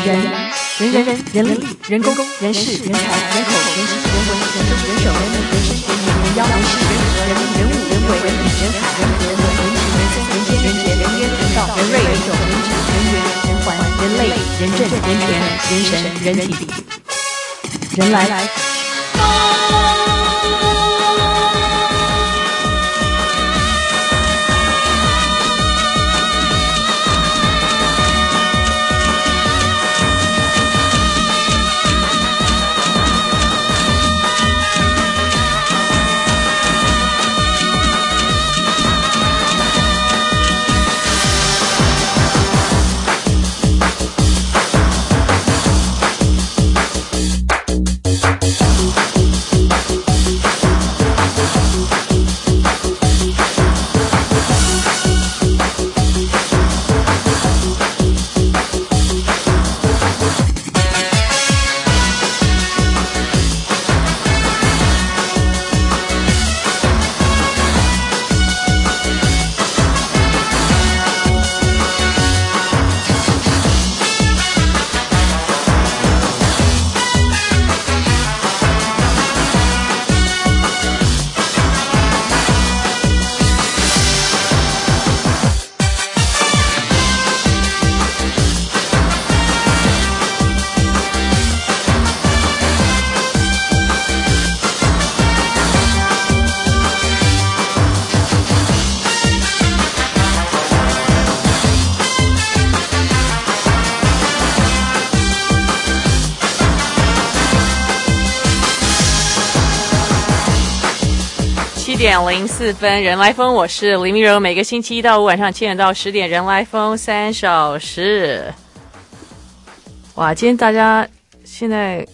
人力、人工、人事、人才、人口、人情、人文、人政、人手、人民、人事、人民、人妖、人事、人和、人物、人为、人理、人海、人和、人文、人情、人生、人间、人杰、人冤、人道、人瑞、人种、人质、人缘、人环、人类、人政、人权、人神、人体、人来。7:04，人来疯，我是林明柔。每个星期一到五晚上7点到10点，人来疯3小时。哇，今天大家现在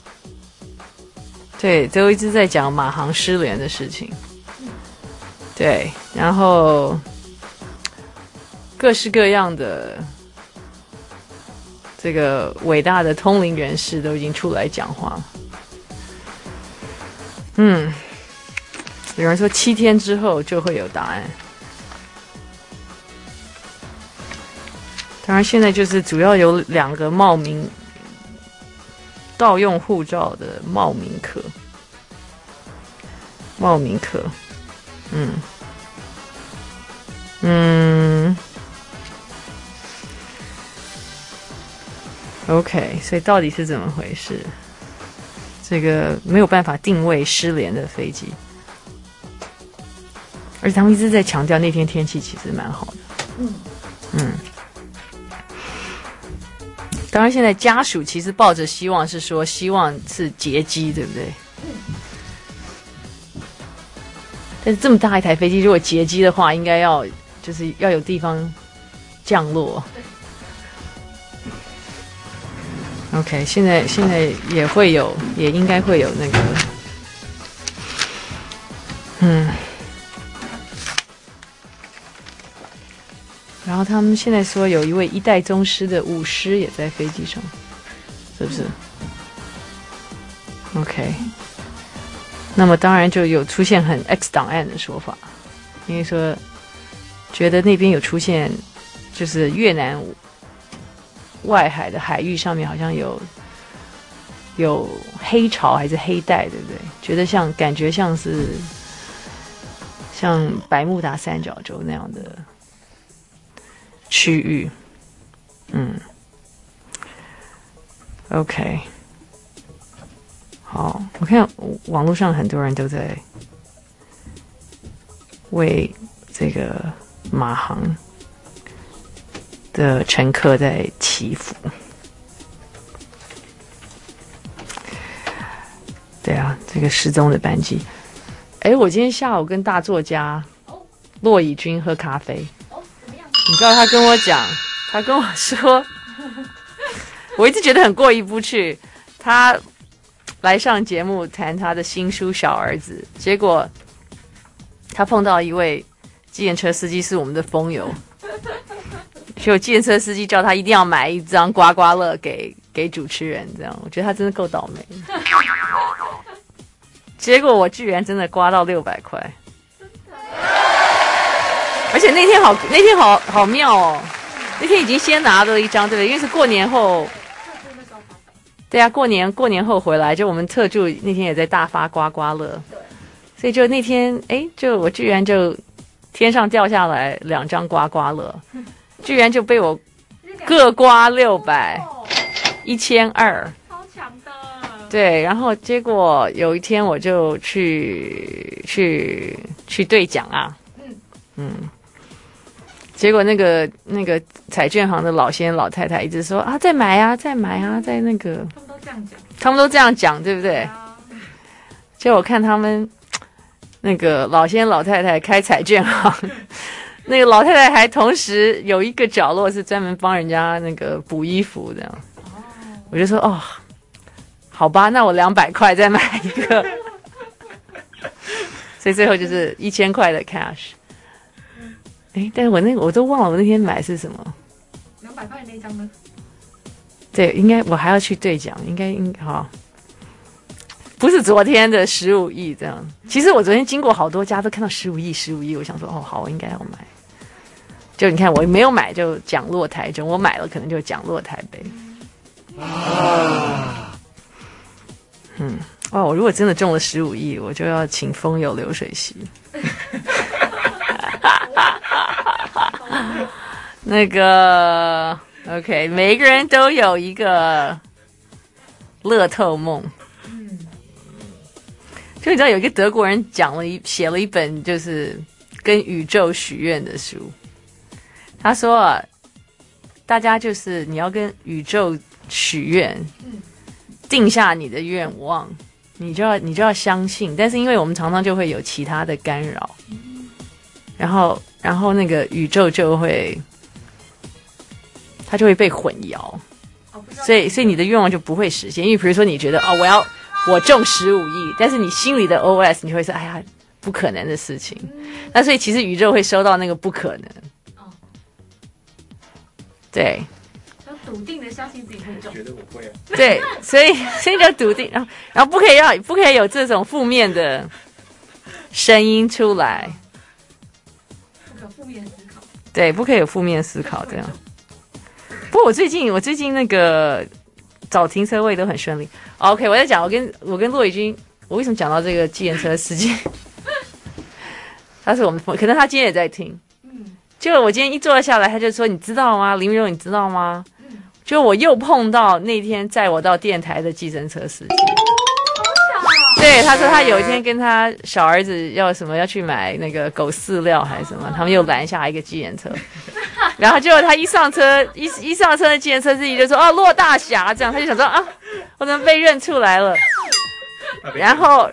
对都一直在讲马航失联的事情，对，然后各式各样的这个伟大的通灵人士都已经出来讲话。有人说7天之后就会有答案。当然现在就是主要有2个冒名盗用护照的冒名客OK， 所以到底是怎么回事？这个没有办法定位失联的飞机，而且他们一直在强调那天天气其实蛮好的。当然现在家属其实抱着希望是说希望是劫机，对不对？但是这么大一台飞机如果劫机的话，应该要有地方降落。OK， 现在也应该会有那个然后他们现在说有一位一代宗师的武师也在飞机上，是不是 ？OK， 那么当然就有出现很 X 档案的说法，因为说觉得那边有出现，就是越南外海的海域上面好像有黑潮还是黑带，对不对？觉得感觉像是像百慕达三角洲那样的区域。OK， 好，我看网络上很多人都在为这个马航的乘客在祈福。对啊，这个失踪的班机。我今天下午跟大作家骆以军喝咖啡。你知道他跟我讲，他跟我说，我一直觉得很过意不去。他来上节目谈他的新书《小儿子》，结果他碰到一位计程车司机是我们的风友，就计程车司机叫他一定要买一张刮刮乐给主持人，这样我觉得他真的够倒霉。结果我居然真的刮到600块，而且那天好妙哦，那天已经先拿了一张，对不对？因为是过年后对啊，过年后回来，就我们特助那天也在大发刮刮乐，所以就那天，就我居然就天上掉下来2张刮刮乐，居然就被我各刮600，1200， 超强的。 对，然后结果有一天我就去兑奖啊，结果那个彩券行的老先生老太太一直说啊，再买啊，再买啊，在那个，他们都这样讲，对不对？结果我看他们那个老先生老太太开彩券行，那个老太太还同时有一个角落是专门帮人家那个补衣服这样，我就说哦，好吧，那我200块再买一个，所以最后就是1000块的 cash。但是我都忘了我那天买是什么。 200块那张呢？ 对，应该我还要去兑奖，应该好，不是昨天的15亿这样。其实我昨天经过好多家都看到15亿，我想说哦好，我应该要买。就你看我没有买就奖落台中，我买了可能就奖落台北。我如果真的中了15亿，我就要请风友流水席。那个 OK， 每一个人都有一个乐透梦。就你知道有一个德国人写了一本就是跟宇宙许愿的书。他说大家就是你要跟宇宙许愿，定下你的愿望，你就要相信。但是因为我们常常就会有其他的干扰，然后那个宇宙就会被混淆，所以你的愿望就不会实现。因为比如说你觉得我中15亿，但是你心里的 OS 你会说哎呀不可能的事情，那所以其实宇宙会收到那个不可能。对， 要笃定的相信自己会中。觉得我会啊。 对，所以你要笃定，然后不可以有这种负面的声音出来。 不可负面思考。 对，不可以有负面思考这样。不过我最近那个找停车位都很顺利。OK， 我在讲我跟骆以军，我为什么讲到这个计程车司机？他是我们可能他今天也在听。结果我今天一坐下来，他就说：“你知道吗，林明柔，你知道吗？”就我又碰到那天载我到电台的计程车司机。对，他说他有一天跟他小儿子要去买那个狗饲料还是什么，他们又拦下一个计程车，然后结果他一上车的计程车司机就说：“哦，骆大侠。”这样他就想说啊，我怎么被认出来了？然后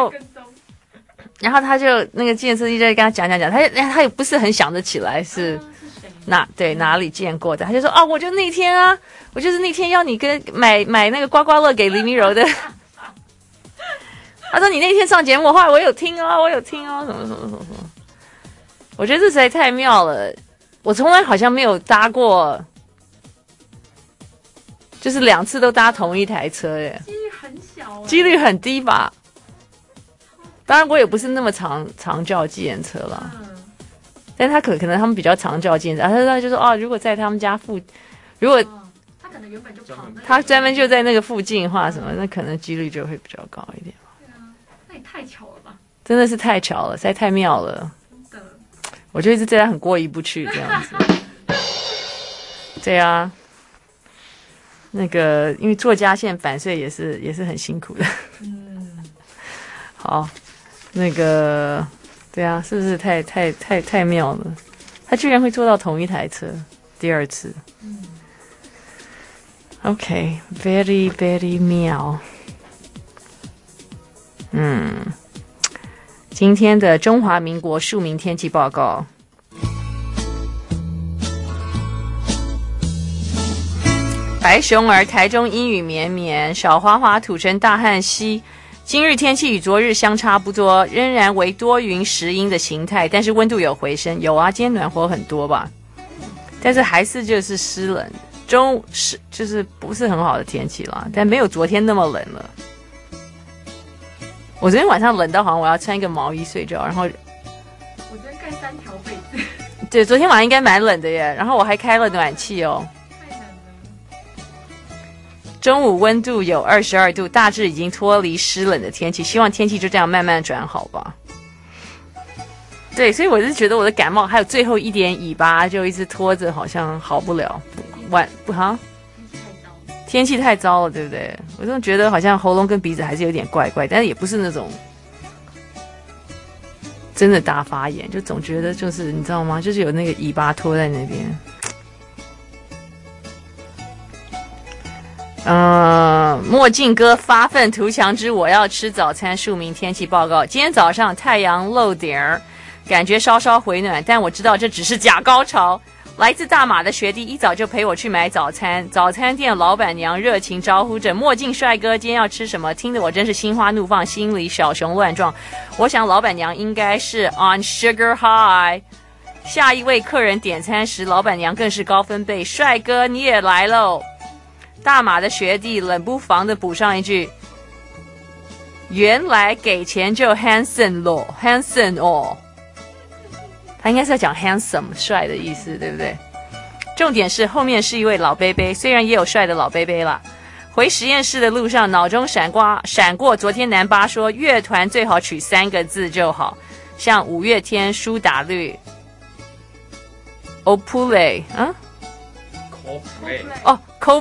他就那个计程车司机就跟他讲，他也不是很想得起来是哪里见过的，他就说我就是那天要你买那个刮刮乐给黎明柔的。他说你那天上节目的话，我有听哦，什么。我觉得这实在太妙了，我从来好像没有搭过，就是2次都搭同一台车耶， 几率很小， 几率很低吧。当然我也不是那么常叫计程车啦，但他可能他们比较常叫计程车，他就说如果在他们家如果他可能原本就跑， 他专门就在那个附近的话什么，那可能几率就会比较高一点。 对啊，那也太巧了吧！ 真的是太巧了，实在太妙了。 真的， 我就一直对他很过意不去这样子。对啊，那个因为作家现在版税也是很辛苦的。好。那个，对啊，是不是太妙了？他居然会坐到同一台车，第2次。OK，very very 妙。今天的中华民国庶民天气报告。白熊儿台中阴雨绵绵，小华华土城大汉溪。今日天气与昨日相差不多，仍然为多云时阴的形态，但是温度有回升。有啊，今天暖和很多吧，但是还是就是湿冷，中午就是不是很好的天气啦，但没有昨天那么冷了。我昨天晚上冷到好像我要穿一个毛衣睡觉，然后我昨天盖3条被子。 对，昨天晚上应该蛮冷的耶，然后我还开了暖气哦。 中午温度有22度，大致已经脱离湿冷的天气，希望天气就这样慢慢转好吧。对，所以我是觉得我的感冒还有最后一点尾巴就一直拖着，好像好不了。天气太糟了，对不对？我真的觉得好像喉咙跟鼻子还是有点怪怪，但是也不是那种真的大发炎，就总觉得就是你知道吗？就是有那个尾巴拖在那边。墨镜哥发愤图强之我要吃早餐，庶民天气报告。今天早上太阳露点儿，感觉稍稍回暖，但我知道这只是假高潮。来自大马的学弟一早就陪我去买早餐，早餐店老板娘热情招呼着墨镜帅哥今天要吃什么，听得我真是心花怒放，心里小熊乱撞。我想老板娘应该是 on sugar high。下一位客人点餐时，老板娘更是高分贝，帅哥你也来喽。大马的学弟冷不防的补上一句，原来给钱就 handsome 咯 handsome 哦。他应该是要讲 handsome 帅的意思，对不对？重点是后面是一位老贝贝，虽然也有帅的老贝贝啦。回实验室的路上，脑中闪过昨天南巴说乐团最好取3个字就好，像五月天、苏打绿、Coldplay 啊，哦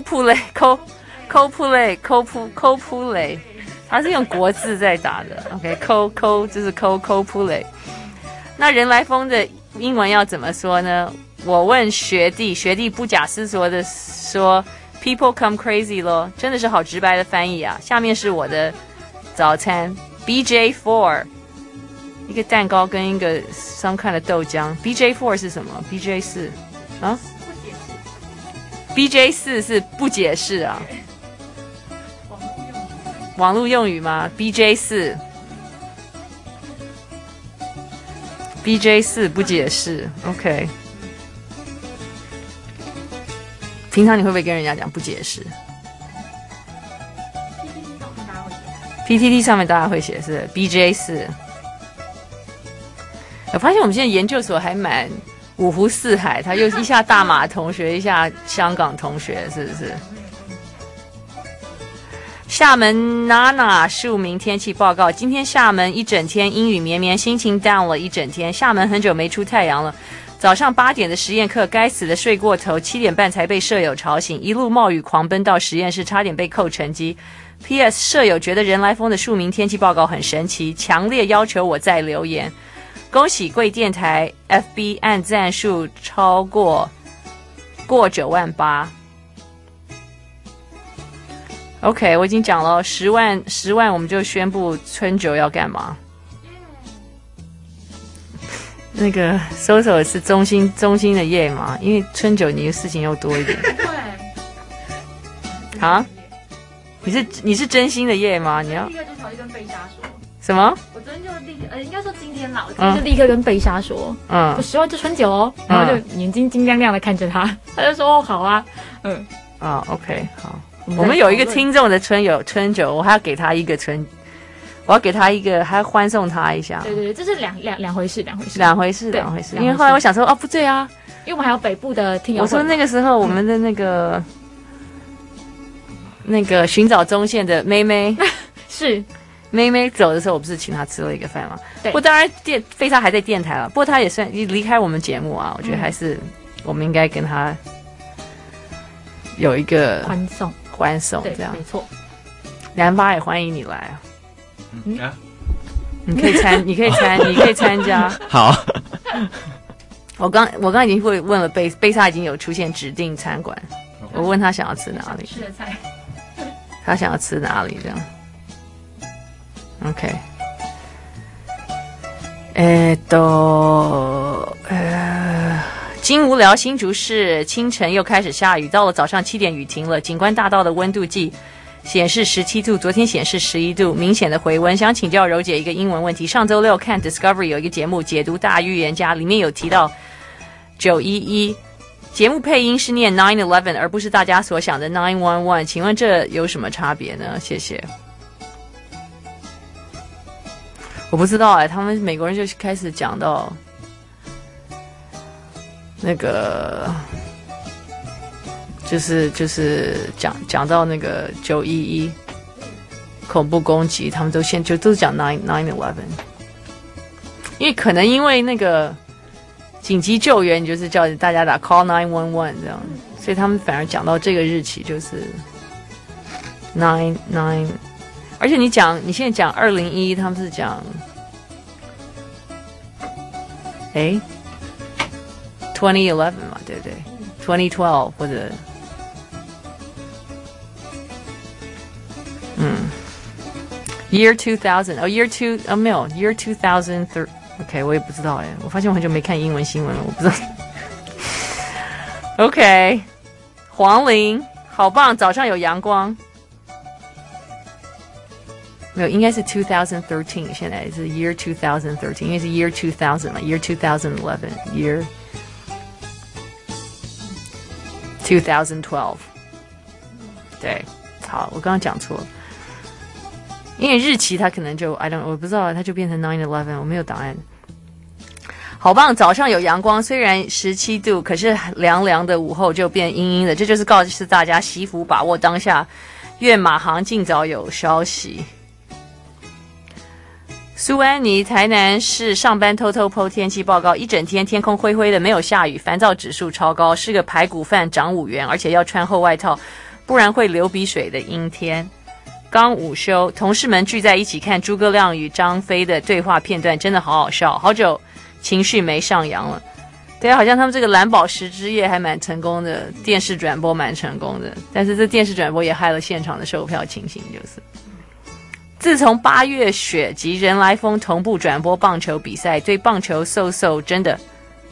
Coldplay， 他是用国字在打的 ，OK Co 就是 Coldplay。那人来疯的英文要怎么说呢？我问学弟，学弟不假思索的说 People come crazy 咯，真的是好直白的翻译啊。下面是我的早餐 BJ4， 一个蛋糕跟一个 some kind 的豆浆。BJ4 是什么？ BJ4 啊？BJ4 是不解释啊？网络用语吗？ BJ4 不解释 ，OK。平常你会不会跟人家讲不解释 ？PTT 上面大家会写是 BJ4。我发现我们现在研究所还蛮五湖四海，他又一下大马同学，一下香港同学，是不是？厦门娜娜庶民天气报告，今天厦门一整天阴雨绵绵，心情 down 了一整天。厦门很久没出太阳了。早上8点的实验课，该死的睡过头，7点半才被舍友吵醒，一路冒雨狂奔到实验室，差点被扣成绩。PS 舍友觉得人来疯的庶民天气报告很神奇，强烈要求我再留言。恭喜贵电台 FB 按赞数超过98000。OK， 我已经讲了10万，我们就宣布春酒要干嘛？那个搜索是中心的夜嘛？因为春酒你的事情又多一点。 对。 啊？你是真心的夜吗？你要立刻就跑去跟贝莎说。 什么？ 我昨天就应该说今天啦，我今天就立刻跟贝莎说，就10万就春酒哦，然后就眼睛金亮亮的看着他，他就说哦好啊， OK 好。我们有一个听众的春酒，我还要给他一个我要给他一个，还要欢送他一下。 对，这是两回事。 因为后来我想说，不对啊， 因为我们还有北部的听友会。 我说那个时候我们的那个寻找中线的妹妹是妹妹走的时候，我不是请她吃了一个饭吗？ 对。 不过当然菲莎还在电台了，不过她也算离开我们节目啊。我觉得还是我们应该跟她有一个欢送这样。 没错。 南巴也欢迎你来啊。你可以参加。 好。 我刚已经问了贝莎已经有出现指定餐馆，我问他想要吃哪里。 吃的菜。 他想要吃哪里这样 ？OK。金无聊新竹市清晨又开始下雨，到了早上7点雨停了。景观大道的温度计显示17度，昨天显示11度，明显的回温。想请教柔姐一个英文问题，上周六看 Discovery 有一个节目解读大预言家，里面有提到911，节目配音是念 911 而不是大家所想的911，请问这有什么差别呢？谢谢。我不知道他们美国人就开始讲到那个就是讲到那个911恐怖攻击，他们都都讲 9/11， 因为那个紧急救援，就是叫大家打 call 911这样，所以他们反而讲到这个日期就是9，而且你现在讲2011，他们是讲2011嘛，对不对？2012或者year 2000没有 year 2003 OK 我也不知道我发现我很久没看英文新闻了，我不知道OK 黄龄好棒，早上有阳光，没有应该是2013，现在是 year 2013，因为是 year 2000嘛 year 2011 year 2012对，好，我刚刚讲错了，因为日期它可能就我不知道，它就变成 9/11， 我没有答案。好棒，早上有阳光，虽然17度，可是凉凉的午后就变阴阴的，这就是告诉大家惜福把握当下，愿马航尽早有消息。苏安妮，台南市上班偷偷 po 天气报告，一整天天空灰灰的，没有下雨，烦躁指数超高，是个排骨饭涨5元，而且要穿厚外套，不然会流鼻水的阴天。刚午休，同事们聚在一起看诸葛亮与张飞的对话片段，真的好好笑，好久情绪没上扬了。对啊，好像他们这个蓝宝石之夜还蛮成功的，电视转播蛮成功的，但是这电视转播也害了现场的售票情形，就是自从8月雪及人来疯同步转播棒球比赛，对棒球真的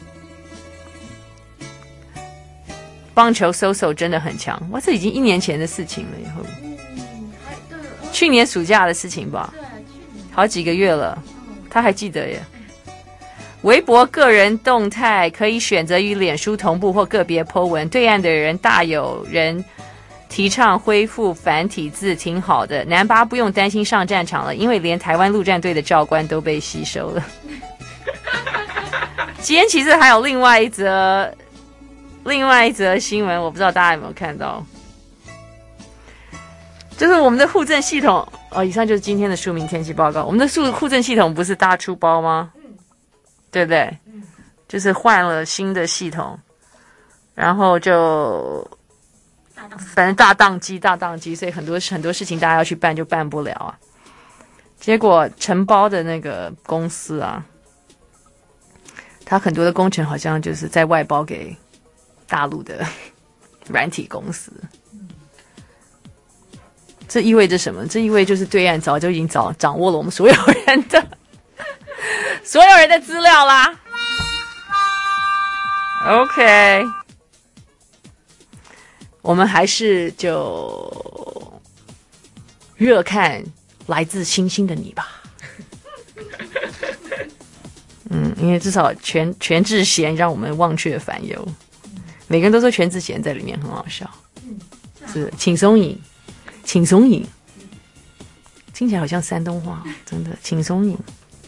很强。哇，这已经1年前的事情了，以后去年暑假的事情吧，好几个月了，他还记得耶。微博个人动态可以选择与脸书同步或个别 po 文，对岸的人大有人提倡恢复繁体字，挺好的。南巴不用担心上战场了，因为连台湾陆战队的教官都被吸收了。今天其实还有另外一则新闻，我不知道大家有没有看到，就是我们的户政系统以上就是今天的庶民天气报告。我们的户政系统不是大出包吗？对不对？就是换了新的系统，然后就反正大宕机，所以很多事情大家要去办就办不了啊。结果承包的那个公司啊，他很多的工程好像就是在外包给大陆的软体公司。这意味着什么？这意味着就是对岸早就已经掌握了我们所有人的资料啦。OK， 我们还是就热看来自星星的你吧。因为至少全智贤让我们忘却烦忧。每个人都说全智贤在里面很好笑，是请松影，听起来好像山东话，真的，请松影。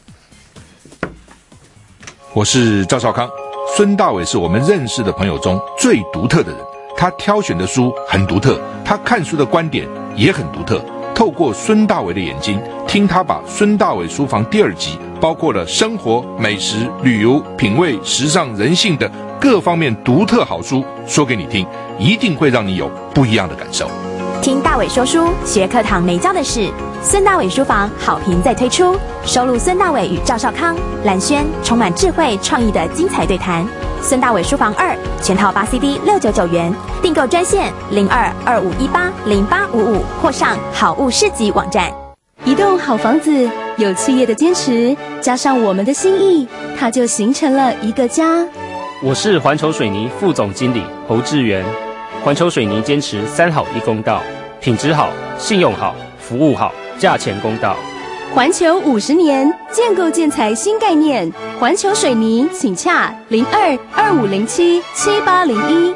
我是赵少康，孙大伟是我们认识的朋友中最独特的人，他挑选的书很独特，他看书的观点也很独特。透过孙大伟的眼睛，听他把孙大伟书房第2集包括了生活、美食、旅游、品味、时尚、人性的各方面独特好书说给你听，一定会让你有不一样的感受。 听大伟说书，学课堂没教的事。孙大伟书房好评再推出，收录孙大伟与赵少康、蓝轩充满智慧创意的精彩对谈。孙大伟书房2全套8 CD 699元，订购专线0225180855或上好物市集网站。 一栋好房子有企业的坚持，加上我们的心意，它就形成了一个家。 我是环球水泥副总经理侯志源。环球水泥坚持3好1公道，品质好、信用好、服务好、价钱公道。 环球50年建构建材新概念，环球水泥请洽0225077801。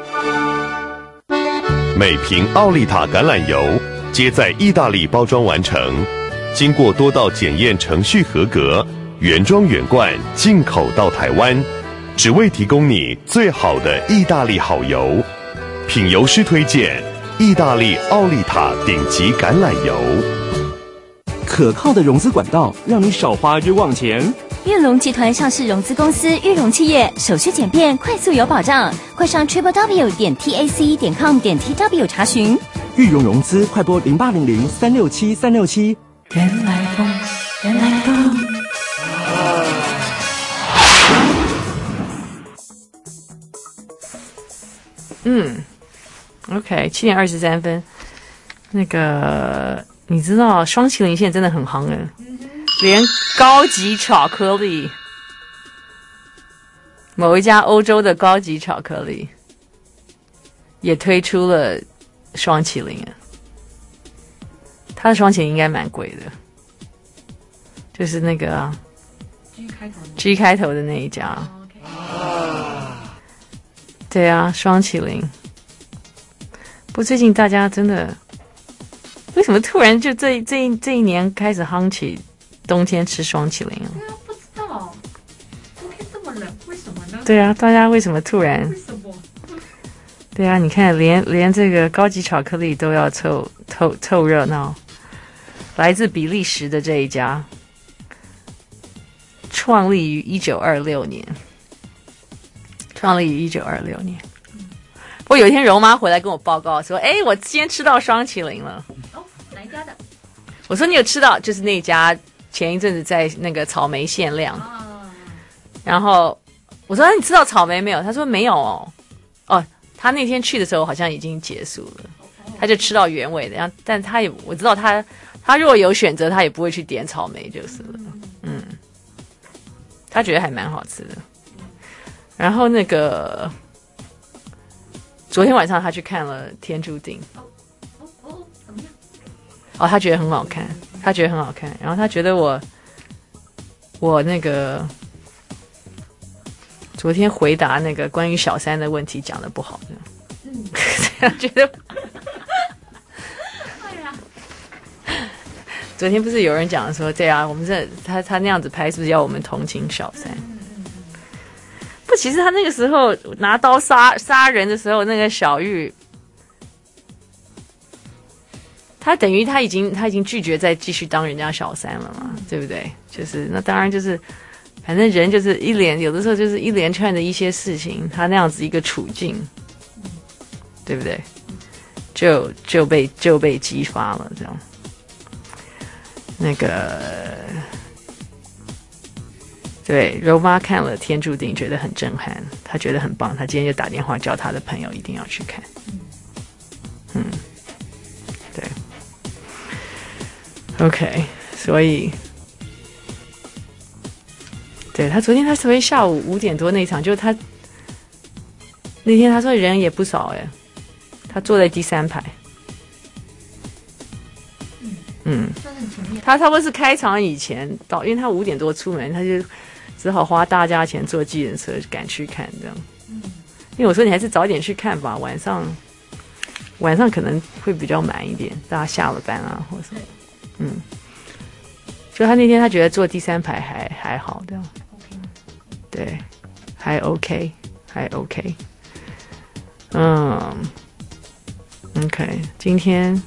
每瓶奥利塔橄榄油皆在意大利包装完成，经过多道检验程序合格，原装原罐进口到台湾，只为提供你最好的意大利好油。 品油师推荐意大利奥利塔顶级橄榄油。 可靠的融资管道，让你少花冤枉钱。 玉龙集团上市融资公司玉龙企业，手续简便，快速有保障。快上 www.tac.com.tw 查询。 玉龙融资快拨0800367367。 原来风，原来风。OK， 7点23分。那个，你知道双麒麟现在真的很夯哎，连高级巧克力，某一家欧洲的高级巧克力也推出了双麒麟啊。它的双麒麟应该蛮贵的，就是那个啊 G 开头的那一家。对啊，双麒麟。不过最近大家真的，为什么突然就这一年开始夯起冬天吃双麒麟啊？ 对啊，不知道，冬天这么冷，为什么呢？ 对啊，大家为什么突然？ 为什么？ 对啊，你看，连这个高级巧克力都要凑热闹。来自比利时的这一家，创立于1926年。我有一天柔妈回来跟我报告说：“哎，我今天吃到双麒麟了。” 哦，哪一家的？ 我说：“你有吃到？就是那家前一阵子在那个草莓限量。”然后我说：“你吃到草莓没有？”他说：“没有哦。”哦，他那天去的时候好像已经结束了，他就吃到原味的。然后，但他也我知道他如果有选择，他也不会去点草莓就是了。他觉得还蛮好吃的。然后那个昨天晚上他去看了《天注定》， 怎么样？ 哦，他觉得很好看，然后他觉得我那个昨天回答那个关于小三的问题讲得不好的，他觉得。昨天不是有人讲说，对啊，我们这他那样子拍，是不是要我们同情小三？不，其实他那个时候拿刀杀人的时候，那个小玉，他等于他已经拒绝再继续当人家小三了嘛，对不对？就是那当然就是，反正人就是有的时候就是一连串的一些事情，他那样子一个处境，对不对？就被激发了这样。那个对柔妈看了《天注定》觉得很震撼，她觉得很棒，她今天就打电话叫她的朋友一定要去看。对 OK， 所以对他昨天下午5点多那场，就是他那天他说人也不少哎，他坐在第3排。他差不多是开场以前到，因为他5点多出门，他就只好花大价钱坐计程车赶去看这样。因为我说你还是早点去看吧，晚上可能会比较满一点，大家下了班啊或者什么。就他那天他觉得坐第3排还好这样。对，还 OK。OK， 今天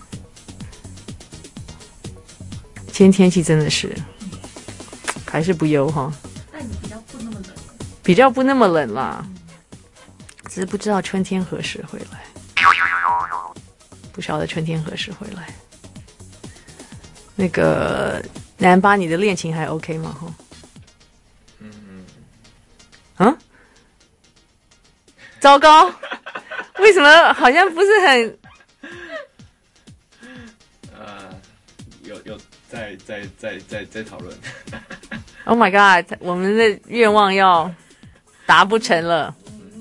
天气真的是还是不优哈， 但你比较不那么冷啦，只是不知道春天何时会来，不晓得春天何时会来。那个南巴，你的恋情还 OK 吗？糟糕，为什么好像不是很？ 有在讨论。 Oh my god！ 我们的愿望要达不成了，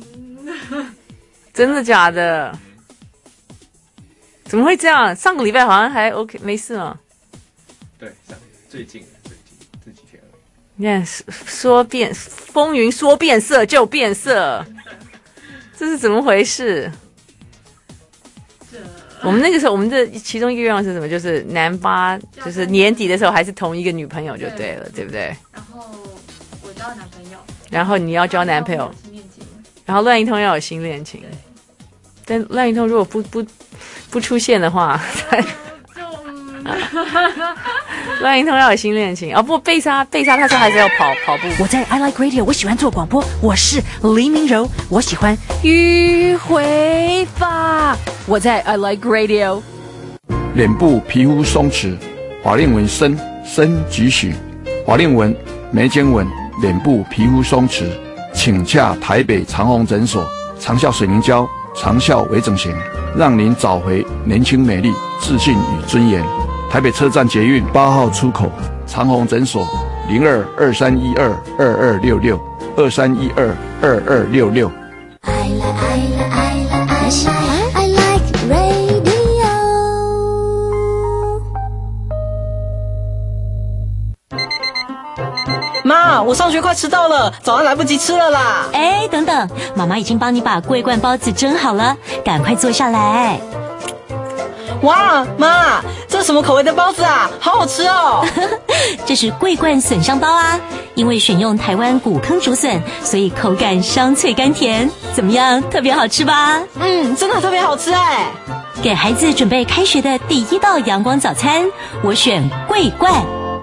真的假的？怎么会这样？上个礼拜好像还 OK， 没事嘛。 对，最近这几天。 你看，风云说变色就变色，这是怎么回事？我们那个时候，我们的其中一个愿望是什么？就是南巴，就是年底的时候还是同一个女朋友就对了，对不对？ 然后我交男朋友， 然后你要交男朋友，然后乱一通要有新恋情， 但赖云通如果不出现的话，赖云通要有新恋情不，贝莎他说还是要跑步。 我在 I Like Radio， 我喜欢做广播，我是黎明柔，我喜欢迂回法。我在 I Like Radio。 脸部皮肤松弛，法令纹深几许，法令纹、眉间纹、脸部皮肤松弛，请洽台北长虹诊所，长效水凝胶，长效微整形，让您找回年轻美丽、自信与尊严。台北车站捷运8号出口，长虹诊所02-2312-2266，2312-2266。 I like radio。 妈，我上学快迟到了，早上来不及吃了啦。 哎，等等，妈妈已经帮你把桂冠包子蒸好了，赶快坐下来。 哇，妈，这是什么口味的包子啊？好好吃哦！ 这是桂冠笋香包啊，因为选用台湾古坑竹笋，所以口感香脆甘甜。怎么样，特别好吃吧？ 真的特别好吃哎！ 给孩子准备开学的第一道阳光早餐，我选桂冠。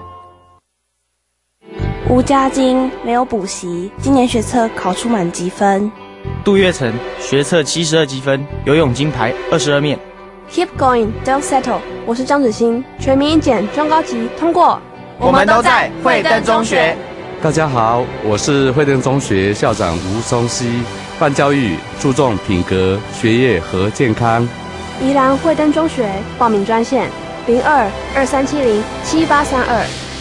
吴家晶没有补习，今年学测考出满级分。 杜月成学测72积分，游泳金牌22面。 Keep going, don't settle。我是张子欣，全民英检中高级通过。 我们都在惠登中学。 大家好，我是惠登中学校长吴松熙。办教育注重品格、学业和健康。 宜兰惠登中学报名专线02-2370-7832。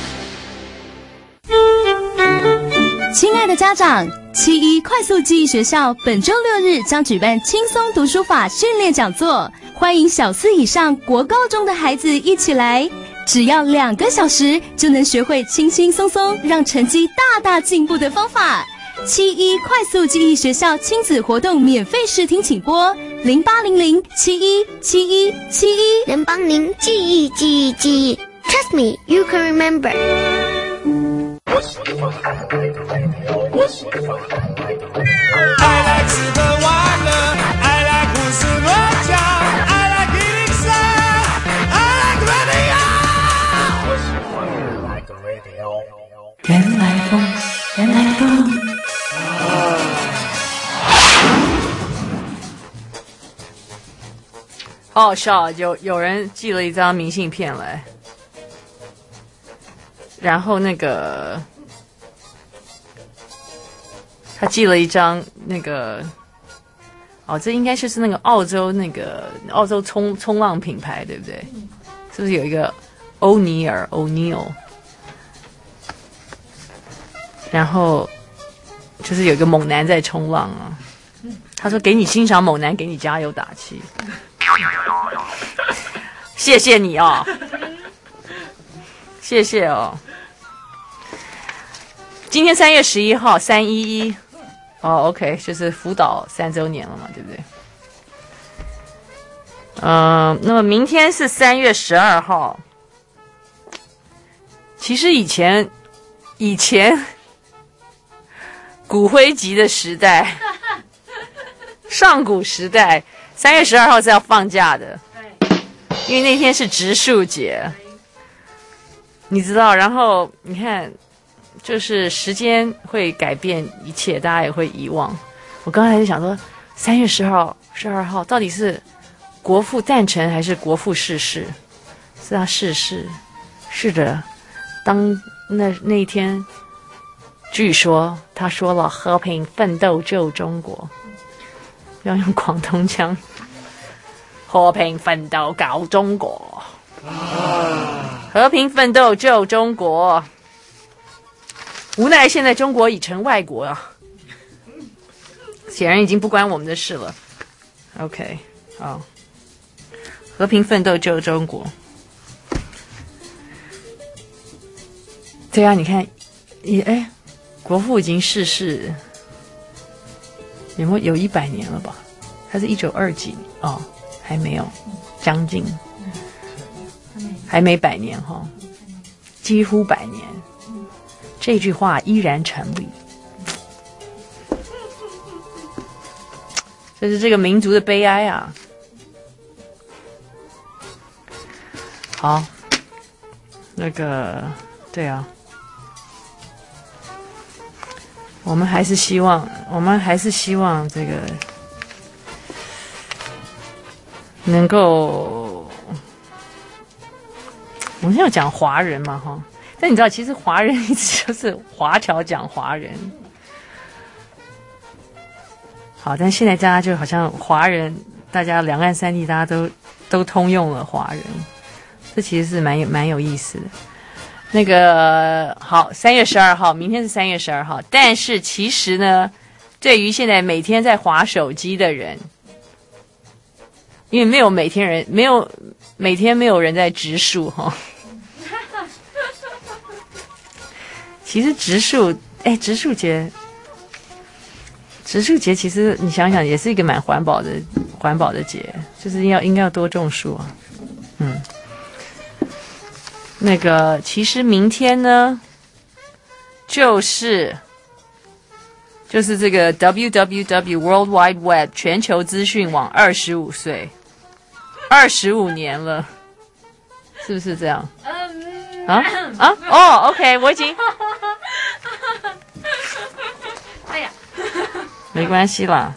亲爱的家长，71快速记忆学校本周6日将举办轻松读书法训练讲座，欢迎小4以上国高中的孩子一起来，只要2个小时就能学会轻轻松松让成绩大大进步的方法。71快速记忆学校亲子活动免费试听，请拨0800717171 能帮您记忆。Trust me, you can remember。 I like 吃喝玩乐 I like 胡思乱想 I like eating sound I like radio 原来风好笑，有人寄了一张明信片来，然后那个他寄了一张那个这应该就是那个澳洲冲浪品牌，对不对？是不是有一个欧尼尔 O'Neill？ 然后就是有一个猛男在冲浪啊，他说给你欣赏猛男，给你加油打气。谢谢你哦，谢谢哦。今天3月11号311，OK， 就是辅导3周年了嘛，对不对？那么明天是3月12号。其实以前骨灰级的时代，上古时代，3月12号是要放假的，因为那天是植树节，你知道。然后你看，就是时间会改变一切，大家也会遗忘。我刚才就想说，3月12号到底是国父诞辰还是国父逝世？是他逝世，是的。当那一天，据说他说了"和平奋斗救中国"，要用广东腔，"和平奋斗搞中国"，和平奋斗救中国。无奈现在中国已成外国啊，显然已经不关我们的事了。OK， 好，和平奋斗救中国。对啊，你看，国父已经逝世，有100年了吧？他是1920几哦，还没有，将近，还没100年哈，几乎100年。这句话依然成立。 这是这个民族的悲哀啊。好，那个对啊，我们还是希望这个能够，我们现在讲华人嘛哈，但你知道，其实华人一直就是华侨讲华人。好，但现在大家就好像华人，大家两岸三地大家都通用了华人，这其实是蛮有意思的。那个好，3月12号，明天是3月12号，但是其实呢，对于现在每天在滑手机的人，因为没有每天没有人在植树哈。其实植树节其实你想想也是一个蛮环保的节，就是应该要多种树啊。那个其实明天呢，就是这个 WWW World Wide Web 全球资讯网25岁，25年了，是不是这样？OK， 我已经， 哎呀， 没关系啦。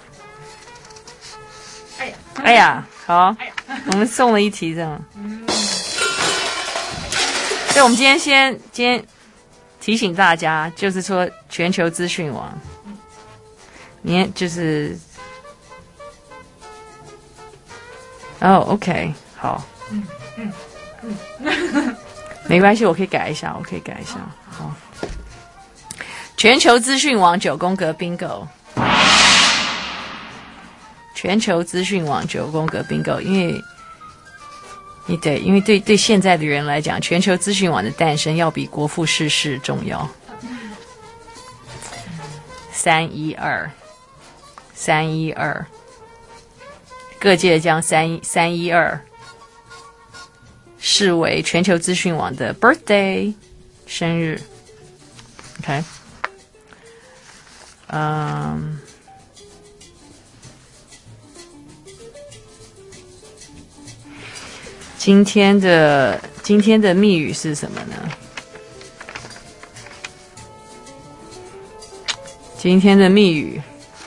哎呀，好，我们送了一题这样。所以我们今天提醒大家，就是说全球资讯网，你就是OK， 好，没关系，我可以改一下，好，全球资讯网9宫格 bingo， 全球资讯网9宫格 bingo， 因为对现在的人来讲，全球资讯网的诞生要比国父逝世重要。312，各界将312视为全球资讯网的 birthday 生日。OK， 今天的密语是什么呢？今天的密语，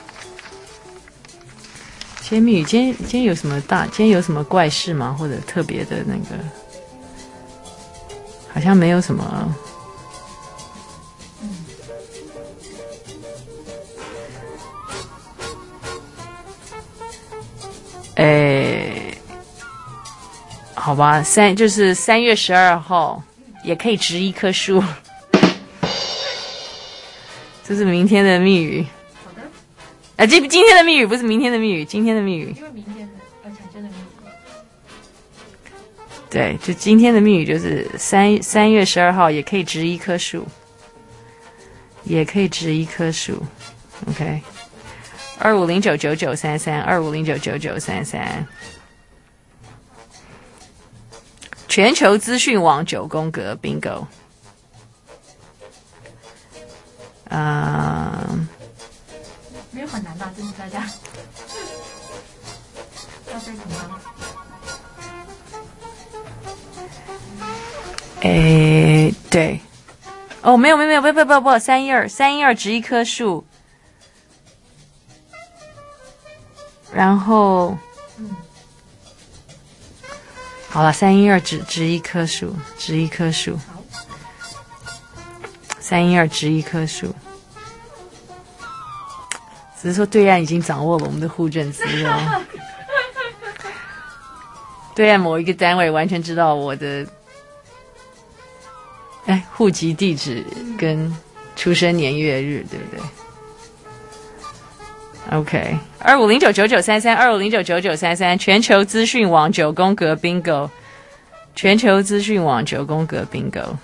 今天有什么今天有什么怪事吗？或者特别的那个？好像没有什么。好吧，就是3月12号也可以植一棵树，这是明天的密语。好的。今天的密语不是明天的密语，今天的密语。因为明天的产生的密语。对，就今天的密语就是3月12号也可以植一棵树，也可以植一棵树。OK， 25099933 25099933。全球资讯网9宫格 bingo， 没有很难吧？真的大家要再怎么？ 对，哦，没有，不，312植一棵树，然后。好了，312植一棵树，312植一棵树。只是说对岸已经掌握了我们的户政资料，对岸某一个单位完全知道我的户籍地址跟出生年月日，对不对？OK， 25099933 25099933，全球资讯网9宫格 bingo， 全球资讯网9宫格 bingo。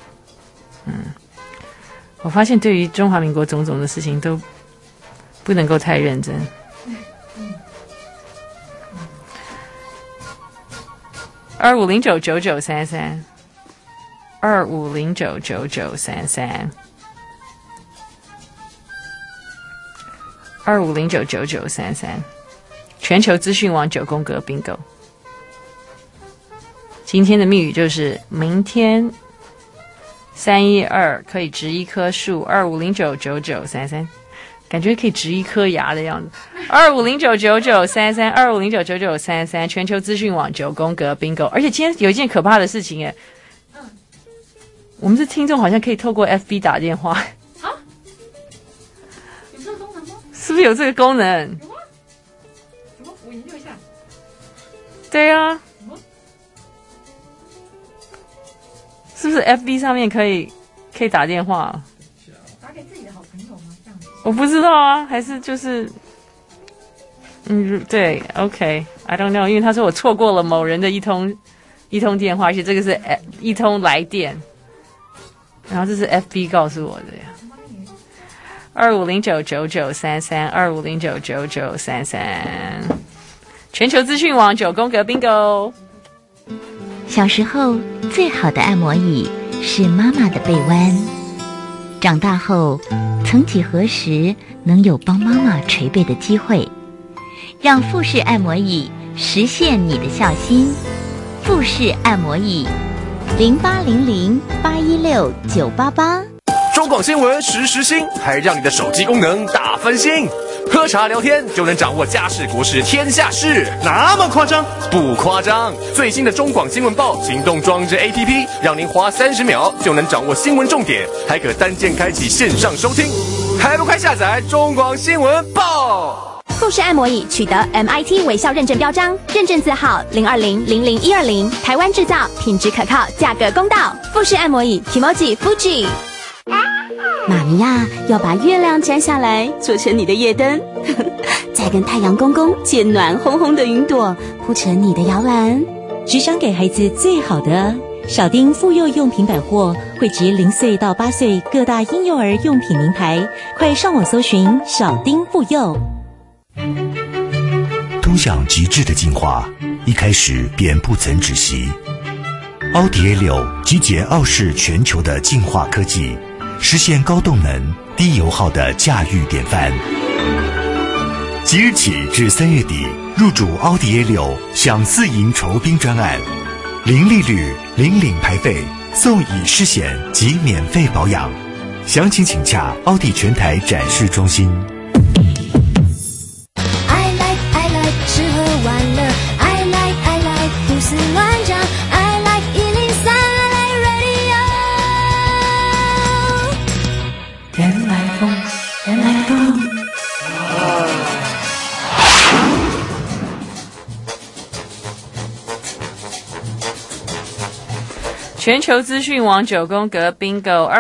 我发现对于中华民国种种的事情都不能够太认真。25099933 25099933。25099933， 全球资讯网9宫格 bingo。今天的密语就是明天312可以植一棵树，25099933，感觉可以植一颗牙的样子。25099933，25099933，全球资讯网9宫格 bingo。而且今天有一件可怕的事情耶，我们的听众好像可以透过 FB 打电话。 啊？有这个功能吗？ 是不是有这个功能？ 有吗？什么？我研究一下。 对啊。是不是 FB 上面可以打电话？ 打给自己的好朋友吗？这样子？ 我不知道啊，还是就是对 ，OK，I don't know， 因为他说我错过了某人的一通电话，而且这个是一通来电，然后这是 FB 告诉我的呀。25099933，25099933，全球资讯网9宫格 bingo。 小时候最好的按摩椅是妈妈的背弯，长大后曾几何时能有帮妈妈捶背的机会，让富士按摩椅实现你的孝心。富士按摩椅0800816988。 中广新闻时新，还让你的手机功能大翻新。喝茶聊天就能掌握家事国事天下事，那么夸张？不夸张！最新的中广新闻报行动装置 APP， 让您花30秒就能掌握新闻重点，还可单键开启线上收听，还不快下载中广新闻报？ 富士按摩椅取得 MIT 微笑认证标章，认证字号020-00120，台湾制造，品质可靠，价格公道。富士按摩椅 Kimoji Fuji。 妈咪呀，要把月亮摘下来做成你的夜灯，再跟太阳公公借暖烘烘的云朵铺成你的摇篮。 只想给孩子最好的。小丁妇幼用品百货汇集0岁到8岁各大婴幼儿用品名牌，快上网搜寻小丁妇幼。 通向极致的进化，一开始便不曾止息。奥迪 A6 集结傲视全球的进化科技，实现高动能、低油耗的驾驭典范。即日起至3月底，入主奥迪 A6 享4赢酬宾专案，0利率、0领牌费，送乙式险及免费保养。详情请洽奥迪全台展示中心。 I like 吃喝玩乐 I like 胡思乱想 I like 103 I like radio 原来风原来风。全球资讯网9宫格 bingo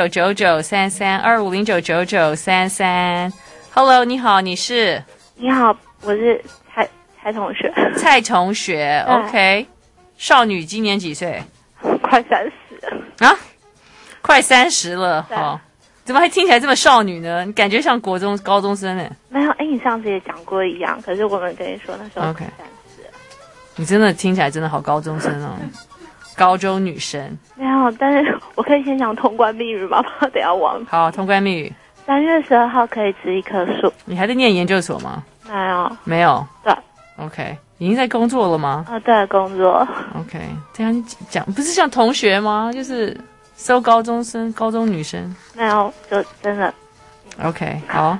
25099933 25099933。Hello， 你好，你是？ 你好，我是蔡同学。 蔡同学 ，OK。少女今年几岁？ 快30 啊，快30了。好，怎么还听起来这么少女呢？你感觉像高中生呢？ 没有，你上次也讲过一样，可是我们跟你说那时候快30了。 你真的听起来真的好高中生哦。高中女生没有，但是我可以先讲通关密语吗？怕等下忘。 好，通关密语。3 月12号可以植一棵树。 你还在念研究所吗？没有。 对。 OK， 已经在工作了吗？ 对，工作。 OK， 这样讲不是像同学吗？就是收高中生、高中女生。 没有，就真的。 OK， 好。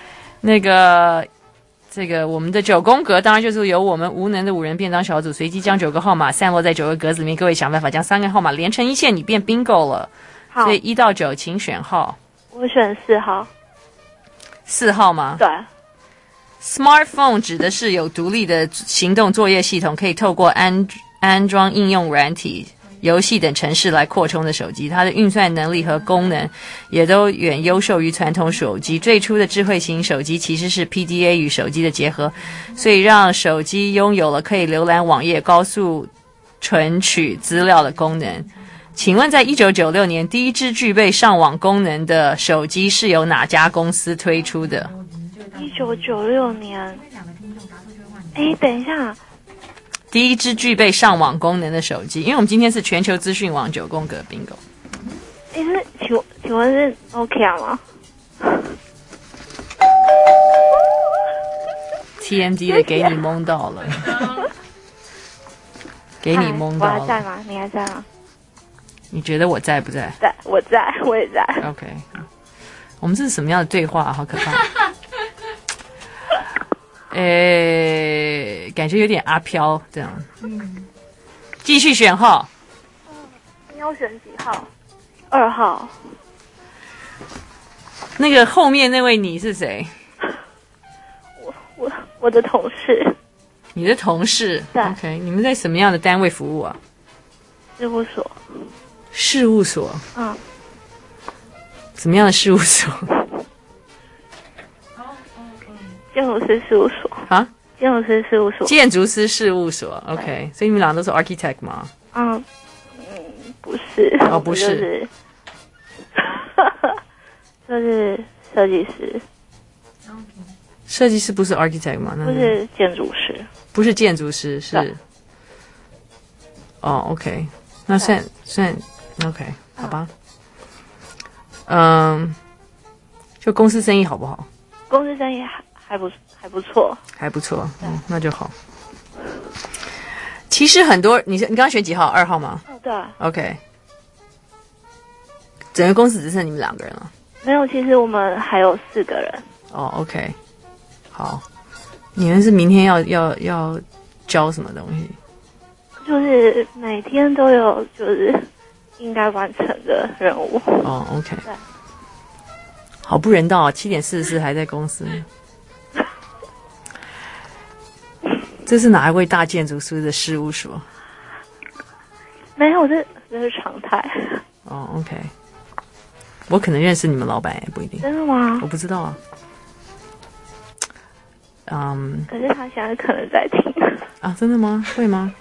这个我们的9宫格当然就是由我们无能的5人便当小组随机将9个号码散落在9个格子里面，各位想办法将3个号码连成一线，你变 bingo 了。 好， 所以1到9请选号。 我选4号。 4号吗？ 对。 Smartphone 指的是有独立的行动作业系统，可以透过安装应用软体、游戏等程式来扩充的手机，它的运算能力和功能也都远优秀于传统手机。最初的智慧型手机其实是 PDA 与手机的结合，所以让手机拥有了可以浏览网页、高速存取资料的功能。请问在1996年第一支具备上网功能的手机是由哪家公司推出的 ？1996年。等一下。 第一支具备上网功能的手机，因为我们今天是全球资讯网9宫格 bingo。 请问是 Nokia 吗？ TMD 的给你蒙到了，给你蒙到了。 我还在吗？你还在吗？ 你觉得我在不在？ 在，我在，我也在。 OK， 我们这是什么样的对话？好可怕。感觉有点阿飘这样。继续选号。 你要选几号？2号。 那个后面那位你是谁？ 我的同事。 你的同事？对。OK， 你们在什么样的单位服务啊？ 事务所。 事务所。 嗯。 什么样的事务所？ 建筑师事务所。啊？建筑师事务所。 建筑师事务所。OK， 所以你们俩都是 architect 吗？ 不是。 哦，不是。 就是设计师。 设计师不是 architect 吗？ 不是建筑师。 不是建筑师，是。哦 ，OK， 那算 OK， 好吧。就公司生意好不好？ 公司生意还不错， 还不错，那就好。其实很多，你刚刚选几号？2号吗？ 对。 OK， 整个公司只剩你们2个人了。 没有，其实我们还有4个人。 哦 ，OK， 好，你们是明天要交什么东西？ 就是每天都有，就是应该完成的任务。 哦 ，OK， 好不人道啊！7点44还在公司。这是哪一位大建筑师的事务所？ 没有，这是常态。 哦 ，OK。我可能认识你们老板，也不一定。 真的吗？ 我不知道啊。 可是他现在可能在听啊？真的吗？会吗？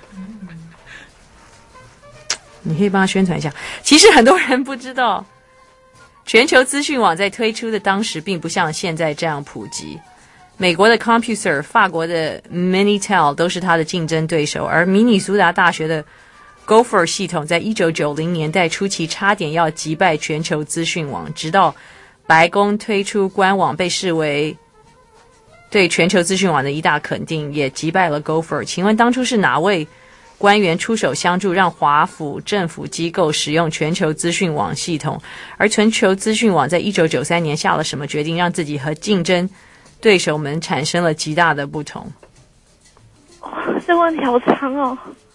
你可以帮他宣传一下。其实很多人不知道，全球资讯网在推出的当时，并不像现在这样普及。美国的 Compuser、法国的 Minitel 都是他的竞争对手，而明尼苏达大学的Gopher 系统在1990年代初期差点要击败全球资讯网，直到白宫推出官网，被视为对全球资讯网的一大肯定，也击败了 Gopher。 请问当初是哪位官员出手相助，让华府政府机构使用全球资讯网系统？而全球资讯网在1993年下了什么决定，让自己和竞争对手们产生了极大的不同？ 这问题好长哦。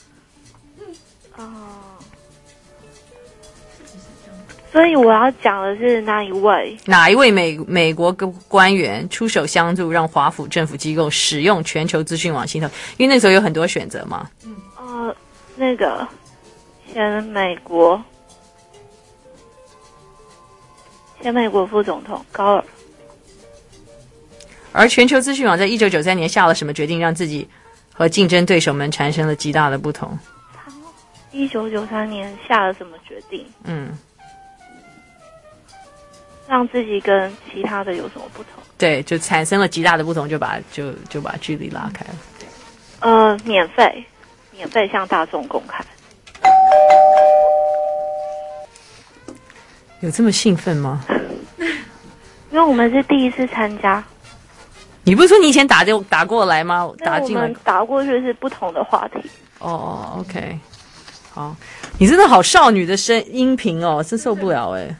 所以我要讲的是哪一位美国官员出手相助，让华府政府机构使用全球资讯网系统？因为那时候有很多选择嘛。 那个前美国副总统高尔。 而全球资讯网在1993年下了什么决定，让自己和竞争对手们产生了极大的不同 ？1993年下了什么决定？让自己跟其他的有什么不同？ 对，就产生了极大的不同，就把距离拉开了。 免费向大众公开。 有这么兴奋吗？ 因为我们是第一次参加。 你不是说你以前打过来吗？打进来。 我们打过去是不同的话题。 哦 ，OK， 好，你真的好少女的音频哦，真受不了哎。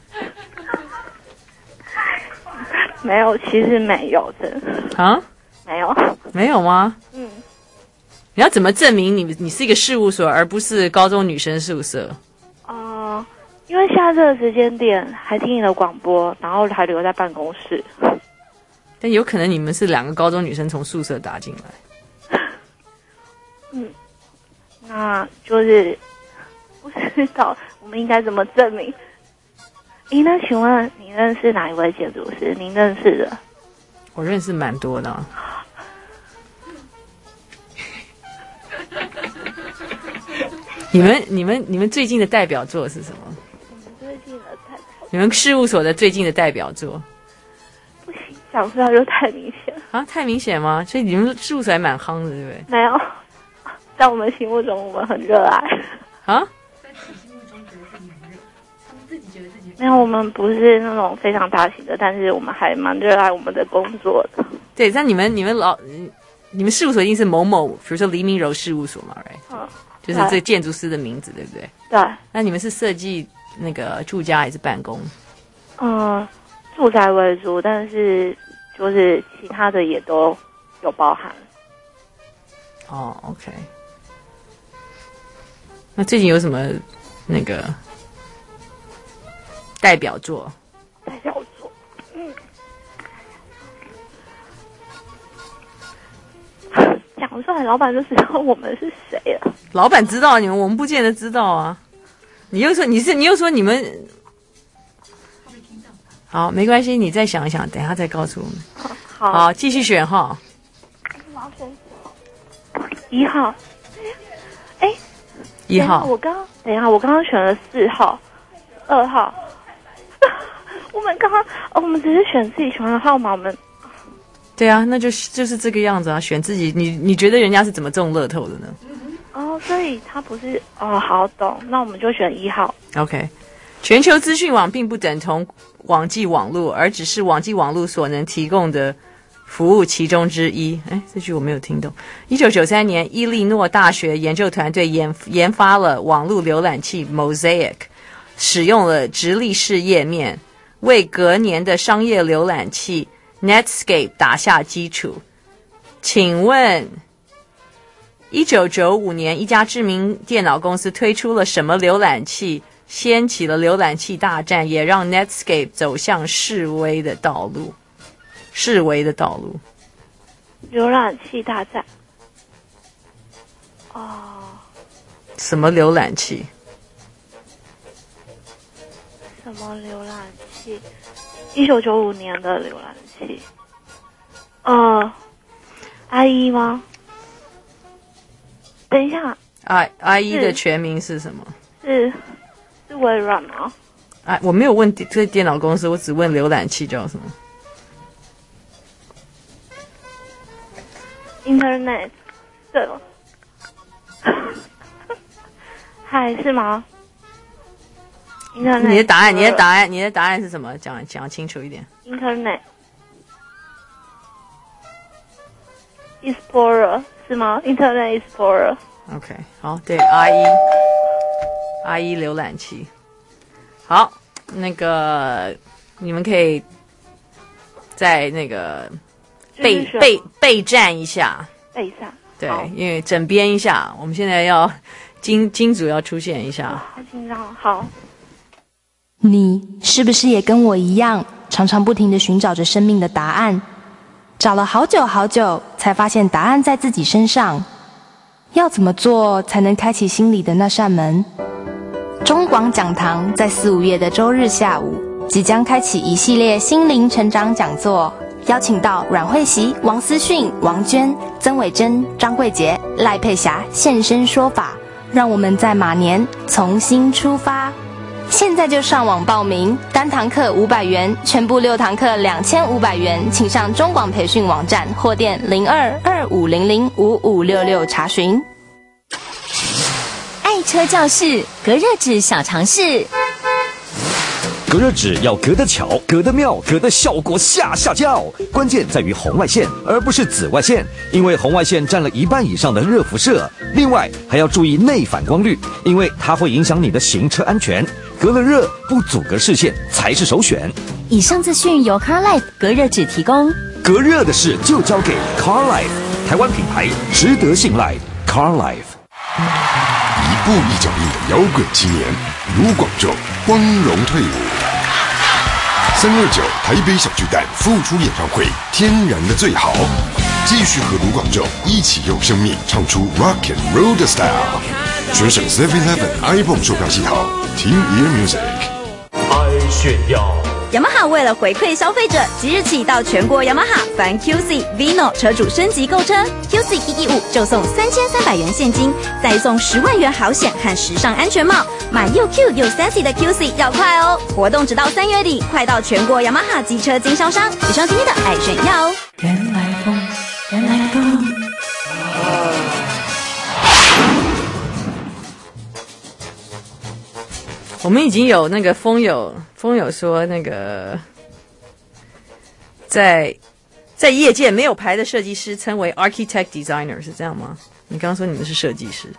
没有，其实没有的。 啊？没有吗？你要怎么证明你是一个事务所，而不是高中女生宿舍？ 因为下这个时间点还听你的广播，然后还留在办公室。 但有可能你们是2个高中女生从宿舍打进来。 那就是不知道我们应该怎么证明。那请问你认识哪一位建筑师？您认识的？ 我认识蛮多的。你们最近的代表作是什么？你们事务所的最近的代表作？ 不行，讲出来就太明显啊！太明显吗？所以你们事务所还蛮夯的，对不对？ 没有，在我们心目中，我们很热爱啊。 没有，我们不是那种非常大型的，但是我们还蛮热爱我们的工作的。 对，但你们你们事务所一定是某某，比如说黎明柔事务所嘛 ，right？ 嗯， 就是这个建筑师的名字，对不对？ 对。 那你们是设计那个住家还是办公？ 住宅为主，但是就是其他的也都有包含。 哦 ，OK。那最近有什么那个代表作？ 代表作，讲出来，老板就知道我们是谁了。 老板知道你们，我们不见得知道啊。你又说你们，好，没关系，你再想一想，等一下再告诉我们。好，继续选哈。 我要选1号。哎 ，1号。 等一下，我刚刚选了4号、2号。我们只是选自己喜欢的号码，我们。 对啊，那就是这个样子啊，选自己。你觉得人家是怎么中乐透的呢？ 所以他不是好懂，那我们就选1号。 OK， 全球资讯网并不等同网际网络，而只是网际网络所能提供的服务其中之一。哎，这句我没有听懂。1993年，伊利诺大学研究团队研发了网络浏览器 Mosaic， 使用了直立式页面，为隔年的商业浏览器 Netscape 打下基础。请问1995年，一家知名电脑公司推出了什么浏览器，掀起了浏览器大战，也让 Netscape 走向式微的道路。 浏览器大战。 什么浏览器？ 什么浏览器？1995年的浏览器。IE 吗？等一下 ，IE 的全名是什么？ 是微软吗？ 我没有问这电脑公司，我只问浏览器叫什么。 Internet， 对了，还是吗 ？Internet， 你的答案是什么？讲清楚一点。 Internet Explorer 是吗 ？Internet Explorer。OK， 好，对 IE 浏览器。好，那个你们可以在那个备战一下。 备战。 对，因为整编一下，我们现在要金主要出现一下。 好紧张，好。 你是不是也跟我一样，常常不停地寻找着生命的答案？找了好久好久，才发现答案在自己身上。要怎么做才能开启心里的那扇门？中广讲堂在4、5月的周日下午，即将开启一系列心灵成长讲座，邀请到阮慧琪、王思训、王娟、曾伟珍、张桂杰、赖佩霞现身说法，让我们在马年重新出发。现在就上网报名，单堂课500元，全部6堂课2500元，请上中广培训网站或电02-2500-5566查询。 爱车教室隔热纸小常识。 隔热纸要隔得巧、隔得妙、隔得效果下叫，关键在于红外线，而不是紫外线，因为红外线占了1半以上的热辐射。另外还要注意内反光率，因为它会影响你的行车安全。隔了热不阻隔视線才是首選。 以上資訊由 CarLife 隔熱紙提供。 隔熱的事就交給 CarLife， 台灣品牌，值得信賴。CarLife。 一步一腳印的搖滾青年盧廣仲光榮退伍。329台北小巨蛋復出演唱會，天然的最好，繼續和盧廣仲一起用生命唱出 Rock and Roll 的 style。全省 7-Eleven iPhone 售票系統 Team Ear Music。 爱炫耀。 雅马哈为了回馈消费者，即日起到全国雅马哈凡 QC、Vino 车主升级购车 ，QC 115就送3300元现金，再送10万元好险和时尚安全帽。买又 Q 又 Sassy 的 QC 要快哦！活动直到3月底，快到全国雅马哈机车经销商。以上今天的爱炫耀哦。 原来风，原来风。我们已经有那个风友说那个在在业界没有牌的设计师称为 architect designer， 是这样吗？你刚刚说你们是设计师。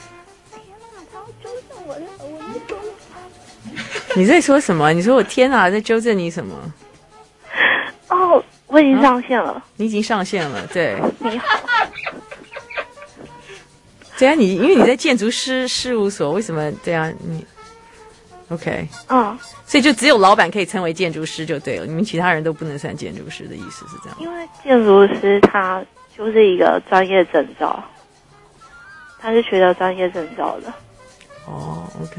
你在说什么？你说我天哪，在纠正你什么？ 哦，我已经上线了。 你已经上线了，对。 你好。 对啊，因为你在建筑师事务所，为什么对啊？你 OK？ 所以就只有老板可以称为建筑师就对了，你们其他人都不能算建筑师的意思是这样？ 因为建筑师他就是一个专业证照，他是取得专业证照的。 哦 ，OK。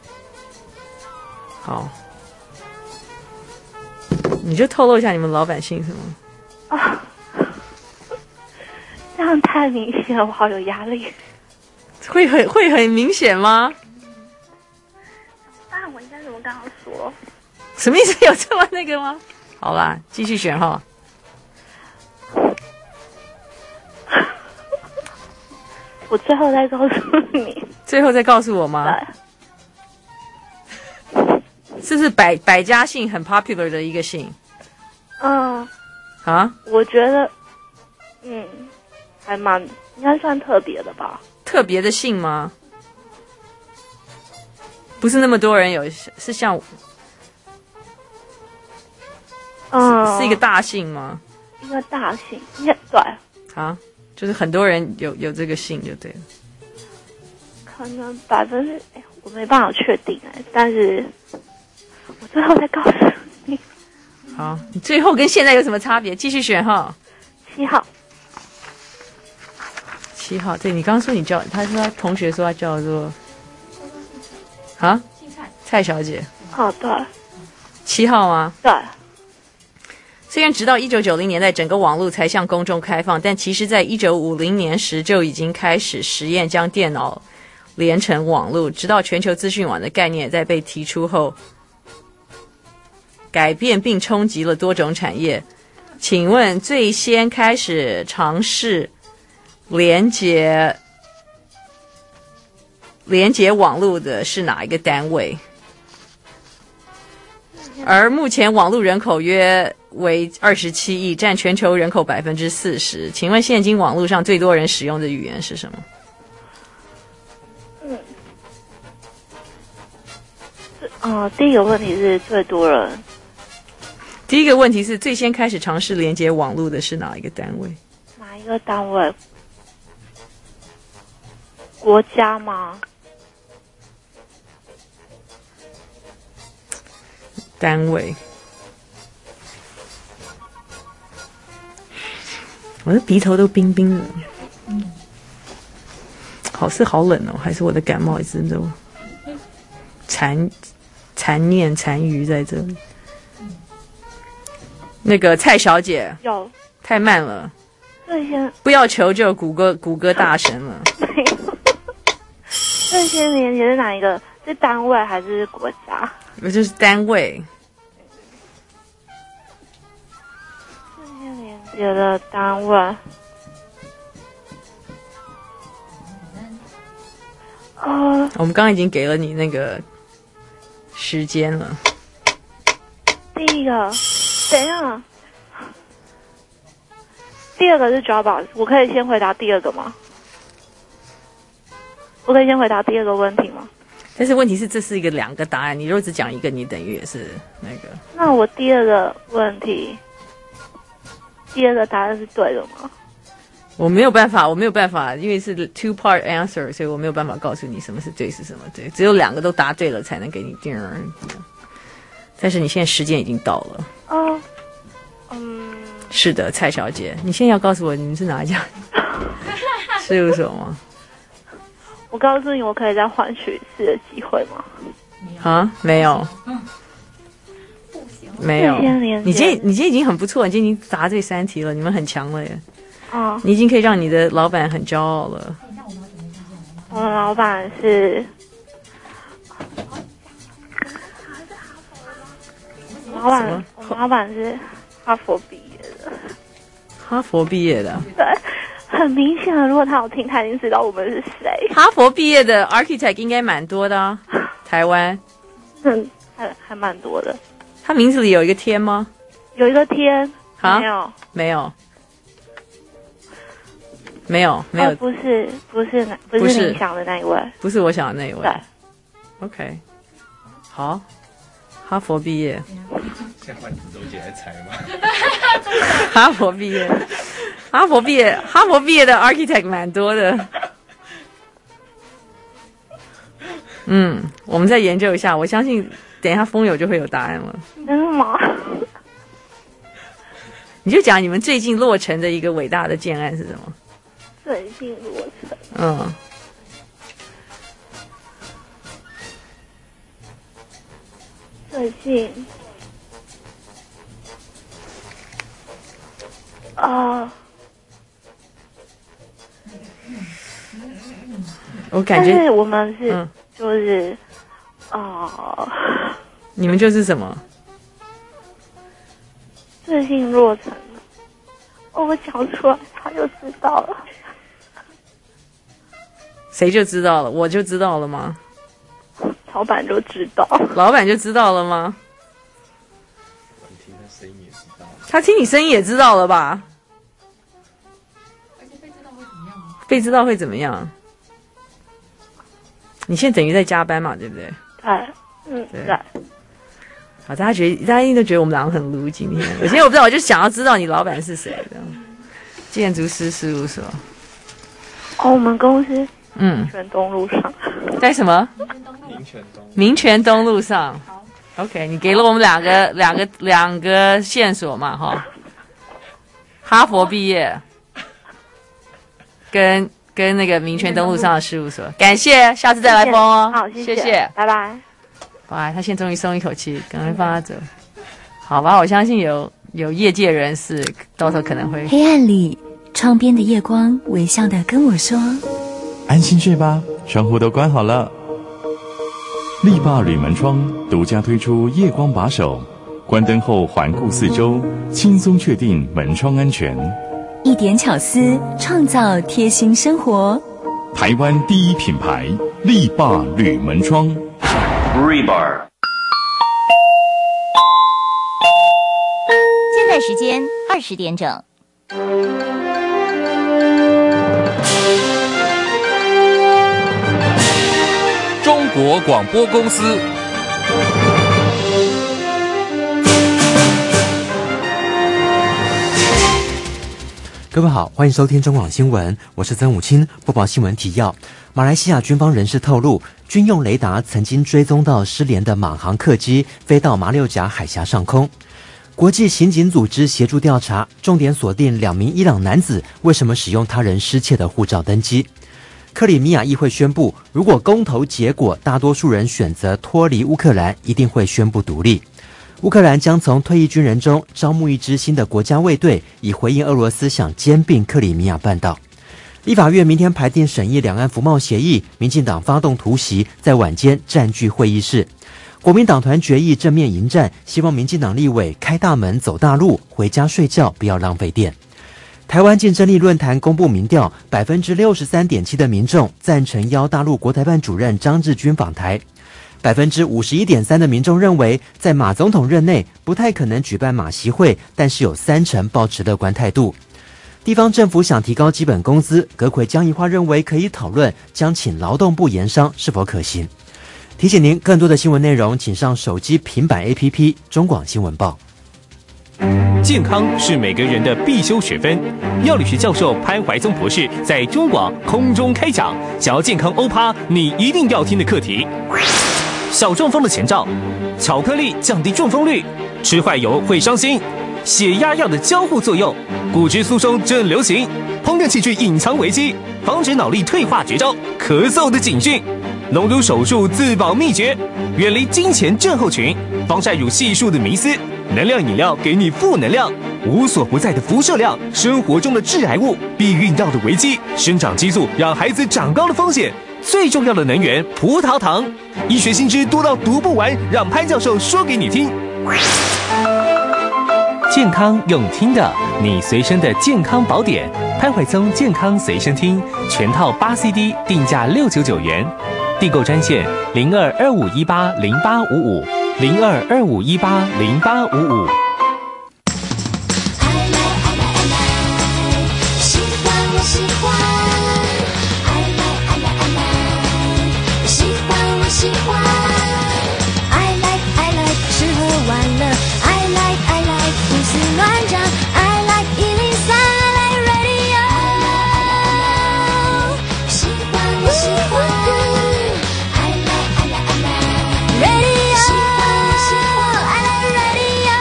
好，你就透露一下你们老板姓什么？ 啊，这样太明显了，我好有压力。 会很明显吗？ 我应该怎么跟他说？ 什么意思？有这么那个吗？好啦，继续选哈。 我最后再告诉你。 最后再告诉我吗？是不是百家姓很 popular 的一个姓？ 我觉得，还应该算特别的吧。 特别的姓吗？不是那么多人有，是像，是一个大姓吗？ 一个大姓，应该对。 就是很多人有这个姓就对了。 可能50%，我没办法确定但是我最后再告诉你。 好，你最后跟现在有什么差别？继续选哈。 7号。 7号，对，你刚刚说你叫，他说他同学说他叫做蔡小姐。 对。 7号吗？ 对。 虽然直到1990年代整个网络才向公众开放，但其实在1950年时就已经开始实验将电脑连成网络，直到全球资讯网的概念在被提出后，改变并冲击了多种产业。请问最先开始尝试连接网络的是哪一个单位？而目前网络人口约为27亿，占全球人口40%。请问现今网络上最多人使用的语言是什么？ 第一个问题是最多人。 第一个问题是最先开始尝试连接网络的是哪一个单位？ 哪一个单位？国家吗？ 单位。我的鼻头都冰冰的。好冷哦，还是我的感冒一直都残余在这里。那个蔡小姐， 有太慢了， 最先不要求救谷歌大神了。 最先连接是哪一个？是单位还是国家？ 我就是单位。 最先连接的单位。 我们刚刚已经给了你那个时间了。 第一个，等一下，第二个是 Dropbox， 我可以先回答第二个吗？我可以先回答第二个问题吗？ 但是问题是，这是两个答案，你如果只讲一个，你等于也是那个。 那我第二个问题，第二个答案是对的吗？ 我没有办法，因为是 two-part answer， 所以我没有办法告诉你什么是对，是什么对。只有2个都答对了，才能给你定。但是你现在时间已经到了。是的，蔡小姐，你现在要告诉我你们是哪一家事务所吗？ 我告诉你，我可以再换取一次的机会吗？ 没有。没有。你今天已经很不错，你今天已经答对3题了，你们很强了耶。你已经可以让你的老板很骄傲了。 我的老板是，我老板是哈佛毕业的。 哈佛毕业的？ 对，很明显的，如果他有听，他已经知道我们是谁。 哈佛毕业的 architect 应该蛮多的啊，台湾。 还蛮多的。 他名字里有一个天吗？ 有一个天。 啊？ 没有。不是你想的那一位， 不是我想的那一位。 对 ，OK， 好，哈佛毕业。 现在换子周姐来猜吗？ 哈佛毕业的 architect 蛮多的。我们再研究一下，我相信等一下风友就会有答案了。 真的吗？ 你就讲你们最近落成的一个伟大的建案是什么？ 最近落成。最近。 我感觉， 但是我们是、就是你们就是什么？ 最近落成了。我讲出来他就知道了。 谁就知道了？我就知道了吗？ 老板就知道。 老板就知道了吗？他听你声音也知道了吧？而且被知道会怎么样？被知道会怎么样？你现在等于在加班嘛，对不对？ 对。 好，大家一定都觉得我们两个很撸今天。我不知道，我就想要知道你老板是谁的。建筑师事务所。 我们公司民权东路上。 在什么？民权东路上。OK， 你给了我们两个线索嘛，哈。哈佛毕业，跟那个民权东路上的事务所，感谢，下次再来封哦。 好，谢谢，拜拜。 拜，他现在终于松一口气，赶快放他走。好吧，我相信有业界人士到时候可能会。 黑暗里，窗边的夜光微笑地跟我说：“ 安心睡吧，窗户都关好了。”力霸铝门窗独家推出夜光把手，关灯后环顾四周，轻松确定门窗安全。 一点巧思，创造贴心生活。 台湾第一品牌力霸铝门窗。 Rebar。 现在时间20点整。 中国广播公司。 各位好，欢迎收听中广新闻，我是曾武清，播报新闻提要。马来西亚军方人士透露，军用雷达曾经追踪到失联的马航客机飞到马六甲海峡上空。国际刑警组织协助调查，重点锁定2名伊朗男子为什么使用他人失窃的护照登机。克里米亚议会宣布，如果公投结果大多数人选择脱离乌克兰，一定会宣布独立。乌克兰将从退役军人中招募一支新的国家卫队，以回应俄罗斯想兼并克里米亚半岛。立法院明天排定审议两岸服贸协议，民进党发动突袭，在晚间占据会议室。国民党团决议正面迎战，希望民进党立委开大门走大路，回家睡觉不要浪费电。台湾竞争力论坛公布民调，63.7%的民众赞成邀大陆国台办主任张志军访台。51.3%的民众认为，在马总统任内不太可能举办马习会，但是有30%抱持乐观态度。地方政府想提高基本工资，阁揆江宜樺认为可以讨论将请劳动部研商是否可行。提醒您，更多的新闻内容请上手机平板 APP 中广新闻报。 健康是每个人的必修学分。药理学教授潘怀宗博士在中广空中开讲，想要健康欧趴，你一定要听的课题。小中风的前兆，巧克力降低中风率，吃坏油会伤心，血压药的交互作用，骨质疏松正流行，烹饪器具隐藏危机，防止脑力退化绝招，咳嗽的警讯，隆乳手术自保秘诀，远离金钱症候群，防晒乳系数的迷思，能量饮料给你负能量，无所不在的辐射量，生活中的致癌物，避孕药的危机，生长激素让孩子长高的风险，最重要的能源葡萄糖，医学新知多到读不完，让潘教授说给你听。健康用听的，你随身的健康宝典，潘怀宗健康随身听，全套8 CD， 定价699元，订购专线0225180855，0225180855。 喜欢。I like 吃喝玩乐 I like 胡思乱想 I like 103 I like radio 喜欢我喜欢 I like radio 喜欢我喜欢 I like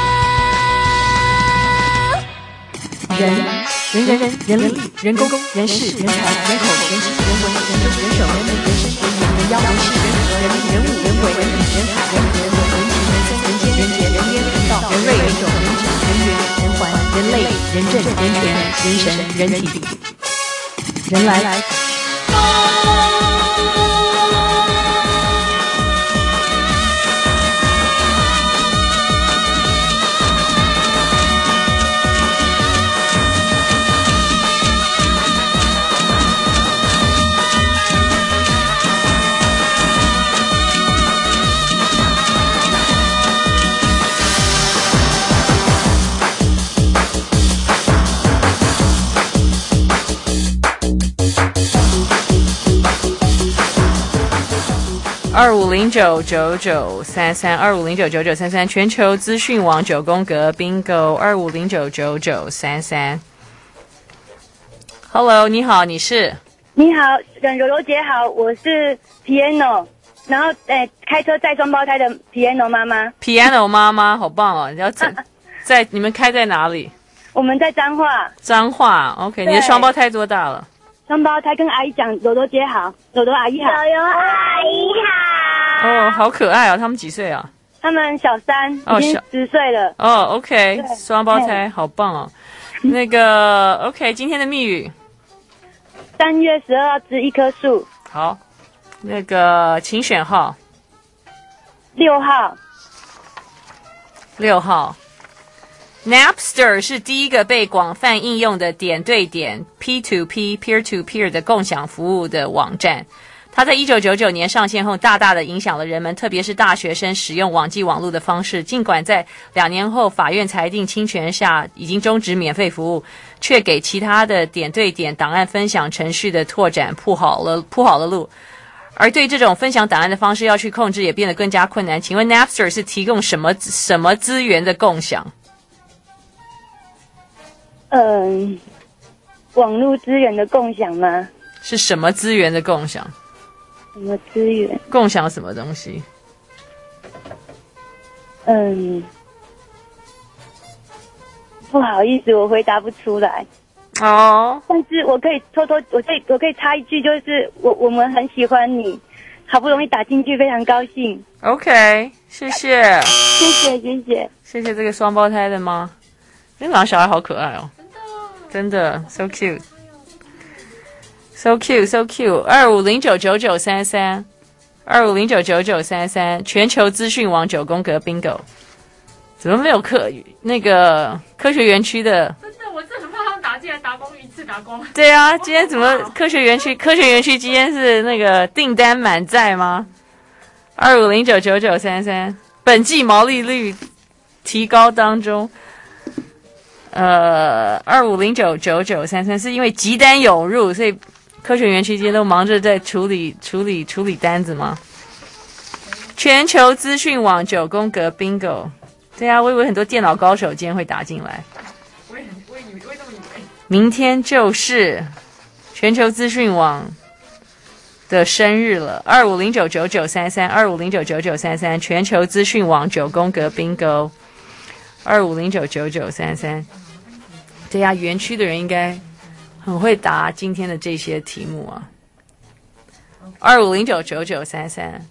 radio 人力人工人事人才人口人情人文人政人手人民人生人民人妖人事人和人物人为人理人海人人文人情人生人间人杰人烟人道人瑞人种人质人缘人环人类人政人权人神人体人来。2509993325099933全球资讯网9宫格 Bingo 25099933。Hello， 你好，你是？ 你好，柔柔姐好，我是 Piano， 然后开车载双胞胎的 Piano 妈妈。 Piano 妈妈，好棒哦！你要在你们开在哪里？ 我们在彰化。 彰化 ，OK， 你的双胞胎多大了？ 双胞胎跟阿姨讲，柔柔姐好，柔柔阿姨好，柔柔阿姨好。 哦，好可爱哦！他们几岁啊？ 他们小3，已经10岁了。 哦 ，OK， 双胞胎，好棒哦。那个 ，OK， 今天的密语 ，3月12号植一棵树。 好，那个请选号。 6号。 6号。Napster 是第一个被广泛应用的点对点 P2P peer-to-peer 的共享服务的网站。它在1999年上线后，大大的影响了人们，特别是大学生使用网际网络的方式。尽管在2年后法院裁定侵权下已经终止免费服务，却给其他的点对点档案分享程序的拓展铺好了路。而对这种分享档案的方式要去控制，也变得更加困难。请问 Napster 是提供什么资源的共享？ 网络资源的共享吗？ 是什么资源的共享？ 什么资源？ 共享什么东西？ 不好意思，我回答不出来。 哦， 但是我可以我可以插一句，就是我们很喜欢你，好不容易打进去，非常高兴。 OK， 谢谢， 谢谢这个双胞胎的吗？那两个小孩好可爱哦，真的 ，so cute。So cute, so cute. 25099933 25099933全球资讯网9宫格 Bingo。怎么没有科学园区的？ 真的，我真的很怕他们打进来打光一次打光。 对啊，今天怎么科学园区今天是那个订单满载吗？25099933本季毛利率提高当中。25099933是因为急单涌入，所以科学园区今天都忙着在处理单子吗？全球资讯网9宫格 Bingo， 对啊，我以为很多电脑高手今天会打进来。我也这么以为。明天就是全球资讯网的生日了，25099933 25099933全球资讯网9宫格 Bingo。25099933，对呀，园区的人应该很会答今天的这些题目啊。25099933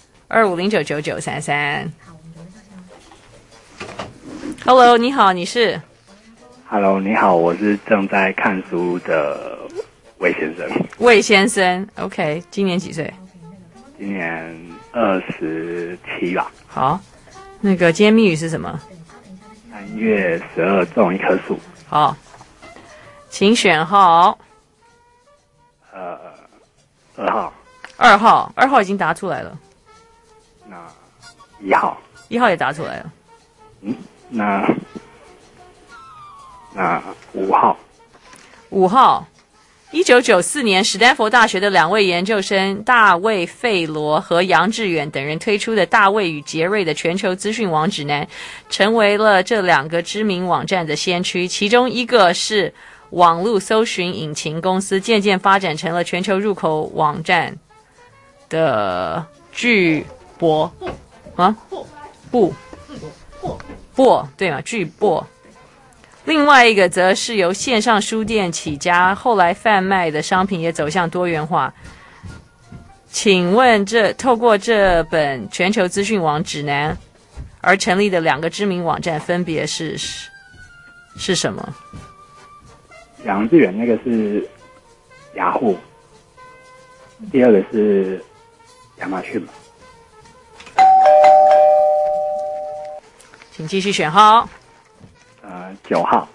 25099933。Hello， 你好，你是 ？Hello， 你好，我是正在看书的魏先生。 魏先生 ，OK， 今年几岁？ 今年27吧。 好，那个今天密语是什么 ？3月12种一棵树。 好，请选号。 2号。 2号，2号已经答出来了。 那1号。 1号也答出来了。 那5号。 5号， 1994年，史丹佛大学的2位研究生大卫·费罗和杨致远等人推出的大卫与杰瑞的全球资讯网指南，成为了这2个知名网站的先驱。其中一个是网络搜寻引擎公司，渐渐发展成了全球入口网站的巨擘啊，博对吗？巨擘。另外一个则是由线上书店起家，后来贩卖的商品也走向多元化。请问透过这本全球资讯网指南而成立的2个知名网站分别是什么？ 杨致远那个是雅虎，第二个是亚马逊嘛。 请继续选号。 9号。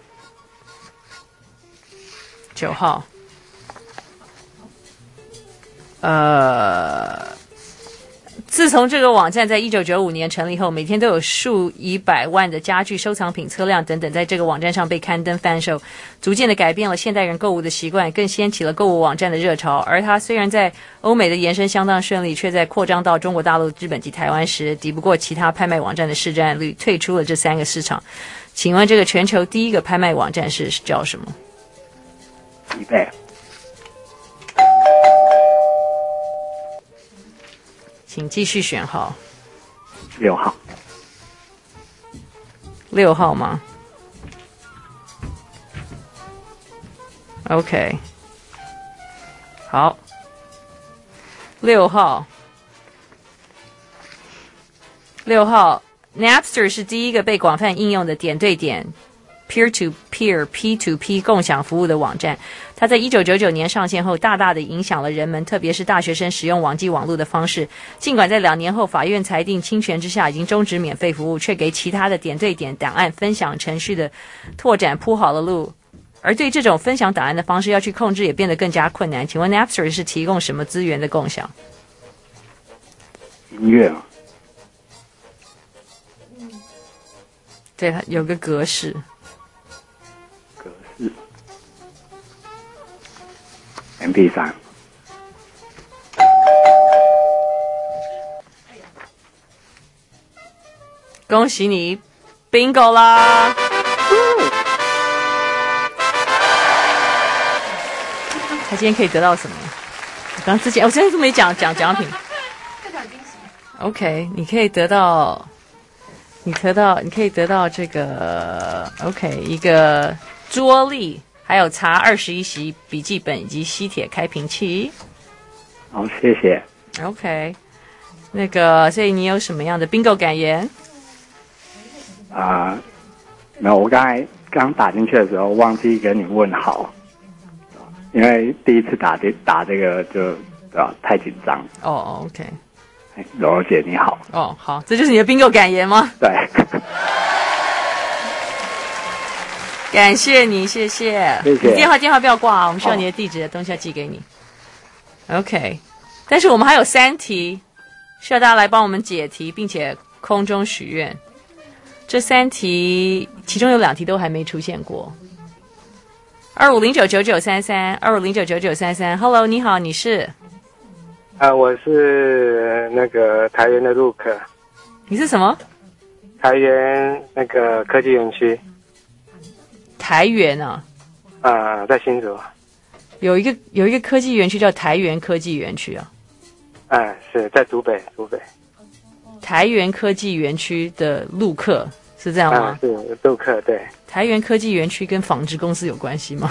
9号。自从这个网站在1995年成立后，每天都有数以百万的家具、收藏品、车辆等等在这个网站上被刊登贩售，逐渐的改变了现代人购物的习惯，更掀起了购物网站的热潮。而它虽然在欧美的延伸相当顺利，却在扩张到中国大陆、日本及台湾时，抵不过其他拍卖网站的市占率，退出了这3个市场。请问这个全球第一个拍卖网站是叫什么 ？eBay。 请继续选号。 6号。 6号吗 ？OK。好。6号。6号 ，Napster 是第一个被广泛应用的点对点 peer-to-peer P2P 共享服务的网站。它在1999年上线后，大大的影响了人们，特别是大学生使用网际网络的方式。尽管在2年后法院裁定侵权之下已经终止免费服务，却给其他的点对点档案分享程序的拓展铺好了路。而对这种分享档案的方式要去控制也变得更加困难。请问 Napster 是提供什么资源的共享？ 音乐吗？ 对，它有个格式。 MP3。 恭喜你 bingo 啦！他今天可以得到什么？我之前都没讲奖品。OK， 你可以得到这个 OK 一个桌历。还有茶21席笔记本以及吸铁开瓶器。 好，谢谢。 OK， 所以你有什么样的 bingo 感言？ 没有，我刚打进去的时候忘记跟你问好，因为第一次打这个就太紧张。 哦 ，OK。 柔柔姐你好。 哦，好，这就是你的 bingo 感言吗？ 对。 感谢你，谢谢。 谢谢。 你电话不要挂啊，我们需要你的地址的东西要寄给你。OK， 但是我们还有3题，需要大家来帮我们解题，并且空中许愿。这3题其中有2题都还没出现过。25099933 25099933 Hello， 你好，你是？ 我是那个台园的陆克。 你是什么？ 台园那个科技园区。 台园啊？ 在新竹。 有一个科技园区叫台园科技园区啊。 是在竹北。 台园科技园区的陆克是这样吗？ 是陆克，对。 台园科技园区跟纺织公司有关系吗？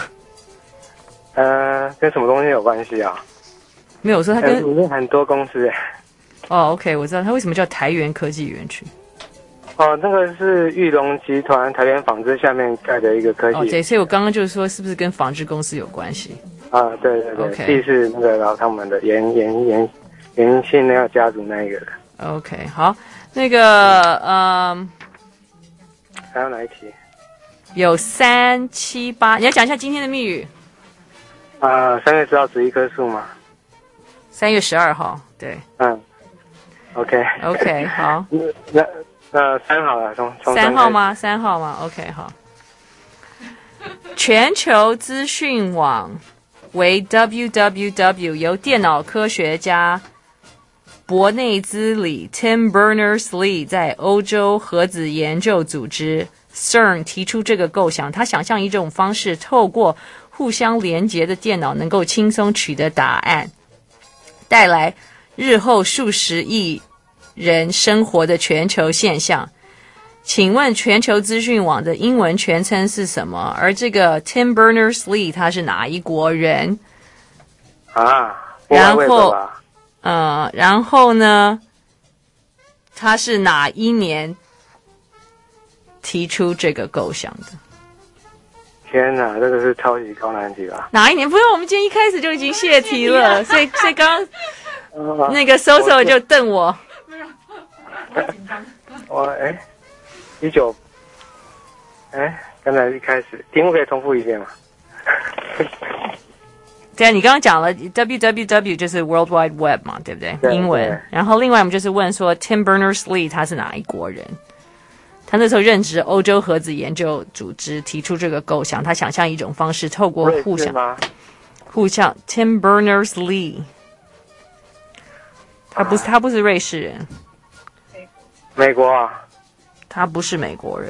跟什么东西有关系啊？ 没有说它跟里面很多公司。 OK， 我知道它为什么叫台园科技园区。 那个是裕隆集团台园纺织下面盖的一个科技。 对，所以我刚刚就是说，是不是跟纺织公司有关系？ 对。 OK， 地是那个他们的延信那个家族那一个的。 OK， 好，还有哪一题？ 有3、7、8，你要讲一下今天的密语。 3月10号指一棵树吗 ？3月12号，对。OK， 好。 那3号了，从 3号吗？3号吗 ？OK， 好。全球资讯网为 WWW， 由电脑科学家伯内兹里 Tim Berners-Lee 在欧洲核子研究组织 CERN 提出这个构想。他想象一种方式，透过互相连结的电脑能够轻松取得答案，带来日后数十亿人生活的全球现象。请问全球资讯网的英文全称是什么？而这个 Tim Berners-Lee 他是哪一国人？然后呢，他是哪一年提出这个构想的？ 天哪，这个是超级高难题吧？ 哪一年？不用，我们今天一开始就已经泄题了，所以刚刚那个 Soso 就瞪我。 刚才一开始题目可以重复一遍吗？ 对啊，你刚刚讲了 WWW 就是 World Wide Web 嘛，对不对？英文。然后另外我们就是问说 Tim Berners-Lee 他是哪一国人？他那时候任职欧洲核子研究组织，提出这个构想。他想象一种方式，透过互相 Tim Berners-Lee， 他不是瑞士人， 美国啊。 他不是美国人。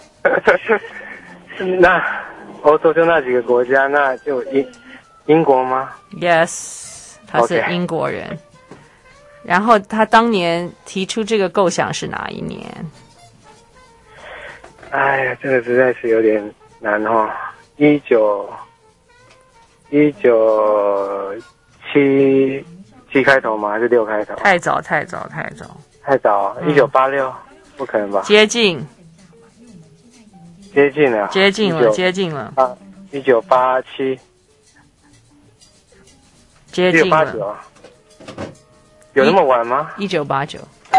那欧洲就那几个国家，那就英国吗 ？Yes， 他是英国人。Okay. 然后他当年提出这个构想是哪一年？ 哎呀，这个实在是有点难哦。1977开头吗？还是6开头？ 太早 ，1986。不可能吧？ 接近了 ，1987， 接近了 ，1989，有那么晚吗 ？1989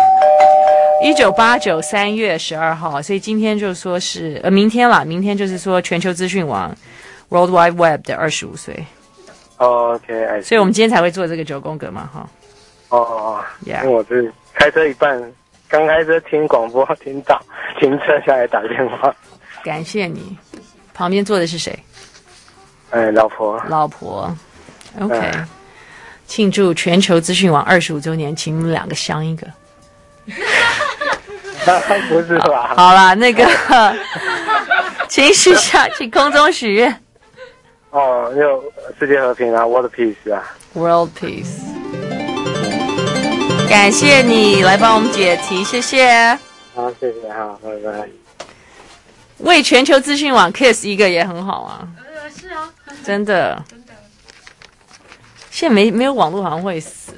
3月12号，所以今天就说是明天就是说全球资讯网 World Wide Web 的25岁。 OK， 所以我们今天才会做这个9宫格嘛，哈。 因为我是开车一半。刚开车听广播，停车下来打电话。 感谢你。旁边坐的是谁？ 老婆。 OK。庆祝全球资讯网25周年，请你们2个相一个。 不是吧？ 好啦，那个，请许下，请空中许愿。 就世界和平啊 ，World Peace 啊。 World Peace。感谢你来帮我们解题，谢谢。 好，谢谢，好，拜拜。 为全球资讯网 kiss 一个也很好啊。 是啊， 真的。现在没有网络好像会死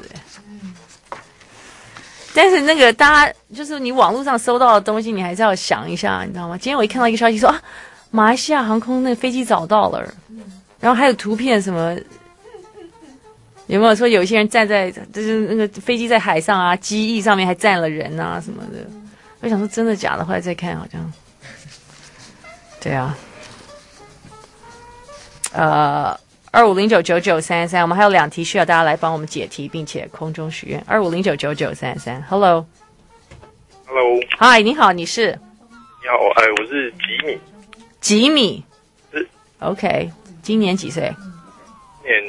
但是那个大家就是你网络上搜到的东西，你还是要想一下，你知道吗？今天我一看到一个消息说马来西亚航空那个飞机找到了，然后还有图片什么。有没有说有一些人站在就是那个飞机在海上啊，机翼上面还站了人啊什么的？我想说真的假的，后来再看好像，对啊。25099933，我们还有2题需要大家来帮我们解题，并且空中许愿。25099933 ，Hello， 嗨，你好，你是？ 你好，我是吉米。是 ，OK， 今年几岁？ 今年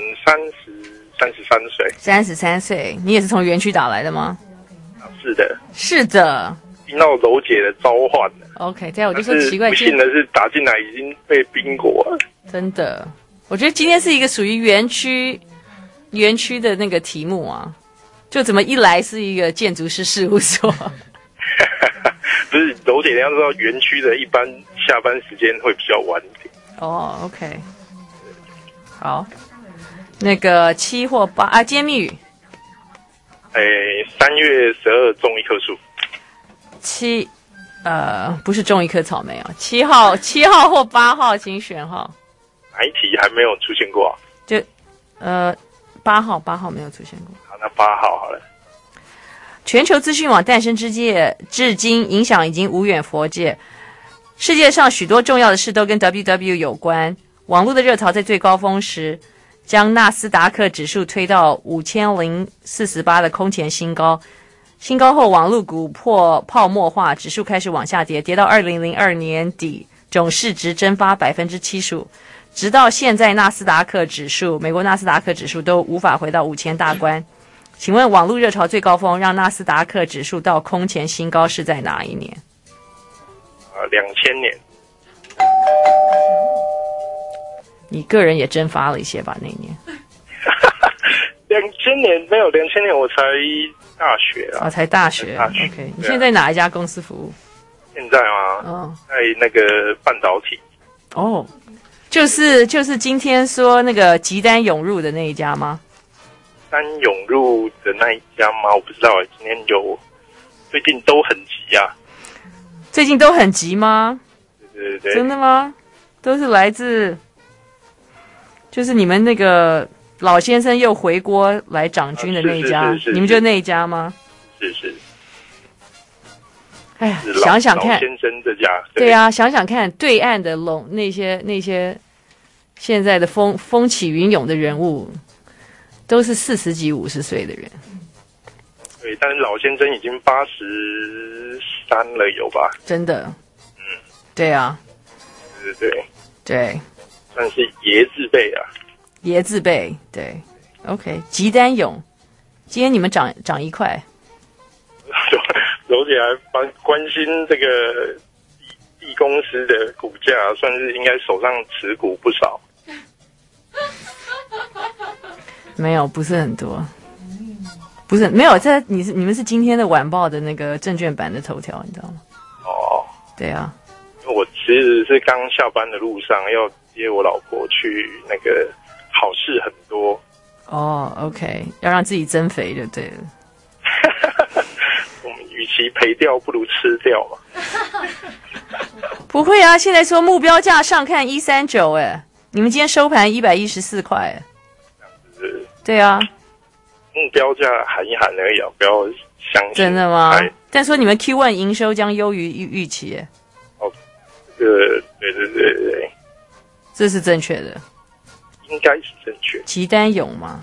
33岁。 你也是从园区打来的吗？是的。 听到柔姐的召唤了。 OK， 这样我就说奇怪。 不幸的是打进来已经被冰过了。 真的，我觉得今天是一个属于园区的那个题目啊，就怎么一来是一个建筑师事务所。 不是柔姐，你要知道园区的一般下班时间会比较晚一点。 OK， 好。那个7或8啊，今天密语。 3月12种一棵树。 不是种一棵草莓哦。7号或8号，请选号。 哪一题还没有出现过？ 就8号没有出现过。 好，那8号好了。 全球资讯网诞生之际，至今影响已经无远弗届。世界上许多重要的事都跟 WW 有关。网络的热潮在最高峰时，将纳斯达克指数推到5048的空前新高。新高后，网络股破泡沫化，指数开始往下跌，跌到2002年底，总市值蒸发75%。 直到现在纳斯达克指数，美国纳斯达克指数都无法回到5000大关。请问网络热潮最高峰让纳斯达克指数到空前新高是在哪一年 ？2000年。 你个人也蒸发了一些吧？那一年 2000年没有，2000年我才大学啊。 才大学。OK， 你现在哪一家公司服务？ 现在吗？在那个半导体。 哦，就是今天说那个急单涌入的那一家吗？ 单涌入的那一家吗？我不知道，今天最近都很急啊。 最近都很急吗？ 对。 真的吗？都是来自，就是你们那个老先生又回锅来掌军的那一家，你们就那一家吗？ 是。 哎呀，想想看， 老先生这家。 对啊，想想看，对岸的那些现在的风起云涌的人物。都是40几50岁的人， 对，但是老先生已经83了，有吧？ 真的，对啊，对， 算是爷字辈啊， 爷字辈，对 ，OK， 急单涌，今天你们涨1块， 柔姐还关心这个地公司的股价，算是应该手上持股不少。 没有，不是很多，不是没有。你们是今天的晚报的那个证券版的头条，你知道吗？ 哦， 对啊。 我其实是刚下班的路上要接我老婆去那个好事很多。 哦 ，OK， 要让自己增肥就对了。 我们与其赔掉，不如吃掉嘛。 不会啊，现在说目标价上看139，哎，你们今天收盘114块，对啊， 目标价喊一喊而已，不要相信。 真的吗？但说你们 Q1 营收将优于预期。 哦，对， 这是正确的， 应该是正确。 急单涌吗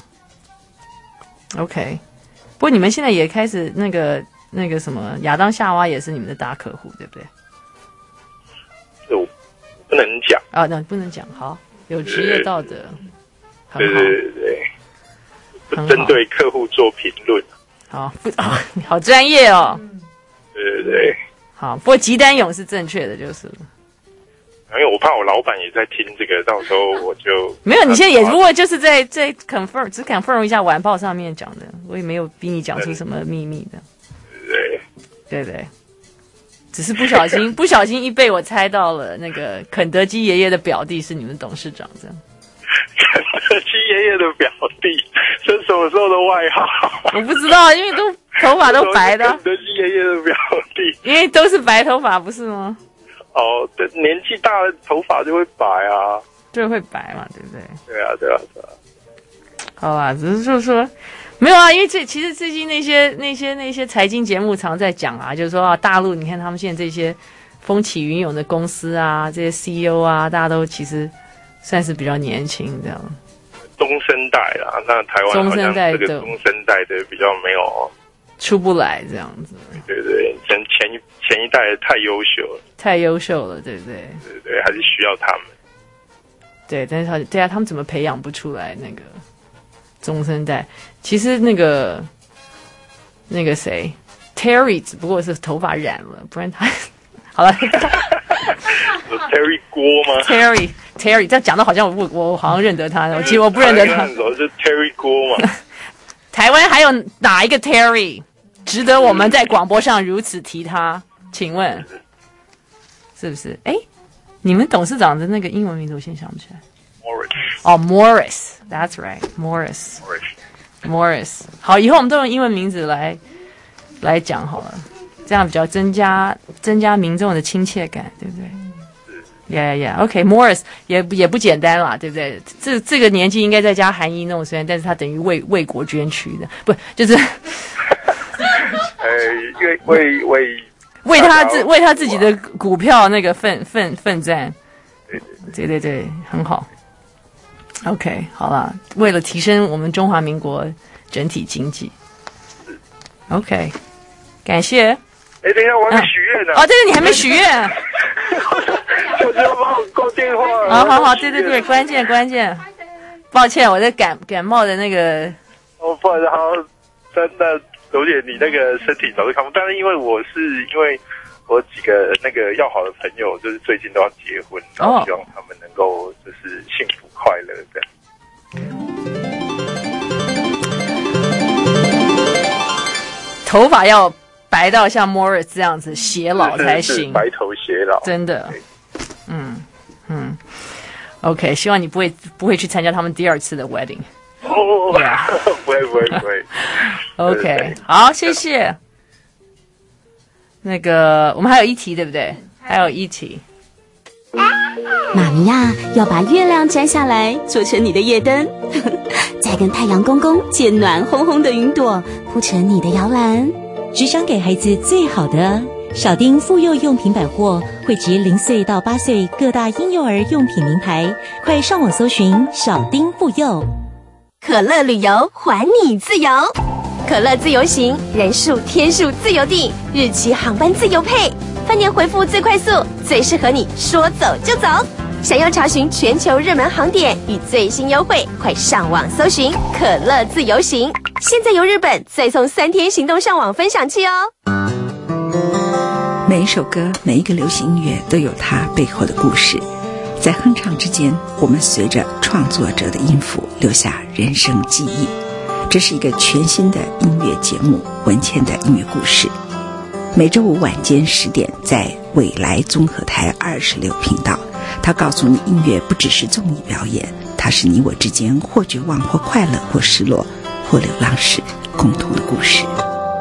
？OK， 不过你们现在也开始那个什么亚当夏娃也是你们的大客户，对不对？ 这我不能讲啊，那不能讲。好，有职业道德， 对。不针对客户做评论。 好，好专业哦。 对。 好，不过急单涌是正确的，就是了。 因为我怕我老板也在听这个，到时候我就没有。你现在也如果就是在 confirm 只 confirm 一下晚报上面讲的，我也没有逼你讲出什么秘密的。对，只是不小心一被我猜到了那个肯德基爷爷的表弟是你们董事长这样。 肯德基爷爷的表弟，这什么时候的外号？ 我不知道，因为都头发都白的。 肯德基爷爷的表弟， 因为都是白头发，不是吗？ 哦，对，年纪大了头发就会白啊， 就会白嘛，对不对？ 对啊。 好吧，只是就是说没有啊，因为其实最近那些财经节目常在讲啊，就是说啊，大陆你看他们现在这些风起云涌的公司啊，这些 CEO 啊，大家都其实算是比较年轻这样。 中生代啦，那台湾好像这个中生代的比较没有出不来这样子。 对，前一代太优秀了，对不对？对，还是需要他们。 对，但是他们怎么培养不出来那个中生代？其实那个谁 Terry 只不过是头发染了，不然他好了。 Terry 郭吗 ？Terry， 这讲的好像我好像认得他，其实我不认得他。 是 Terry 郭嘛？ 台湾还有哪一个 Terry 值得我们在广播上如此提他？请问是不是？哎，你们董事长的那个英文名字我现在想不起来。Morris，That's right，Morris。好，以后我们都用英文名字来讲好了，这样比较增加民众的亲切感，对不对？OK，Morris 也不简单啦，对不对？这个年纪应该在家含饴弄孙，但是他等于为国捐躯的，不就是？为他自己的股票那个奋战，对，很好。OK， 好了，为了提升我们中华民国整体经济 ，OK， 感谢。 等一下，我还没许愿呢。 哦，对，你还没许愿。 我就帮我挂电话。 好，对，关键。抱歉，我在感冒的那个。 不好意思，好，真的，刘姐，你那个身体早就康复，但是因为我几个那个要好的朋友，就是最近都要结婚，然后希望他们能够就是幸福快乐这样。 头发要白到像 Morris 这样子偕老才行， 是白头偕老， 真的。OK， 希望你不会去参加他们第二次的 wedding。 不会。 OK， 好，谢谢。那个，我们还有一题，对不对？还有一题。 妈咪呀，要把月亮摘下来，做成你的夜灯，再跟太阳公公借暖烘烘的云朵，铺成你的摇篮。 只想给孩子最好的。小丁妇幼用品百货汇集0岁到8岁各大婴幼儿用品名牌，快上网搜寻小丁妇幼。 可乐旅游还你自由，可乐自由行，人数天数自由定，日期航班自由配，饭店回复最快速，最适合你说走就走。想要查询全球热门航点与最新优惠，快上网搜寻可乐自由行。现在游日本，再送3天行动上网分享器哦。 每一首歌，每一个流行音乐都有它背后的故事，在哼唱之间，我们随着创作者的音符留下人生记忆。这是一个全新的音乐节目，文茜的音乐故事。每周五晚间10点，在未来综合台26频道，它告诉你，音乐不只是综艺表演，它是你我之间或绝望或快乐或失落或流浪时共同的故事。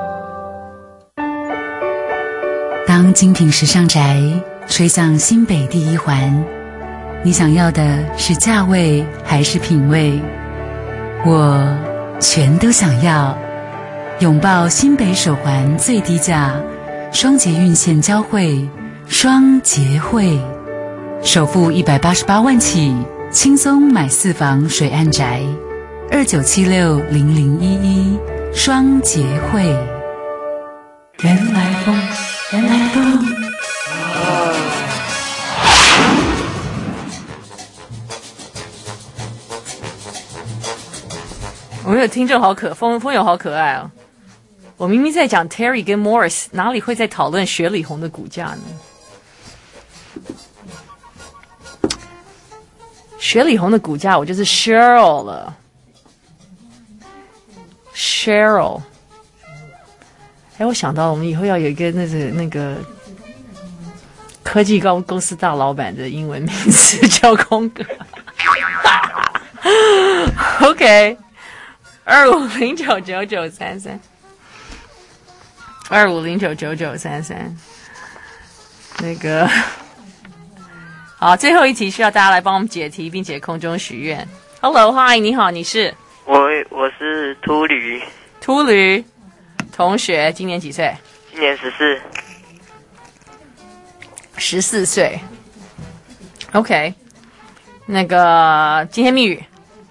当精品时尚宅吹向新北第1环，你想要的是价位还是品味？我全都想要。拥抱新北首环最低价，双捷运线交汇，双捷汇，首付188万起，轻松买4房水岸宅，29760011，双捷汇。人来疯，人来疯。 我们有听众好风友好可爱哦！我明明在讲 Terry 跟 Morris， 哪里会在讨论雪里红的股价呢？雪里红的股价，我就是 Cheryl 了 ，Cheryl。我想到我们以后要有一个那个科技公司大老板的英文名字叫空格。OK。25099933，25099933，那个好，最后一题需要大家来帮我们解题，并且空中许愿。Hello， Hi， 你好，你是？ 我是秃驴同学，今年几岁？ 今年 14岁。OK， 那个今天密语。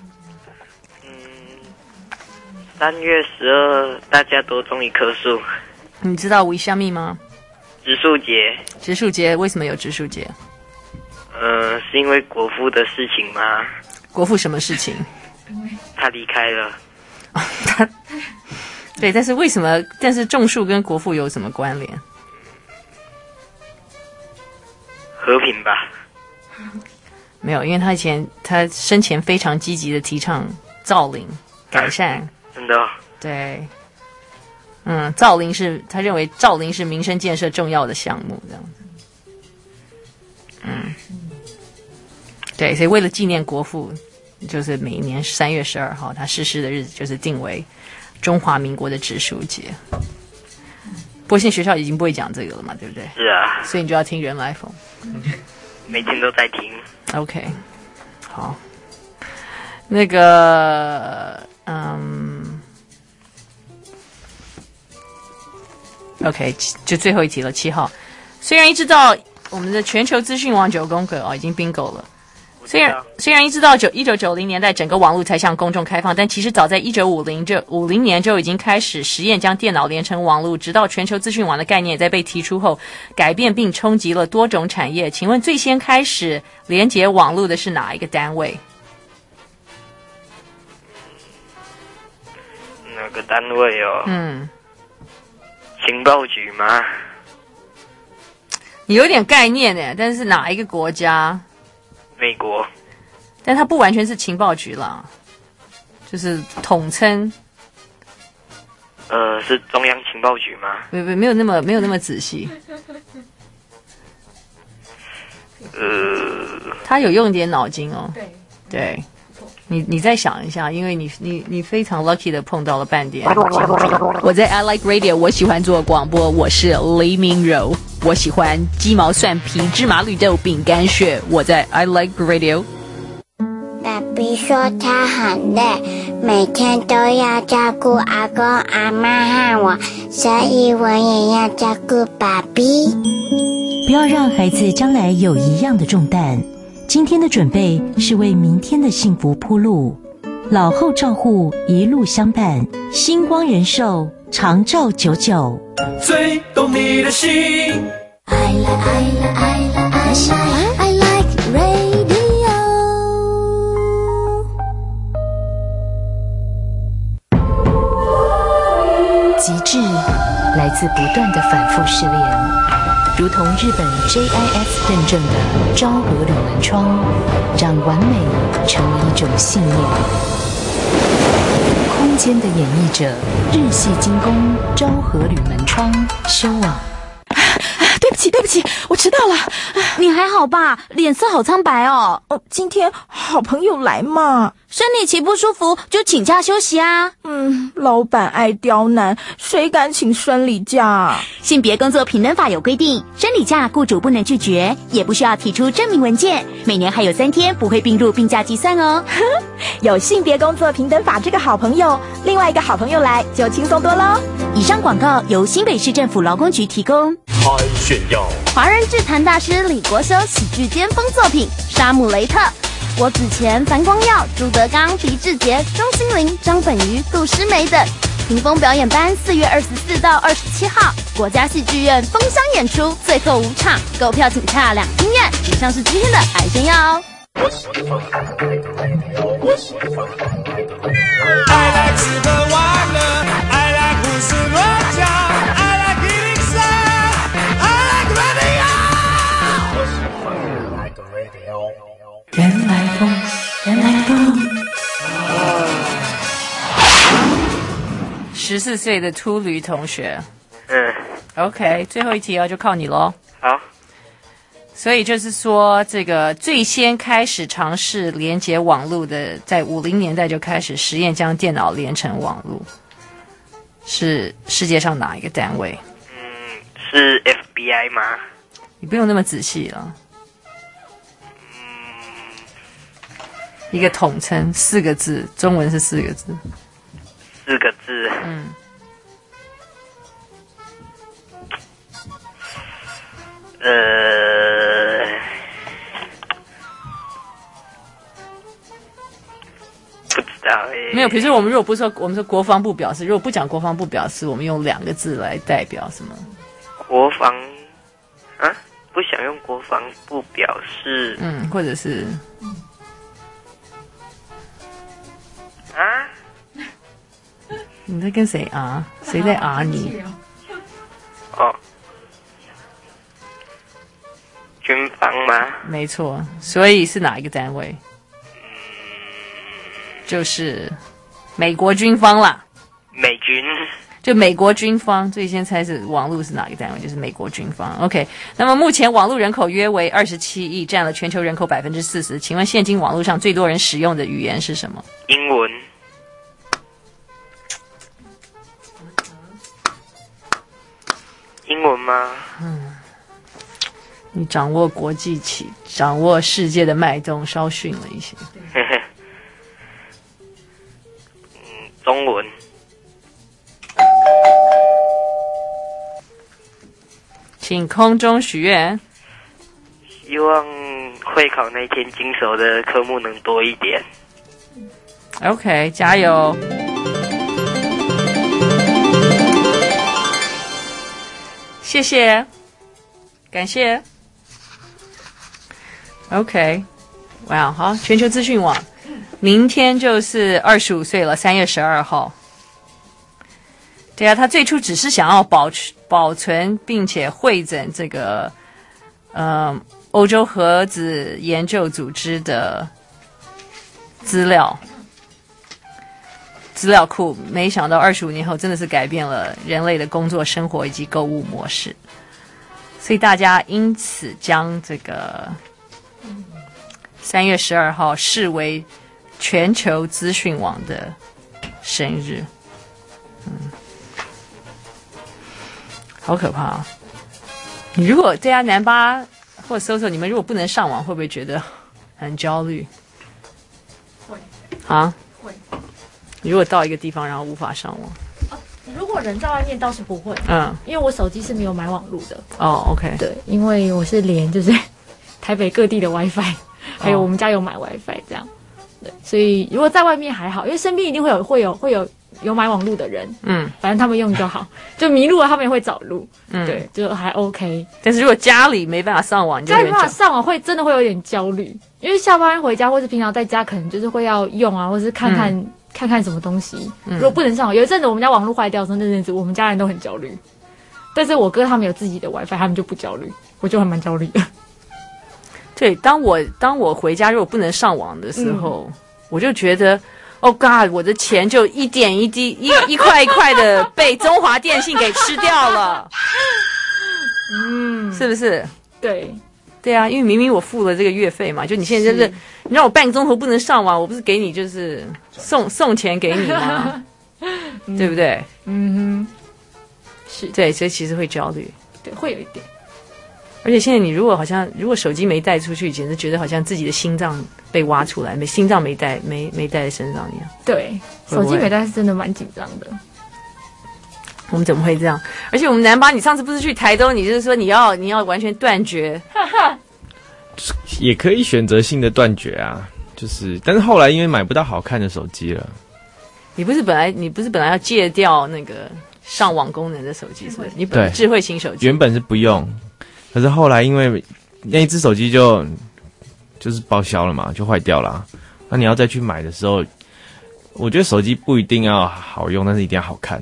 3月12，大家多种一棵树。 你知道为什么吗？ 植树节。 植树节为什么有植树节？ 是因为国父的事情吗？ 国父什么事情？ 他离开了。 对，但是为什么？但是种树跟国父有什么关联？ 和平吧。 没有，因为他生前非常积极的提倡造林改善。 真的、哦？ 对，造林他认为造林是民生建设重要的项目，这样子。对，所以为了纪念国父，就是每年3月12号他逝世的日子，就是定为中华民国的植树节。不过现在学校已经不会讲这个了嘛，对不对？ 是啊。 所以你就要听人来疯。 每天都在听。 OK， 好，那个。OK， 就最后一题了，7号。虽然一直到我们的全球资讯网9宫格已经 bingo 了， 虽然一直到1990年代整个网络才向公众开放，但其实早在1950年就已经开始实验将电脑连成网络，直到全球资讯网的概念也在被提出后，改变并冲击了多种产业。请问最先开始连接网络的是哪一个单位？ 哪个单位哦？情报局吗？ 你有点概念耶，但是哪一个国家？ 美国。 但它不完全是情报局啦，就是统称。 是中央情报局吗？ 没有那么仔细。他有用点脑筋哦。对。你再想一下，因为你非常 lucky 的碰到了半点。我在 I Like Radio， 我喜欢做广播，我是黎明柔，我喜欢鸡毛蒜皮芝麻绿豆饼干屑，我在 I Like Radio。 爸比说他很累，每天都要照顾阿公阿嬷和我，所以我也要照顾爸比。 不要让孩子将来有一样的重担。今天的准备是为明天的幸福铺路，老后照护一路相伴，星光人寿长照99， 最懂你的心。 I like radio。 极致来自不断的反复试炼，如同日本 JIS 认证的昭和铝门窗，让完美成为一种信念。空间的演绎者，日系精工昭和铝门窗，修网。 对不起，我迟到了。 你还好吧？脸色好苍白哦。 今天好朋友来嘛， 身体起不舒服就请假休息啊。 老板爱刁难，谁敢请生理假？ 性别工作平等法有规定，生理假雇主不能拒绝，也不需要提出证明文件，每年还有3天不会并入病假计算哦。 有性别工作平等法这个好朋友，另外一个好朋友来就轻松多咯。 以上广告由新北市政府劳工局提供。 太炫耀！ 华人制坛大师李国修喜剧巅峰作品《沙姆雷特》，郭子乾、樊光耀、朱德刚、狄志杰、钟欣凌、张本鱼、杜诗梅等。屏风表演班4月24到27号，国家戏剧院封箱演出，最后5场，购票请洽两厅院。以上是今天的海鲜药哦。 I like 吃喝玩乐 ，I like 胡思乱想 ，I like 103 ，I like radio。 原来风。 14岁的秃驴同学。OK， 最后一题就靠你咯。 好。 所以就是说，这个最先开始尝试连接网络的，在50年代就开始实验将电脑连成网络，是世界上哪一个单位？ 是 FBI 吗？ 你不用那么仔细了。一个统称，4个字，中文是4个字。 4个字。不知道没有，比如说我们如果不说，我们说国防部表示，如果不讲国防部表示，我们用2个字来代表什么？ 国防啊，不想用国防部表示。 或者是啊？ 你在跟谁啊？谁在啊你？ 哦。军方吗？ 没错，所以是哪一个单位？就是美国军方啦。 美军。 就美国军方最先猜是网络是哪一个单位？就是美国军方。OK， 那么目前网络人口约为27亿，占了全球人口40%。请问现今网络上最多人使用的语言是什么？ 英文。英文吗？ 你掌握国际掌握世界的脉动，稍逊了一些。 中文。 请空中许愿。 希望会会考那天经手的科目能多一点。 OK， 加油！谢谢，感谢。OK， 哇，好，全球资讯网，明天就是25岁了，3月12号。对啊，他最初只是想要保存并且汇整这个欧洲核子研究组织的资料库，没想到25年后真的是改变了人类的工作、生活以及购物模式，所以大家因此将这个3月12号视为全球资讯网的生日。好可怕啊！你如果对啊，南巴或搜，你们如果不能上网，会不会觉得很焦虑？ 会啊？ 会。 你如果到一个地方然后无法上网， 如果人在外面倒是不会，因为我手机是没有买网路的。 哦 ，OK， 对， 因为我是连就是台北各地的 WiFi， 还有我们家有买 WiFi 这样，对，所以如果在外面还好，因为身边一定会有买网路的人，反正他们用就好，就迷路了他们也会找路，对，就还 OK。但是如果家里没办法上网， 家里没办法上网真的会有点焦虑，因为下班回家或是平常在家可能就是会要用啊，或是看看什么东西。如果不能上网，有一阵子我们家网路坏掉的时候，那阵子我们家人都很焦虑。但是我哥他们有自己的 WiFi， 他们就不焦虑，我就还蛮焦虑的。 对，当我回家如果不能上网的时候，我就觉得。Oh God！ 我的钱就一点一滴、一块一块的被中华电信给吃掉了，是不是？ 对， 对啊，因为明明我付了这个月费嘛，就你现在就是你让我半个钟头不能上网，我不是给你就是送钱给你吗？对不对？是对，所以其实会焦虑， 对，会有一点。 而且现在你如果手机没带出去，简直觉得好像自己的心脏被挖出来，心脏没带在身上一样。 对，手机没带是真的蛮紧张的。 我们怎么会这样？而且我们南巴，你上次不是去台东，你就是说你要完全断绝， 也可以选择性的断绝啊。就是，但是后来因为买不到好看的手机了。 你不是本来要戒掉那个上网功能的手机，是不是？你本来智慧型手机原本是不用。可是后来因为那一只手机就是报销了嘛，就坏掉了。那你要再去买的时候，我觉得手机不一定要好用，但是一定要好看。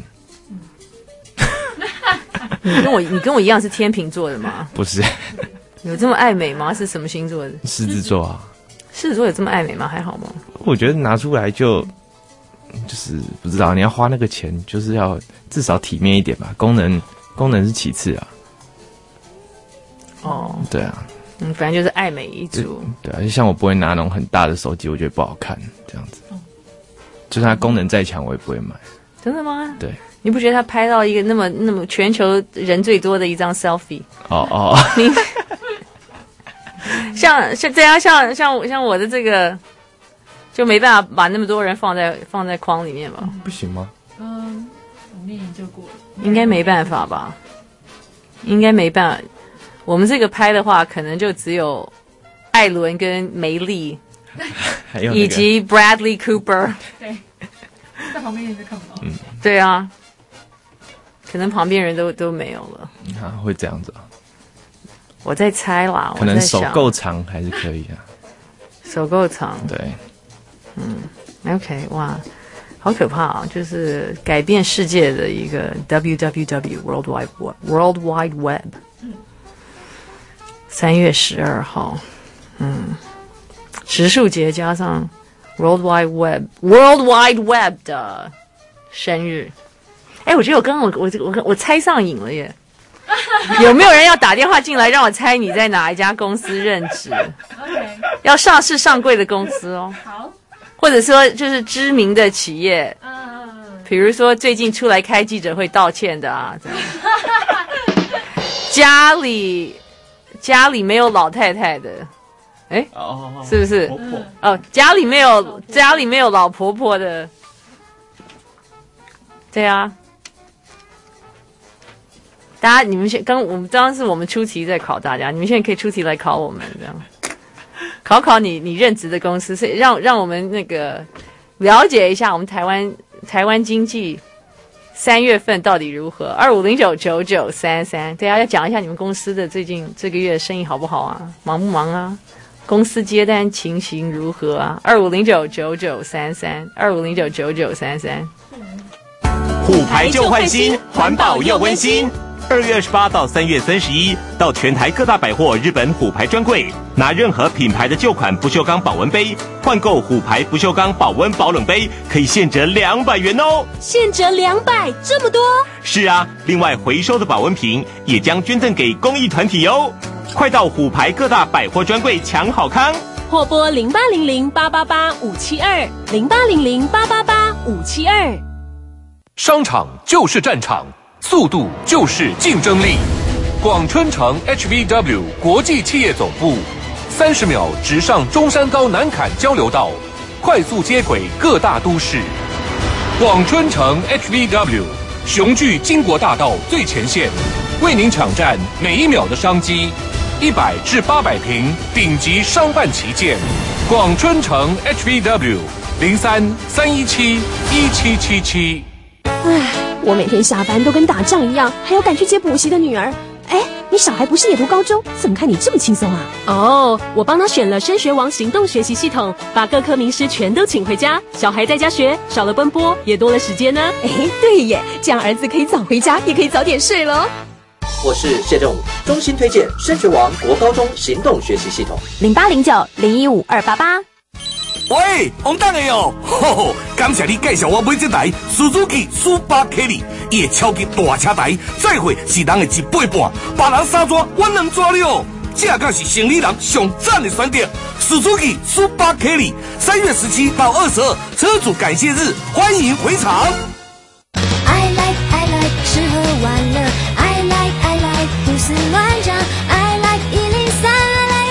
你跟我一样是天秤座的吗？ 不是。 有这么爱美吗？是什么星座的？ 狮子座啊。 狮子座有这么爱美吗？还好吗？ 我觉得拿出来就是不知道，你要花那个钱，就是要至少体面一点吧。功能是其次啊。 哦， 对啊， 反正就是爱美一族。 对啊，就像我不会拿那种很大的手机，我觉得不好看，这样子。就算它功能再强，我也不会买。 真的吗？ 对， 你不觉得他拍到一个那么全球人最多的一张 selfie？ 你像我的这个，就没办法把那么多人放在框里面吧？ 不行吗？ 我们研究过了， 应该没办法吧？应该没办法。我们这个拍的话，可能就只有艾伦跟梅丽， 还有、 以及 Bradley Cooper。 对，在旁边也是看不到。 对啊，可能旁边人都没有了。 会这样子啊？ 我在猜啦， 可能手够长还是可以啊。 手够长， 对。 OK， 哇，好可怕啊！就是改变世界的一个 WWW World Wide Web。3月12号，植树节加上 World Wide Web 的生日。我觉得我刚刚我猜上瘾了耶！有没有人要打电话进来让我猜你在哪一家公司任职？ OK， 要上市上柜的公司哦。 好， 或者说就是知名的企业，比如说最近出来开记者会道歉的啊，这样家里没有老太太的，是不是？婆婆家里没有老婆婆的，对啊。大家，你们我们当时我们出题在考大家，你们现在可以出题来考我们，这样。 考你任职的公司，所以让我们那个了解一下我们台湾经济3月份到底如何。25099933，对啊，要讲一下你们公司的最近这个月生意好不好啊？忙不忙啊？公司接单情形如何啊？25099933，25099933。 虎牌旧换新，环保又温馨。2月28到3月31，到全台各大百货日本虎牌专柜，拿任何品牌的旧款不锈钢保温杯，换购虎牌不锈钢保温保冷杯，可以现折200元哦。 现折200，这么多？ 是啊，另外回收的保温瓶也将捐赠给公益团体哦。快到虎牌各大百货专柜抢好康， 或拨0800888572，0800888572。 商场就是战场，速度就是竞争力。广春城 HVW 国际企业总部，30秒直上中山高南崁交流道，快速接轨各大都市。广春城 HVW 雄踞经国大道最前线，为您抢占每一秒的商机。100至800平顶级商办旗舰，广春城 HVW03-317-1777。 唉，我每天下班都跟打仗一样，还要赶去接补习的女儿。哎，你小孩不是也读高中？怎么看你这么轻松啊？哦，我帮他选了升学王行动学习系统，把各科名师全都请回家，小孩在家学，少了奔波，也多了时间呢。哎，对耶，这样儿子可以早回家，也可以早点睡咯。 我是谢正武，衷心推荐升学王国高中行动学习系统。 0809015288。 喂，王大爷哦，吼，感谢你介绍我买这台 Suzuki Super Carry， 伊的超级大车台，载货是人的1倍半，别人3抓，我2抓了。这敢是生理人上赞的选择 ，Suzuki Super Carry。3月17到22，车主感谢日，欢迎回场。 I like 吃喝玩乐 I like 胡思乱想 I like 103 I like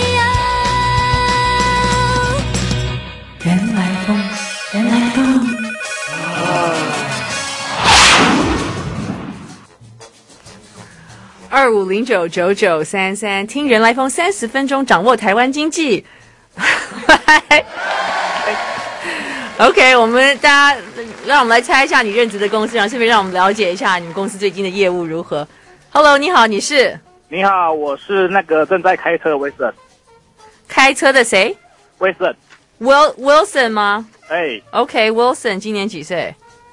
radio。 原来风，原来风。 25099933，听人来疯30分钟，掌握台湾经济。OK， 我们大家，让我们来猜一下你任职的公司，然后顺便让我们了解一下你们公司最近的业务如何。Hello， 你好，你是？ 你好，我是那个正在开车的 Wilson。 开车的谁 ？Wilson。Wilson 吗？ 哎。 OK，Wilson 今年几岁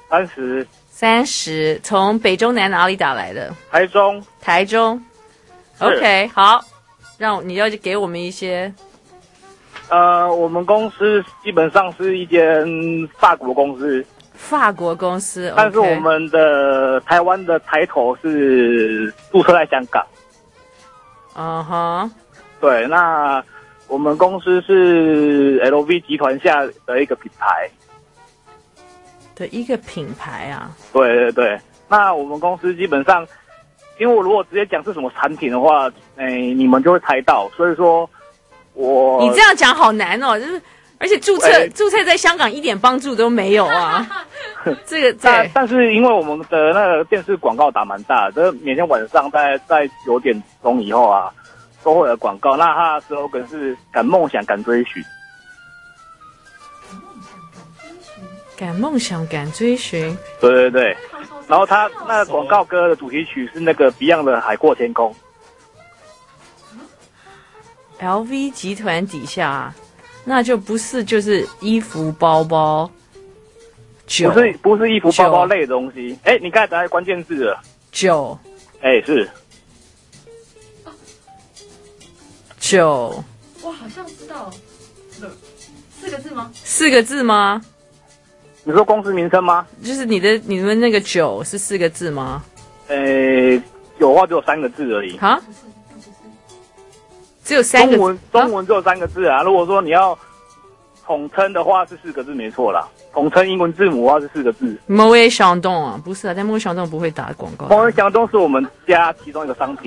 ？30，从北中南哪里打来的？台中。OK， 好，让你要给我们一些。 我们公司基本上是一间法国公司。 法国公司， 但是我们的台湾的抬头是注册在香港。 嗯哼。 对，那我们公司是 LV 集团下的一个品牌。 的一个品牌啊。 对对对，那我们公司基本上，因为我如果直接讲是什么产品的话，你们就会猜到，所以说你这样讲好难哦，就是而且注册在香港一点帮助都没有啊。这个但是因为我们的那个电视广告打蛮大的，每天晚上在9点钟以后啊，都会有广告。那它的 slogan 是敢梦想敢追寻。 敢梦想敢追寻。 对对对，然后它那个广告歌的主题曲是那个 Beyond 的《海阔天空》。 LV 集团底下，那就不是就是衣服、包包、酒， 不是衣服、包包类的东西。哎，你刚才讲到关键字了， 酒。 哎，是酒。 哇，好像知道4个字吗 ？4个字吗？ 你说公司名称吗？ 就是你们那个酒是4个字吗？ 有的话只有3个字而已。 哈？只有3个字， 中文只有3个字啊。如果说你要统称的话是4个字没错啦，统称英文字母的话是4个字。 某位响动啊，不是啊，但某位响动不会打广告。 某位响动是我们家其中一个商品。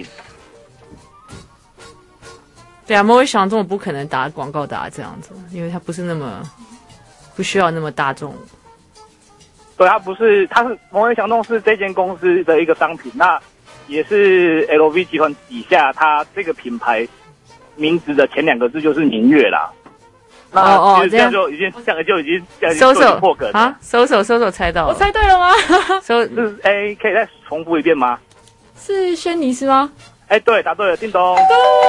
对啊，某位响动不可能打广告打这样子，因为它不是那么不需要那么大众。 对，它是某位响动是这间公司的一个商品，那也是 LV 集团底下它这个品牌名字的前2个字就是明月啦。 那其实这样就已经搜破梗了啊，搜猜到了， 我猜对了吗？ 可以再重复一遍吗？ 是轩尼诗吗？ 对，答对了，叮咚。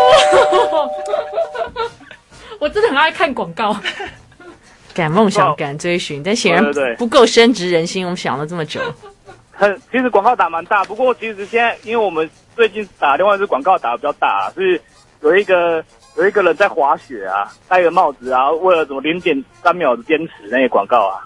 我真的很爱看广告， 赶梦想，赶追寻，但显然不够深植人心。我们想了这么久， 其实广告打蛮大，不过其实现在因为我们最近打另外一支广告打得比较大，是有一个人在滑雪啊，戴个帽子啊，为了什么0.3秒的坚持那些广告啊。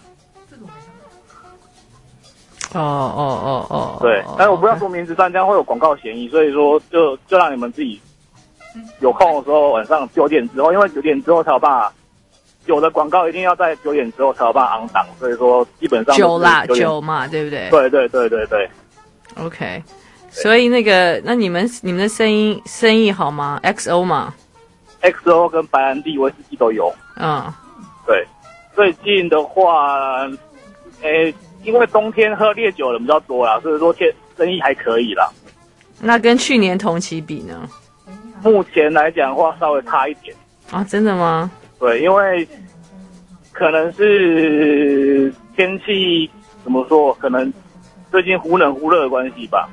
对，但是我不要说名字，这样会有广告嫌疑，所以说就让你们自己有空的时候晚上9点之后，因为9点之后才有办法，有的广告一定要在9点之后才有办法昂档，所以说基本上 9嘛，对不对？ 对。 OK， 所以那你们的生意好吗 ？XO 嘛 ，XO 跟白兰地、威士忌都有。对。最近的话，因为冬天喝烈酒的人比较多啦，所以说生意还可以啦。 那跟去年同期比呢？ 目前来讲的话，稍微差一点。 啊，真的吗？ 对，因为可能是天气怎么说，可能最近忽冷忽热的关系吧。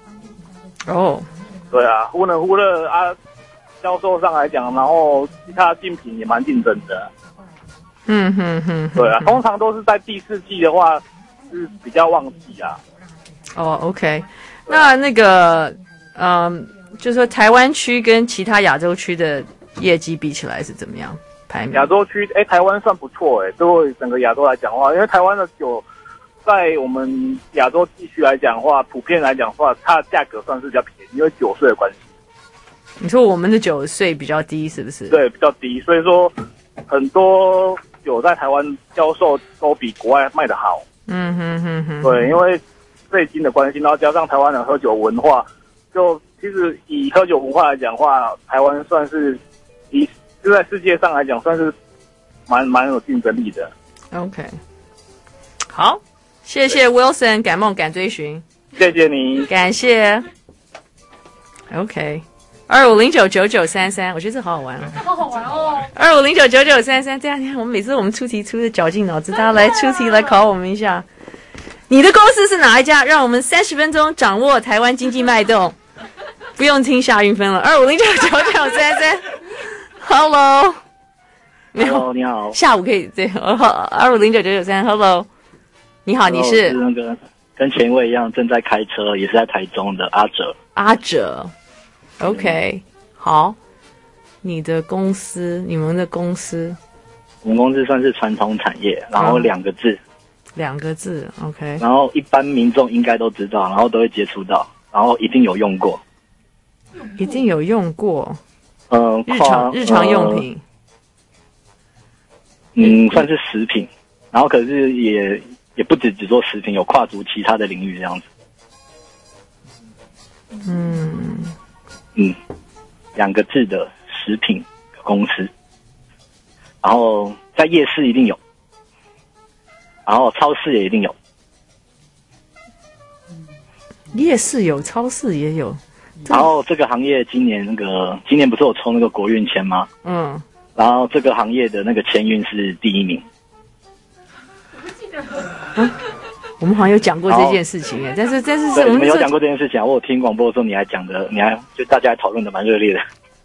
对啊，忽冷忽热啊，销售上来讲，然后其他竞品也蛮竞争的。对啊，通常都是在第4季的话是比较旺季啊。 OK， 就是说台湾区跟其他亚洲区的业绩比起来是怎么样？排名？ 亚洲区，台湾算不错对整个亚洲来讲的话，因为台湾的酒在我们亚洲地区来讲的话，普遍来讲的话，它的价格算是比较便宜，因为酒税的关系。 你说我们的酒税比较低，是不是？ 对，比较低，所以说很多酒在台湾销售都比国外卖得好。对，因为税金的关系，然后加上台湾的喝酒文化，就其实以喝酒文化来讲的话，台湾算是就在世界上来讲算是蛮有竞争力的。 OK， 好，谢谢 Wilson 赶梦赶追寻， 谢谢你， 感谢。OK，25099933，我觉得这好好玩哦， 好好玩哦。 25099933，这样你看，我们每次我们出题出的绞尽脑汁，大家来出题来考我们一下。你的公司是哪一家？让我们30分钟掌握台湾经济脉动，不用听夏运分了。25099933 ，Hello， 你好， 下午可以对，25099933 ，Hello， 你好，你是那个跟前一位一样正在开车，也是在台中的阿哲。 OK， 好，你们的公司， 我们公司算是传统产业，然后2个字 ，OK， 然后一般民众应该都知道，然后都会接触到，然后一定有用过， 日常用品， 算是食品，然后可是也不只做食品，有跨足其他的领域这样子。2个字的食品公司，然后在夜市一定有，然后超市也一定有。 夜市有，超市也有。 然后这个行业今年不是有抽那个国运签吗？然后这个行业的那个签运是第1名。 我们好像有讲过这件事情但是对，我们有讲过这件事情我有听广播的时候你还就大家还讨论的蛮热烈的。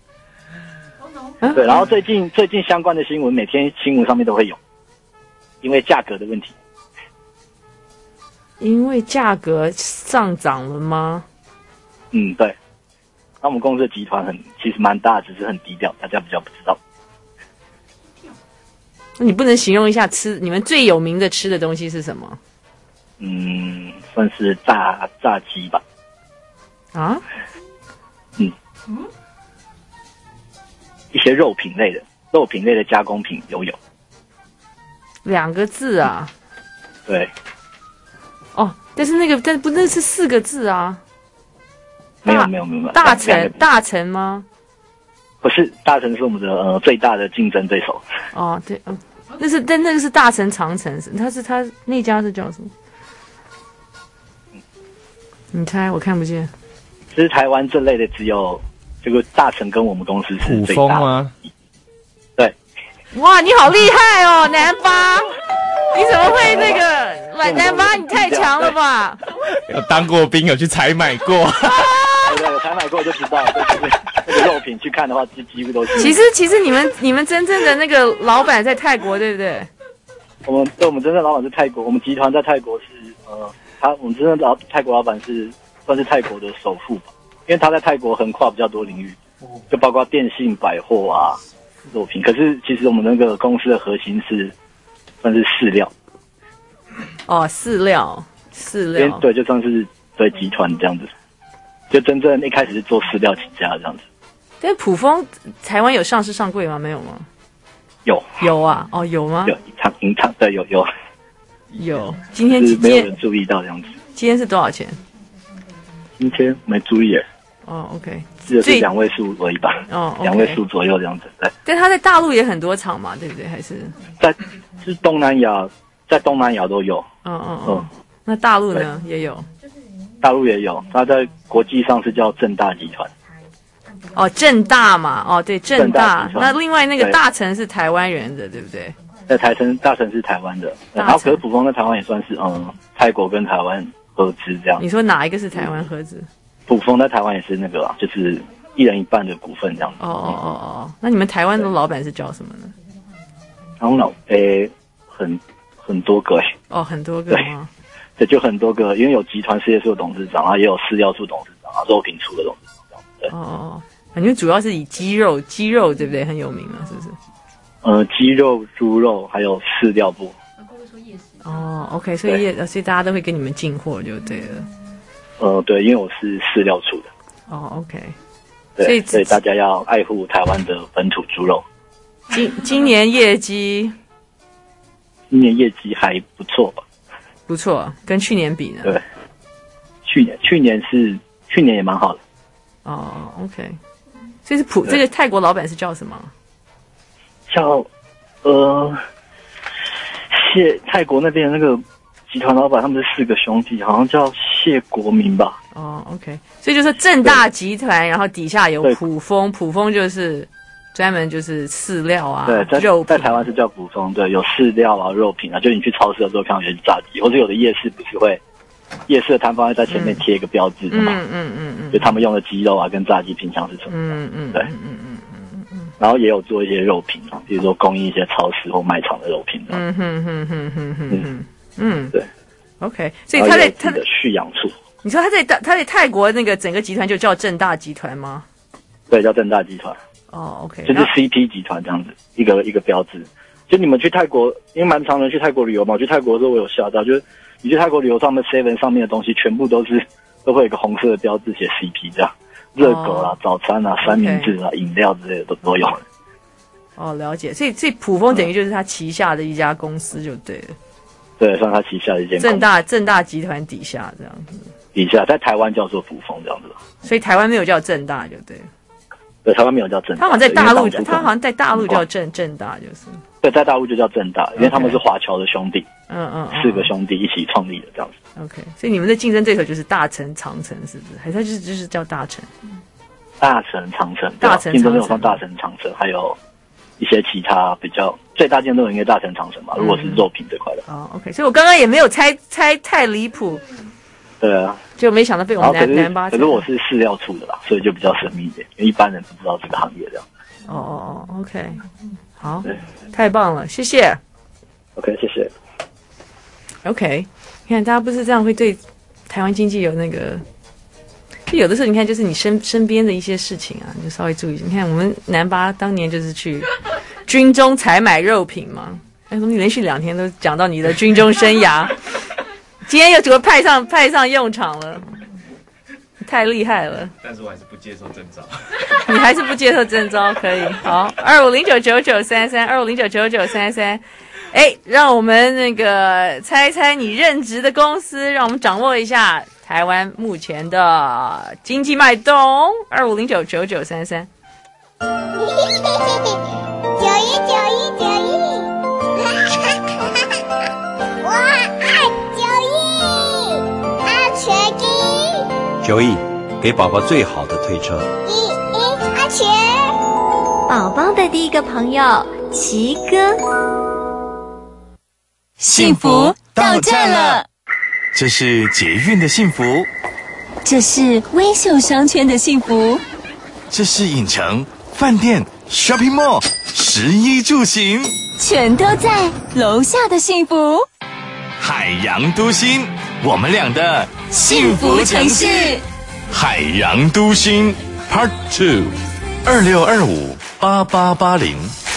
对，然后最近相关的新闻每天新闻上面都会有，因为价格的问题。 因为价格上涨了吗？ 对。那我们公司的集团其实蛮大，只是很低调，大家比较不知道。 那你不能形容一下你们最有名的吃的东西是什么？ 算是炸鸡吧。一些肉品类的加工品都有。 2个字啊？ 对。 但是那是4个字啊。 没有。 大成吗？ 不是，大成是我们的最大的竞争对手。 对，但那个是大成长城，他那家是叫什么？你猜，我看不见。 其实台湾这类的只有这个大成跟我们公司是普最大的。 丰吗？ 对， 哇，你好厉害哦，南巴！你怎么会那个南巴？你太强了吧！ 有当过兵，有去采买过。 对，有采买过就知道，就是那个肉品去看的话，几乎都是。 其实你们真正的那个老板在泰国，对不对？ 我们真正的老板是泰国，我们集团在泰国是我们真正的泰国老板算是泰国的首富吧，因为他在泰国横跨比较多领域，就包括电信、百货啊、肉品。可是其实我们那个公司的核心算是饲料。 哦，饲料。 对，就算是对集团这样子，就真正一开始是做饲料起家这样子。 但普丰台湾有上市上柜吗？没有吗？ 有啊，哦，有吗？ 有银厂，对，有。 今天没有人注意到这样子。 今天是多少钱？ 今天没注意耶。 哦 ，OK， 只是2位数而已吧。 哦，okay， 2位数左右这样子。对。 但他在大陆也很多厂嘛，对不对？还是是东南亚，在东南亚都有。 那大陆呢也有？ 大陆也有，他在国际上是叫正大集团。 哦，正大嘛，哦，对，正大。那另外那个大成是台湾人的，对不对？ 大成是台湾的，然后可是普丰在台湾也算是泰国跟台湾合资这样。 你说哪一个是台湾合资？ 普丰在台湾也是那个就是1人1半的股份这样子。 那你们台湾的老板是叫什么呢？ 然后很多个很多个吗？ 对，就很多个，因为有集团事业处的董事长啊，也有饲料处董事长啊，肉品处的董事长这样。 对。因为主要是以鸡肉对不对很有名啊，是不是？ 鸡肉、猪肉还有饲料部。 OK， 所以大家都会跟你们进货就对了。 对，因为我是饲料处的。 OK。 对，所以大家要爱护台湾的本土猪肉。 今年业绩还不错吧？ 不错，跟去年比呢？ 对，去年也蛮好的。 OK， 所以是这个泰国老板是叫什么？ 叫泰国那边的那个集团老板，他们是4个兄弟，好像叫谢国民吧。 OK， 所以就是正大集团，然后底下有普丰，普丰就是专门就是饲料啊， 对， 肉在台湾是叫普丰，对，有饲料啊、肉品啊，就你去超市的时候看到有些炸鸡，或者有的夜市不是会，夜市的摊贩会在前面贴一个标志的嘛，就他们用的鸡肉啊跟炸鸡品相是什么，对，然后也有做一些肉品啊，比如说供应一些超市或卖场的肉品，对 ，OK， 所以他的畜养处， 你说他在泰国那个整个集团就叫正大集团吗？ 对，叫正大集团。 OK， 就是 CP 集团这样子，一个标志。就你们去泰国，因为蛮常人去泰国旅游嘛，我去泰国的时候我有吓到，就是你去泰国旅游，他们 7 上面的东西全部都会有一个红色的标志写 CP 这样，热狗啦、早餐啊、三明治啊、饮料之类的都有。 了解。所以普丰等于就是他旗下的一家公司就对了。 对，算他旗下的一间公司。 正大集团底下这样子。 底下在台湾叫做普丰这样子。 所以台湾没有叫正大就对了。 对，台湾没有叫正大。 他好像在大陆叫正大，就是。 对，在大陆就叫正大，因为他们是华侨的兄弟。4个兄弟一起创立的这样子。 OK， 所以你们的竞争对手就是大成、长城，是不是？还是就是叫大成？ 大成、长城，竞争对手像大成、长城，还有一些其他比较最大竞争对手应该大成、长城吧。如果是肉品这块的。 OK， 所以我刚刚也没有猜太离谱。 对啊， 就没想到被我们南巴。 可是我是饲料处的啦，所以就比较神秘一点，因为一般人不知道这个行业这样。 OK， 好，太棒了，谢谢。 OK， 谢谢。 OK， 你看大家不是这样会对台湾经济有那个，就有的时候你看就是你身边的一些事情啊，你就稍微注意。你看我们南巴当年就是去军中采买肉品嘛，怎么你连续2天都讲到你的军中生涯？今天又怎么派上用场了？太厉害了！ 但是我还是不接受征召。 你还是不接受征召？可以，好，25099933，25099933。让我们那个猜猜你任职的公司，让我们掌握一下台湾目前的经济脉动。25099933。 9亿，给宝宝最好的推车。 钱。 宝宝的第一个朋友奇哥， 幸福到站了，这是捷运的幸福， 这是微秀商圈的幸福， 这是影城、饭店、shopping mall， 食衣住行全都在楼下的幸福。 海洋都心，我们俩的幸福城市。海洋都心 Part 2 26258880。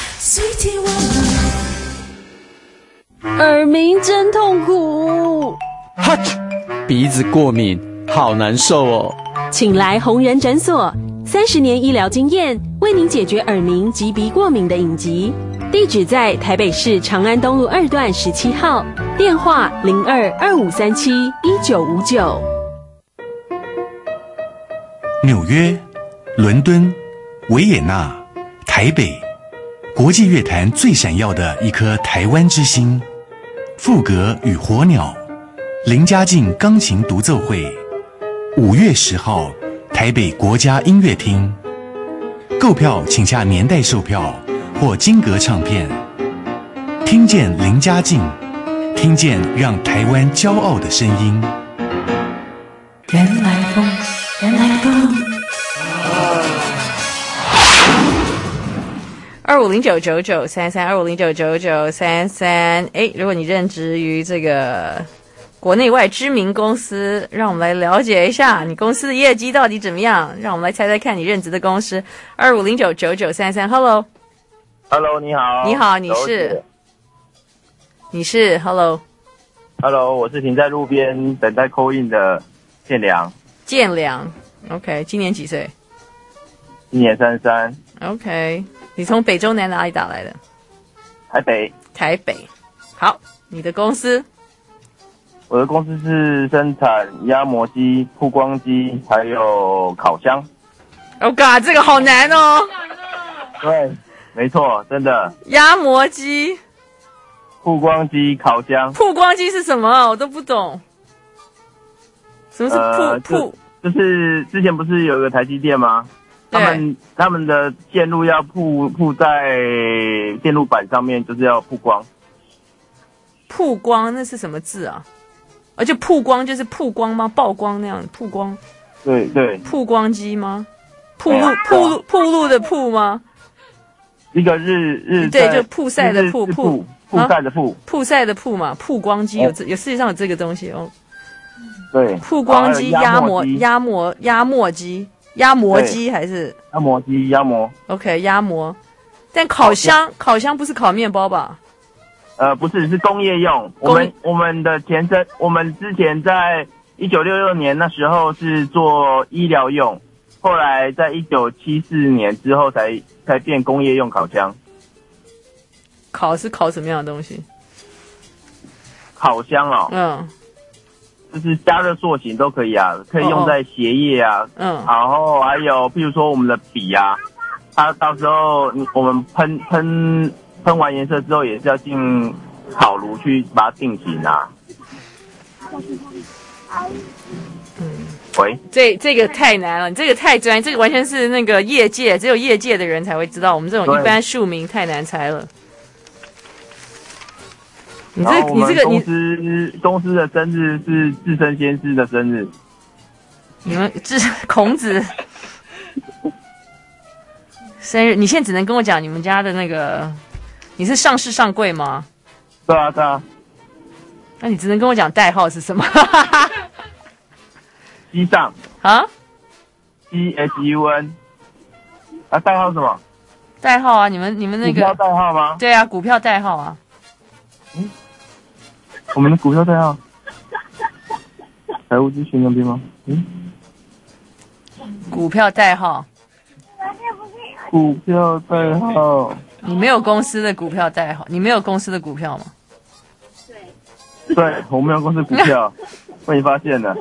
耳鸣真痛苦， 鼻子过敏好难受哦。 请来弘仁诊所，30年医疗经验，为您解决耳鸣及鼻过敏的隐疾。地址在台北市长安东路2段17号，电话0225371959。 纽约、伦敦、维也纳、台北，国际乐坛最闪耀的一颗台湾之星。赋格与火鸟，林佳静钢琴独奏会，5月10号，台北国家音乐厅。购票请下年代售票或金格唱片。听见林佳静，听见让台湾骄傲的声音。 原来风，原来风。 25099933，25099933。哎，如果你任职于这个国内外知名公司，让我们来了解一下你公司的业绩到底怎么样，让我们来猜猜看你任职的公司。25099933，Hello， 你好， 你好，你是 Hello， 我是停在路边等待 call in 的建良 ，OK， 今年几岁？ 今年33。 OK， 你从北中南哪里打来的？ 台北。 好，你的公司？ 我的公司是生产压模机、曝光机，还有烤箱。 Oh God， 这个好难哦。 对，没错，真的。 压模机、 曝光机、烤箱。 曝光机是什么？我都不懂。什么是曝？ 就是之前不是有一个台积电吗？他们的线路要铺在电路板上面，就是要曝光。 曝光那是什么字啊？而且曝光就是曝光吗？曝光那样曝光？ 对。 曝光机吗？曝露的曝吗？ 一个日对，就曝晒的曝晒的曝， 曝晒的曝嘛。曝光机有世界上有这个东西哦。 对， 曝光机、压模机。压模机还是压模机 ？OK， 压模。但烤箱不是烤面包吧？ 不是，是工业用。我们的前身，我们之前在1966年那时候是做医疗用，后来在1974年之后才变工业用烤箱。 烤是烤什么样的东西？ 烤箱哦。就是加热塑形都可以啊，可以用在鞋业啊，然后还有譬如说我们的笔啊，它到时候我们喷完颜色之后，也是要进烤炉去把它定型啊。喂， 这个太难了，你这个太专业，这个完全是那个业界，只有业界的人才会知道，我们这种一般庶民太难猜了。你这个公司的生日是至圣先师的生日。 你们孔子生日，你现在只能跟我讲你们家的那个，你是上市上柜吗？ 对啊。 那你只能跟我讲代号是什么？ 机上啊 ，CHUN 啊，代号什么？ 代号啊，你们那个股票代号吗？ 对啊，股票代号啊。 我们的股票代号，财务咨询那边吗？ 股票代号。 股票代号。 你没有公司的股票代号？你没有公司的股票吗？ 对，我没有公司股票，被你发现了。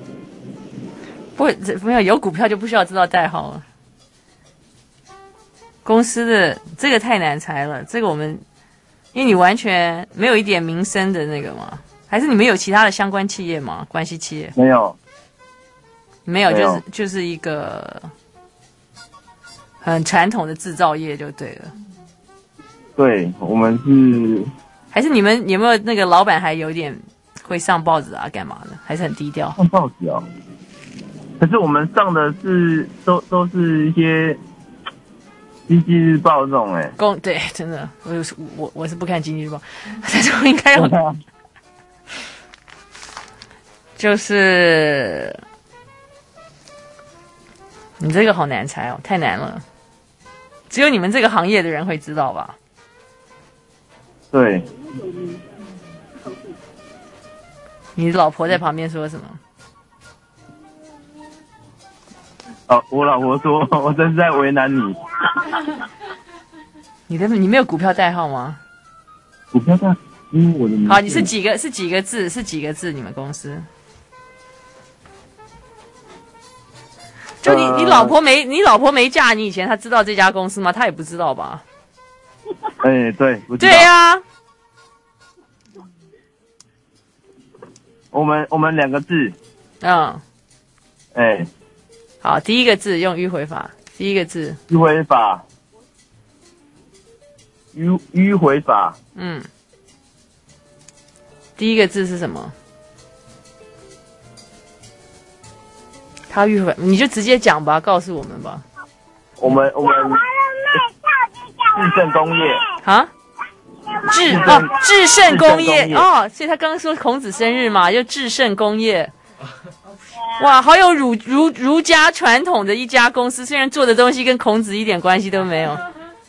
没有股票就不需要知道代号了。公司的这个太难猜了，这个我们。因为你完全没有一点民生的那个吗？还是你们有其他的相关企业吗？关系企业？没有，就是一个很传统的制造业就对了。 对，我们是。 还是你们有没有那个老板还有点会上报纸啊，干嘛的？还是很低调？ 上报纸哦。可是我们上的是都是一些经济日报这种对，真的，我是不看经济日报，但是我应该要就是你这个好难猜哦，太难了，只有你们这个行业的人会知道吧？ 对。 你老婆在旁边说什么？ 我老婆说，我真是在为难你。 你没有股票代号吗？ 股票代号，我的名字。 好，你是几个字？是几个字？你们公司？就你老婆没嫁你以前，她知道这家公司吗？她也不知道吧？ 对，不知道。 对呀。 我们2个字。 好，第一个字用迂回法。第一个字。 迂回法。迂回法。 第一个字是什么？他迂回，你就直接讲吧，告诉我们吧。 我们智胜工业啊。智胜工业哦，所以他刚刚说孔子生日嘛，就智胜工业。哇，好有儒家传统的一家公司，虽然做的东西跟孔子一点关系都没有。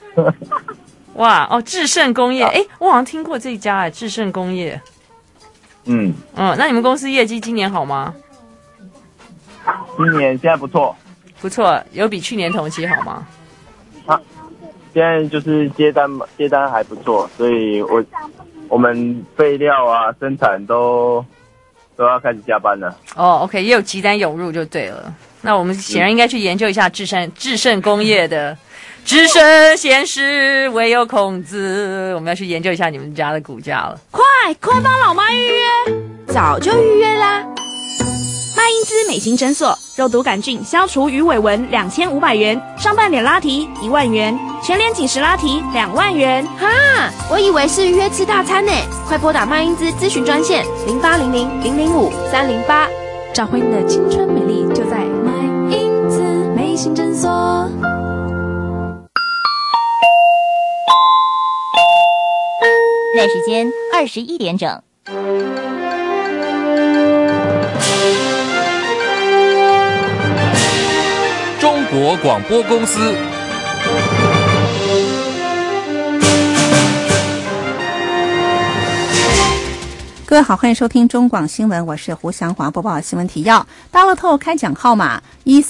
哇，智胜工业，我好像听过这一家智胜工业。那你们公司业绩今年好吗？ 今年现在不错。 不错，有比去年同期好吗？ 现在就是接单还不错，所以我们备料啊生产都要开始加班了。 OK， 也有急单涌入就对了。那我们显然应该去研究一下智胜工业的置身现实唯有孔子，我们要去研究一下你们家的股价了。 快帮老妈预约，早就预约啦。麦因兹美心诊所，肉毒杆菌消除鱼尾纹2500元，上半脸拉提1万元，全脸紧实拉提2万元。我以为是预约吃大餐呢，快拨打麦因兹咨询专线0800-005-308，找回你的青春美丽，就在麦因兹美心诊所。 现在时间21点整。 中国广播公司。 各位好，欢迎收听中广新闻，我是胡祥华，播报新闻提要。大乐透开奖号码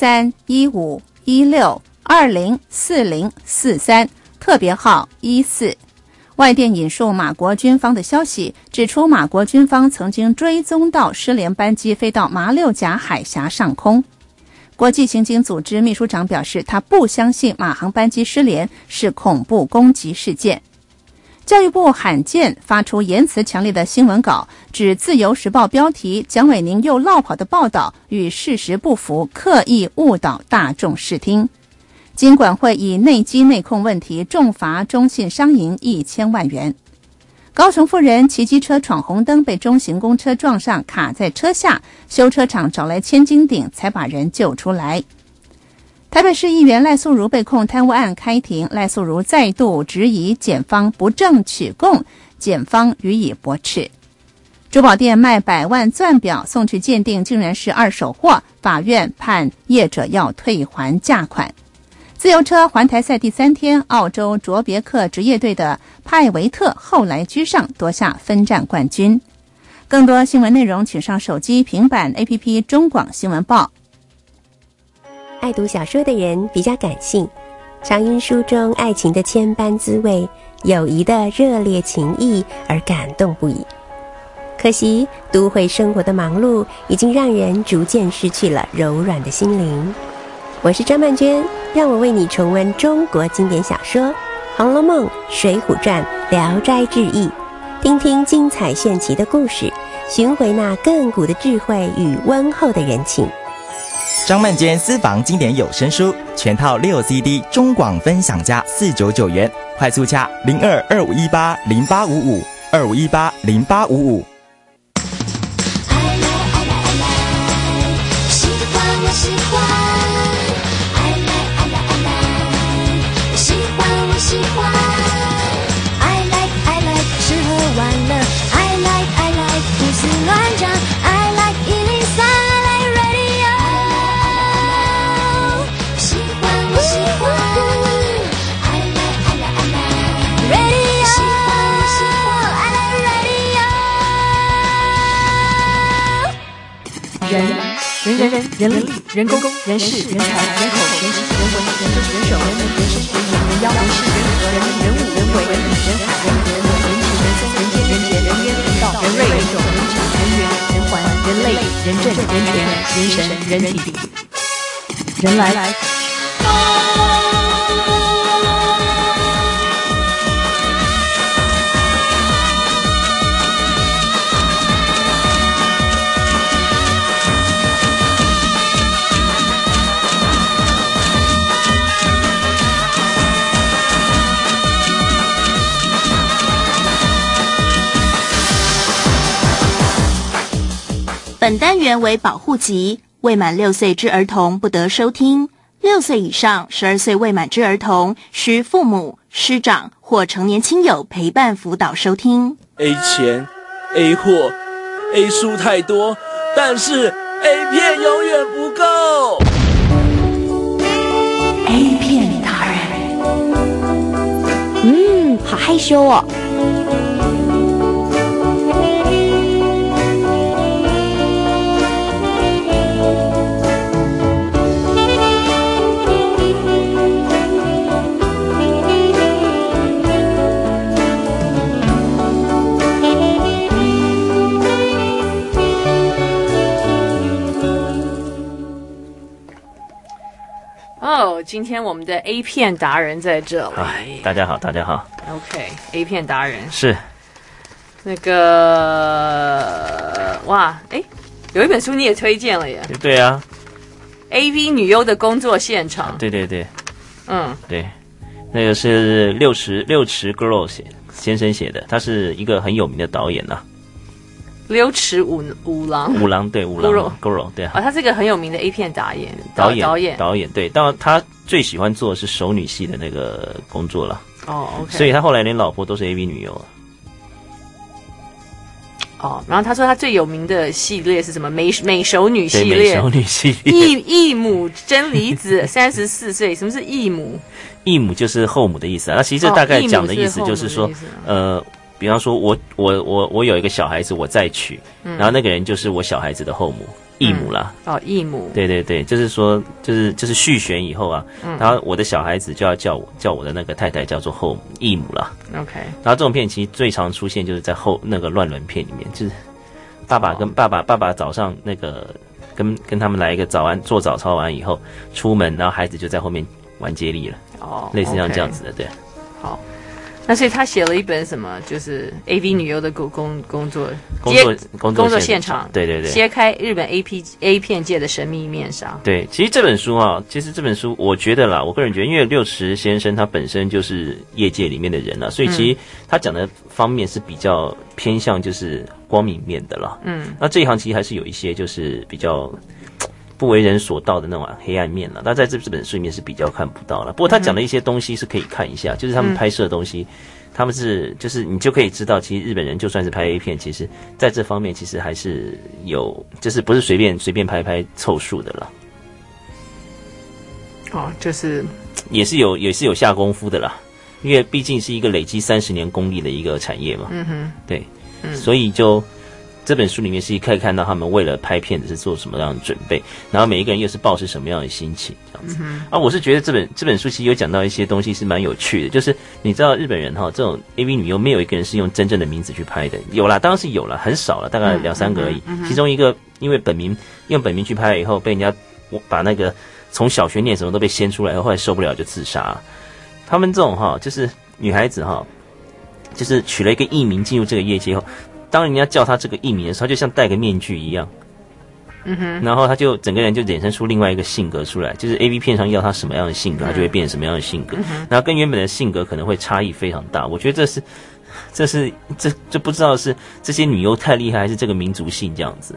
131516204043，特别号14。外电引述马国军方的消息，指出马国军方曾经追踪到失联班机飞到马六甲海峡上空。国际刑警组织秘书长表示，他不相信马航班机失联是恐怖攻击事件。教育部罕见发出言辞强烈的新闻稿，指《自由时报》标题蒋伟宁又落跑的报道与事实不符，刻意误导大众视听。金管会以内机内控问题重罚中信商银1000万元。高雄妇人骑机车闯红灯，被中型公车撞上，卡在车下，修车厂找来千斤顶才把人救出来。台北市议员赖素如被控贪污案开庭，赖素如再度质疑检方不正取供，检方予以驳斥。珠宝店卖100万钻表送去鉴定，竟然是二手货，法院判业者要退还价款。自由车环台赛第3天，澳洲卓别克职业队的派维特后来居上，夺下分站冠军。更多新闻内容请上手机平板 APP 中广新闻报。 爱读小说的人比较感性，常因书中爱情的千般滋味、友谊的热烈情谊而感动不已。可惜都会生活的忙碌已经让人逐渐失去了柔软的心灵。我是张曼娟，让我为你重温中国经典小说《红楼梦》《水浒传》《聊斋志异》，听听精彩炫奇的故事，寻回那亘古的智慧与温厚的人情。 张曼娟私房经典有声书全套6 CD 中广分享价499元，快速洽022518085525180855。 人力、人工、人事、人才、人口、人情、人文、人政、人手、人能、人生、人言、人妖、人事、人和、人物、人为、人海、人和、人文、人情、人松、人间、人杰、人烟、人道、人类、人种、人情、人缘、人环、人类、人政、人权、人神、人体、人来。 本单元为保护级，未满6岁之儿童不得收听。6岁以上、12岁未满之儿童，需父母、师长或成年亲友陪伴辅导收听。 A 钱 A 货 A 书太多，但是 A 片永远不够。 A 片达人， 好害羞哦。 今天我们的 A 片达人在这里。 大家好，大家好。 OK，A 片达人是那个有一本书你也推荐了耶。 对啊 ，AV 女优的工作现场。 对，对，那个是六池 Girl 先生写的，他是一个很有名的导演呐。 六池五郎， 对，五郎 Girl 对啊， 他是一个很有名的 A 片导演，对， 当然他最喜欢做的是熟女系的那个工作了。 OK， 所以他后来连老婆都是 AV 女优然后他说他最有名的系列是什么？美熟女系列， 美熟女系列。 义母真理子34岁，什么是义母？ 义母就是后母的意思啊。那其实大概讲的意思就是说，比方说我有一个小孩子，我再娶，然后那个人就是我小孩子的后母，义母啦。 义母。 对，就是说，就是续弦以后啊，然后我的小孩子就要叫我的那个太太叫做后母，义母啦。 OK。 然后这种片其实最常出现就是在那个乱伦片里面，就是爸爸跟爸爸早上那个跟他们来一个早安，做早操完以后出门，然后孩子就在后面玩接力了。类似像这样子的，对。 好。那所以他写了一本什么，就是 AV 女优的工作现场， 对， 揭开日本 A 片界的神秘面纱。 对，其实这本书我觉得啦，我个人觉得，因为六池先生他本身就是业界里面的人啦，所以其实他讲的方面是比较偏向就是光明面的啦。那这一行其实还是有一些就是比较不为人所道的那种黑暗面了，那在这本书里面是比较看不到了。不过他讲的一些东西是可以看一下，就是他们拍摄的东西，他们就是你就可以知道，其实日本人就算是拍 A 片，其实在这方面其实还是有，就是不是随便拍凑数的了。 就是也是有下功夫的啦，因为毕竟是一个累积30年功力的一个产业嘛。对，所以就。这本书里面是可以看到他们为了拍片子是做什么样的准备，然后每一个人又是抱持什么样的心情这样子。我是觉得这本书其实有讲到一些东西是蛮有趣的，就是你知道日本人这种 AV 女优没有一个人是用真正的名字去拍的，有啦，当然是有啦，很少了，大概2-3个而已。其中一个因为用本名去拍了以后，被人家把那个从小学念什么都被掀出来，后来受不了就自杀了。他们这种就是女孩子就是取了一个艺名进入这个业界后。当人家叫他这个艺名的时候，就像戴个面具一样， 然后他就整个人就衍生出另外一个性格出来，就是 AV 片上要他什么样的性格，他就会变成什么样的性格，然后跟原本的性格可能会差异非常大。我觉得这不知道是这些女优太厉害，还是这个民族性这样子。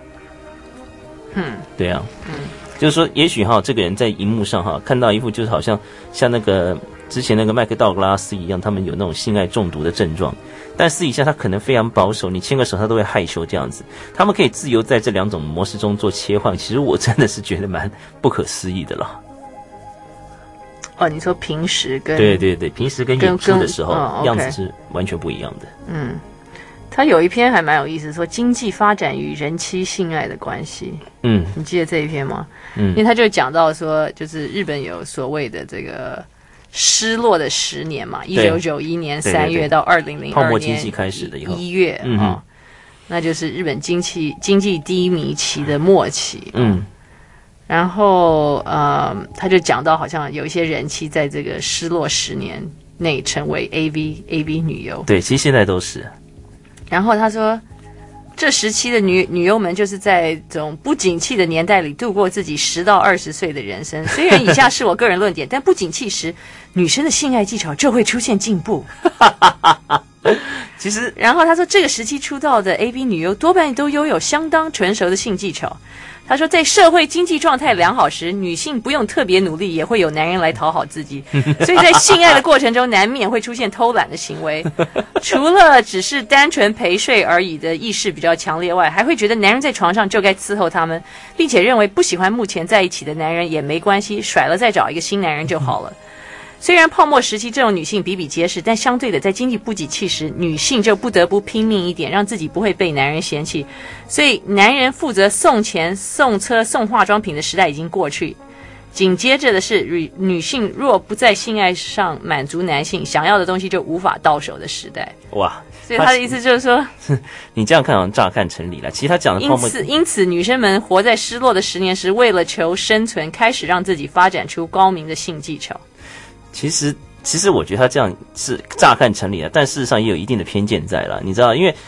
对啊，就是说，也许这个人在荧幕上看到一副就是好像那个之前那个麦克道格拉斯一样，他们有那种性爱中毒的症状，但私底下他可能非常保守，你牵个手他都会害羞这样子。他们可以自由在这两种模式中做切换，其实我真的是觉得蛮不可思议的了。 哦，你说平时跟对，平时跟演出的时候样子是完全不一样的。 他有一篇还蛮有意思，说经济发展与人妻性爱的关系。你记得这一篇吗？因为他就讲到说，就是日本有所谓的这个失落的10年嘛，1991年3月到2002年泡沫经济开始的以后 1月那就是日本经济低迷期的末期。然后他就讲到好像有一些人妻在这个失落10年内成为 AV 女优。 对，其实现在都是。 然后他说，这时期的女优们就是在这种不景气的年代里度过自己10到20岁的人生。虽然以下是我个人论点，但不景气时，女生的性爱技巧就会出现进步。 其实， 然后他说，这个时期出道的 AV 女优多半都拥有相当纯熟的性技巧。他说，在社会经济状态良好时，女性不用特别努力，也会有男人来讨好自己。所以在性爱的过程中，难免会出现偷懒的行为。除了只是单纯陪睡而已的意识比较强烈外，还会觉得男人在床上就该伺候他们，并且认为不喜欢目前在一起的男人也没关系，甩了再找一个新男人就好了。虽然泡沫时期这种女性比比皆是，但相对的，在经济不景气时，女性就不得不拼命一点，让自己不会被男人嫌弃。所以，男人负责送钱、送车、送化妆品的时代已经过去。紧接着的是，女性若不在性爱上满足男性想要的东西，就无法到手的时代。 哇！ 所以他的意思就是说， 你这样看好像乍看成理了。其实他讲的泡沫， 因此，女生们活在失落的10年时，为了求生存，开始让自己发展出高明的性技巧。 其实我觉得他这样是乍看成理了，但事实上也有一定的偏见在了。你知道，因为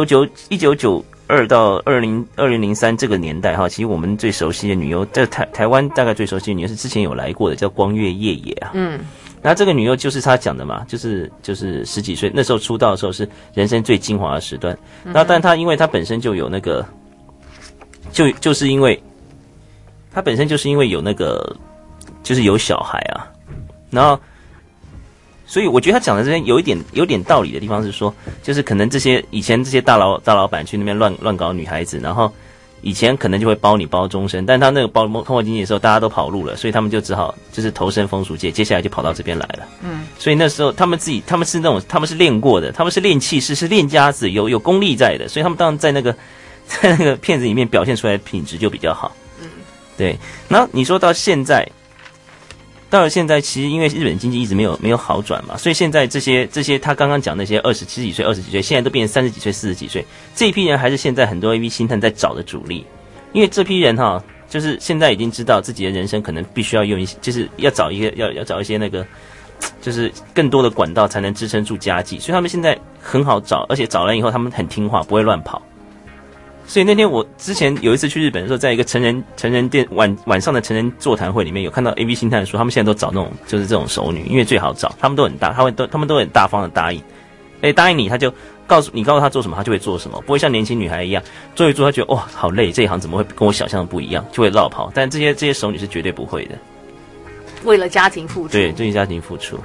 1992到2003这个年代其实我们最熟悉的女优，在台湾大概最熟悉的女优是之前有来过的，叫光月夜野啊。那这个女优就是他讲的嘛，就是10几岁那时候出道的时候是人生最精华的时段。那但他因为他本身就有那个，就是因为他本身就是因为有那个，就是有小孩啊。然后，所以我觉得他讲的这边有点道理的地方是说，就是可能以前这些大老板去那边乱搞女孩子，然后以前可能就会包你包终身，但他那个泡沫经济的时候，大家都跑路了，所以他们就只好就是投身风俗界，接下来就跑到这边来了。所以那时候他们是那种他们是练过的，他们是练气势，是练家子，有功力在的，所以他们当然在那个片子里面表现出来的品质就比较好。对。然后你说到现在。到了现在，其实因为日本经济一直没有好转嘛，所以现在这些他刚刚讲那些20几岁、现在都变成30几岁、40几岁，这一批人还是现在很多 AV 星探在找的主力。因为这批人就是现在已经知道自己的人生可能必须要用就是要找一些那个，就是更多的管道才能支撑住家计，所以他们现在很好找，而且找来以后他们很听话，不会乱跑。所以那天我之前有一次去日本的时候，在一个成人店晚上的成人座谈会里面，有看到 AV 星探说，他们现在都找那种就是这种熟女，因为最好找，他们都很大，他们都很大方的答应，答应你，他就告诉他做什么，他就会做什么，不会像年轻女孩一样做一做，他觉得哇好累，这一行怎么会跟我想象的不一样，就会落跑。但这些熟女是绝对不会的， 为了家庭付出， 对，为家庭付出。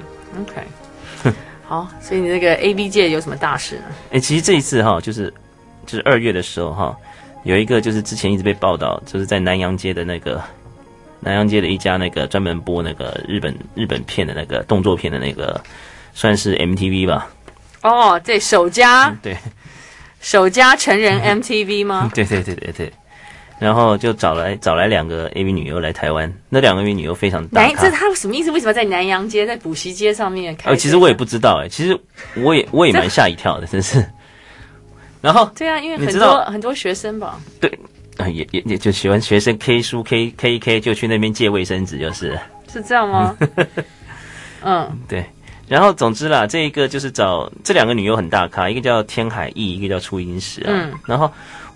OK， 好，所以你那个 AV 界有什么大事呢？ 其实这一次就是2月的时候有一个就是之前一直被报道，就是在南洋街的一家那个专门播那个日本片的那个动作片的那个，算是 MTV 吧。 对，首家成人 MTV 吗？ 对。然后就找来2个 AV 女优来台湾，那2个 AV 女优非常大咖。 这他什么意思？为什么在南洋街，在补习街上面开？ 其实我也不知道其实我也蛮吓一跳的，真是。然后对啊，因为很多学生吧， 对，也就喜欢学生 K 书 K 就去那边借卫生纸，是这样吗？ 对。然后总之啦，这一个就是找这2个女优很大咖，一个叫天海翼，一个叫初音石啊。然后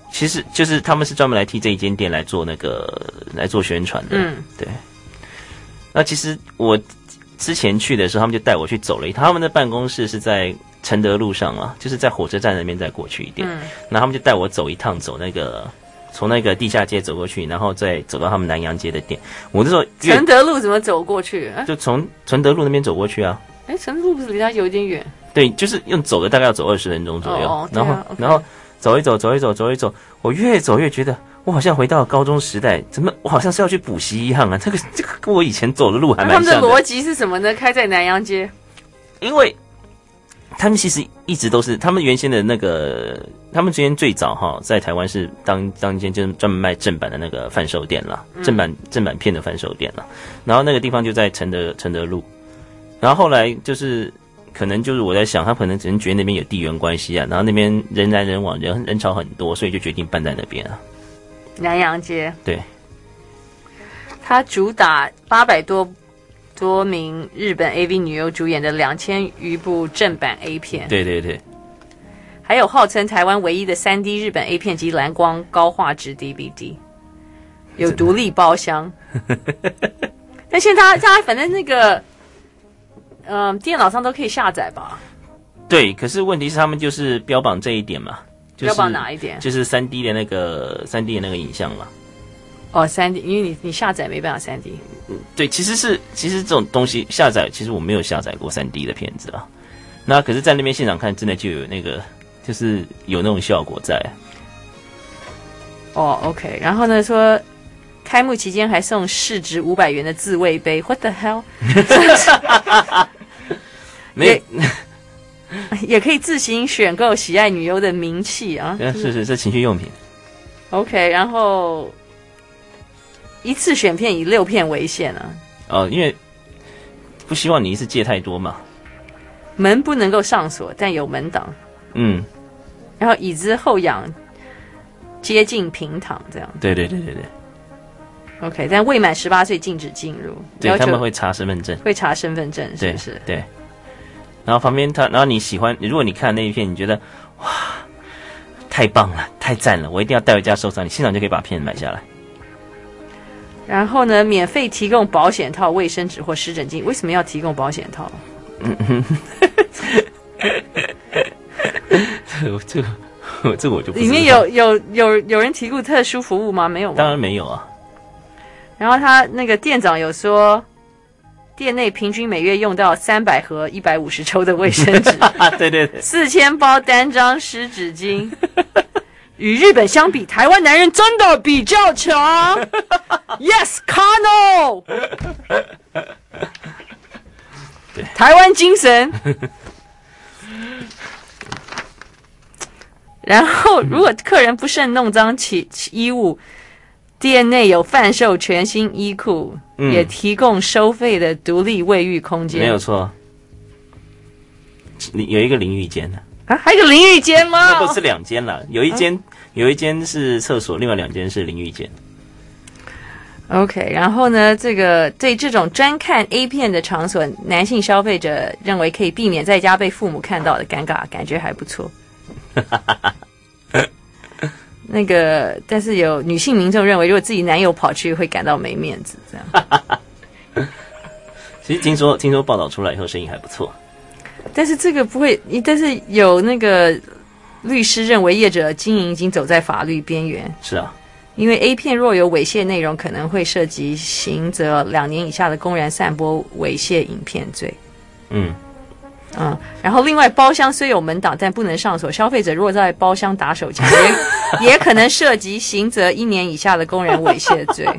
其实就是他们是专门来替这一间店来做宣传的。对。那其实我之前去的时候，他们就带我去走了一趟。他们的办公室是在承德路上嘛，就是在火车站那边再过去一点。然后他们就带我走一趟，从那个地下街走过去，然后再走到他们南洋街的店。我那时候承德路怎么走过去？ 就从承德路那边走过去啊。 承德路不是离它有一点远？ 对，就是用走的，大概要走20分钟左右。然后走一走，我越走越觉得我好像回到高中时代，怎么我好像是要去补习一样啊？这个跟我以前走的路还蛮像的。 他们的逻辑是什么呢？开在南洋街， 因为他们其实一直都是他们原先的他们之前最早在台湾是当一间就是专门卖正版的那个贩售店啦，正版片的贩售店啦。然后那个地方就在承德路，然后后来就是可能就是我在想，他可能只能觉得那边有地缘关系啊，然后那边人来人往，人潮很多，所以就决定办在那边啊。 南洋街， 对， 它主打800多名日本 AV 女优主演的2000余部正版 A 片， 对， 还有号称台湾唯一的3D 日本 A 片及蓝光高画质 DVD， 有独立包厢。但现在它反正那个电脑上都可以下载吧？ 对，可是问题是他们就是标榜这一点嘛， 标榜哪一点？ 就是3D 的那个影像嘛。 3D， 因为你下载没办法3D。 对，其实这种东西下载，其实我没有下载过3D 的片子啊。那可是，在那边现场看，真的就有就是有那种效果在。 OK， 然后呢说，开幕期间还送市值500元的自慰杯 ，What the hell？ 也可以自行选购喜爱女优的名器啊。 是这情趣用品。 OK， 然后一次选片以6片为限啊。 因为不希望你一次借太多嘛。 门不能够上锁，但有门挡。然后椅子后仰，接近平躺这样。 对。 OK， 但未满18岁禁止进入。 对，他们会查身份证。 是不是？ 对。然后旁边然后你喜欢，如果你看那一片，你觉得哇，太棒了，太赞了，我一定要带回家收藏，你现场就可以把片买下来。 然后呢，免费提供保险套、卫生纸或湿疹巾。为什么要提供保险套？ 这个我就不知道。 里面有人提供特殊服务吗？没有吗？ 当然没有啊。 然后他那个店长有说，店内平均每月用到300盒150抽的卫生纸， 对 ，4000包单张湿纸巾。与日本相比，台湾男人真的比较强。Yes, Kano。 对， 台湾精神。然后，如果客人不慎弄脏衣物，店内有贩售全新衣裤，也提供收费的独立卫浴空间。 没有错，有一个淋浴间的。 还有个淋浴间吗？ 那不是2间啦，有一间是厕所，另外2间是淋浴间。 OK， 然后呢，对这种专看 A 片的场所，男性消费者认为可以避免在家被父母看到的尴尬，感觉还不错。但是有女性民众认为，如果自己男友跑去，会感到没面子，这样。 其实听说报道出来以后，生意还不错。 但是这个不会，但是有那个律师认为业者经营已经走在法律边缘。 是啊， 因为 A 片若有猥亵内容，可能会涉及刑责2年以下的公然散播猥亵影片罪。然后另外包厢虽有门挡，但不能上锁。消费者若在包厢打手枪，也可能涉及刑责1年以下的公然猥亵罪。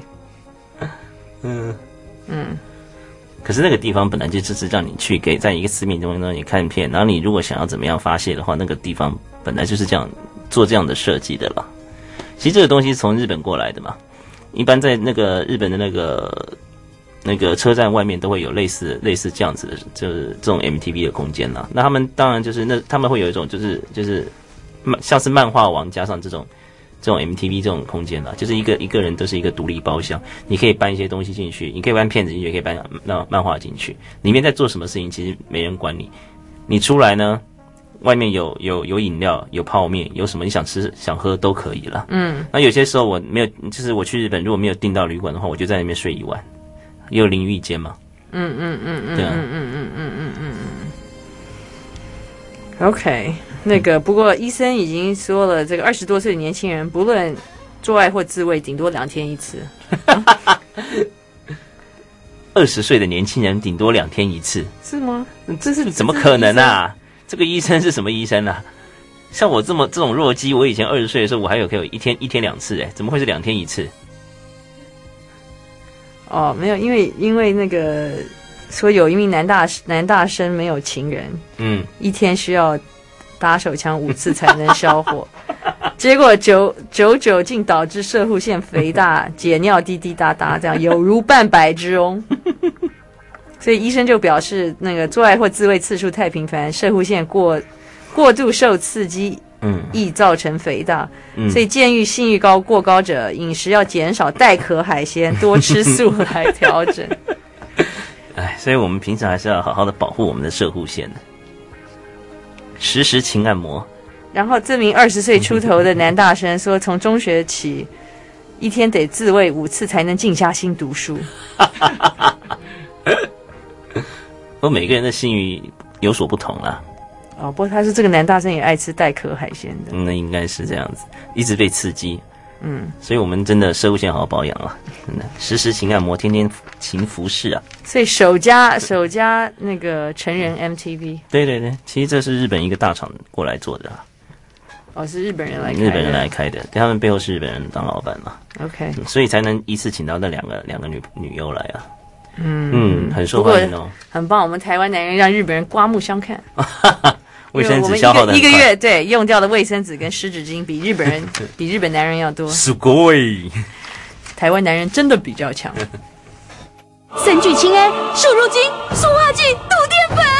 可是那个地方本来就只是让你去给在一个私密中让你看片，然后你如果想要怎么样发泄的话，那个地方本来就是这样做这样的设计的了。其实这个东西是从日本过来的嘛，一般在那个日本的那个车站外面都会有类似这样子的，就是这种 MTV 的空间啦。那他们当然就是他们会有一种就是像是漫画王加上这种 MTV 这种空间啦，就是一个人都是一个独立包厢，你可以搬一些东西进去，你可以搬片子进去，也可以搬漫画进去，里面在做什么事情其实没人管你。你出来呢， 外面有饮料，有泡面，有什么你想吃想喝都可以了。那有些时候我没有，就是我去日本如果没有订到旅馆的话，我就在那边睡一晚，也有淋浴间嘛。对啊。 OK， 那个不过医生已经说了，这个20多岁的年轻人，不论做爱或自慰，顶多2天一次。 20岁的年轻人顶多2天一次， 是吗？ 这是怎么可能啊？这个医生是什么医生啊？像我这种弱鸡，我以前20岁的时候，我还可以一天2次，怎么会是2天一次？ 哦，没有，因为那个说有一名男大生没有情人，一天需要打手枪5次才能消火。结果久竟导致射护腺肥大、解尿滴滴答答，这样有如半百之翁。所以医生就表示，那个做爱或自慰次数太频繁，射护腺过度受刺激，易造成肥大。所以建议性欲过高者，饮食要减少带壳海鲜，多吃素来调整。 所以我们平常还是要好好的保护我们的射护腺的，时勤按摩。 然后这名20岁出头的男大生说，从中学起，一天得自慰5次才能静下心读书。 不过每个人的性欲有所不同啦。 不过他是这个男大生也爱吃带壳海鲜的。 那应该是这样子，一直被刺激。所以我们真的射护腺好好保养啊，真的时勤按摩，天天勤服侍啊。所以首家那个成人 MTV。 对，其实这是日本一个大厂过来做的。 是日本人来开的，他们背后是日本人当老板嘛。 OK， 所以才能一次请到那两个女优来啊。很受欢迎哦， 很棒。我们台湾男人让日本人刮目相看。 卫生纸消耗的一个月对用掉的卫生纸跟湿纸巾比日本男人要多。 すごい。 台湾男人真的比较强。 三聚氰胺、瘦肉精、塑化剂、肚淀粉。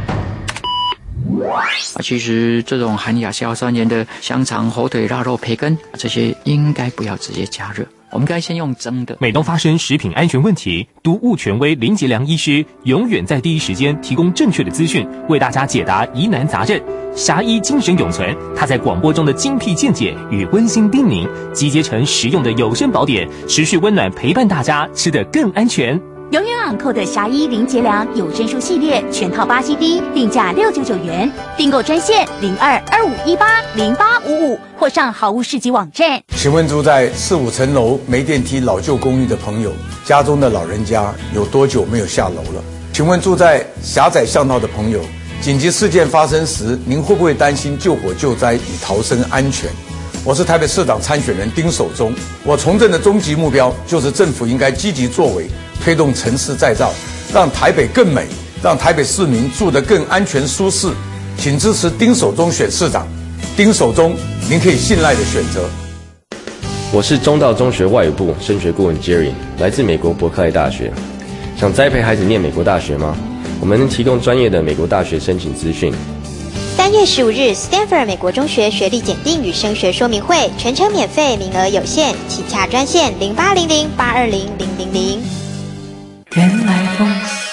其实这种含亚硝酸盐的香肠、火腿、腊肉、培根，这些应该不要直接加热，我们该先用蒸的。 每当发生食品安全问题，毒物权威林杰良医师永远在第一时间提供正确的资讯，为大家解答疑难杂症。侠医精神永存，他在广播中的精辟见解与温馨叮咛，集结成实用的有声宝典，持续温暖陪伴大家，吃得更安全。 永远昂扣的侠医林杰良有声书系列全套8 CD， 定价699元，订购专线0225180855或上好物市集网站。 请问住在4、5层楼没电梯老旧公寓的朋友，家中的老人家有多久没有下楼了？请问住在狭窄巷道的朋友，紧急事件发生时，您会不会担心救火救灾以逃生安全？我是台北市长参选人丁守中，我从政的终极目标就是政府应该积极作为，推动城市再造，让台北更美，让台北市民住得更安全舒适。请支持丁守中选市长，丁守中，您可以信赖的选择。 我是中道中学外语部升学顾问 Jerry， 来自美国伯克利大学。想栽培孩子念美国大学吗？我们能提供专业的美国大学申请资讯。 3月15日 ，Stanford 美国中学学历检定与升学说明会，全程免费，名额有限，请洽专线0800820000。 原来风。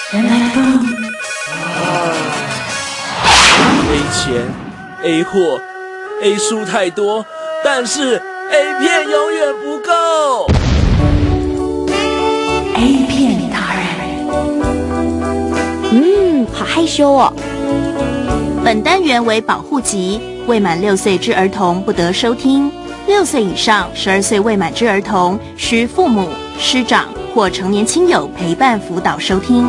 A 钱 ，A 货 ，A 书太多，但是 A 片永远不够。 A 片达人，好害羞哦。本单元为保护级，未满6岁之儿童不得收听。6岁以上、12岁未满之儿童，需父母、师长或成年亲友陪伴辅导收听。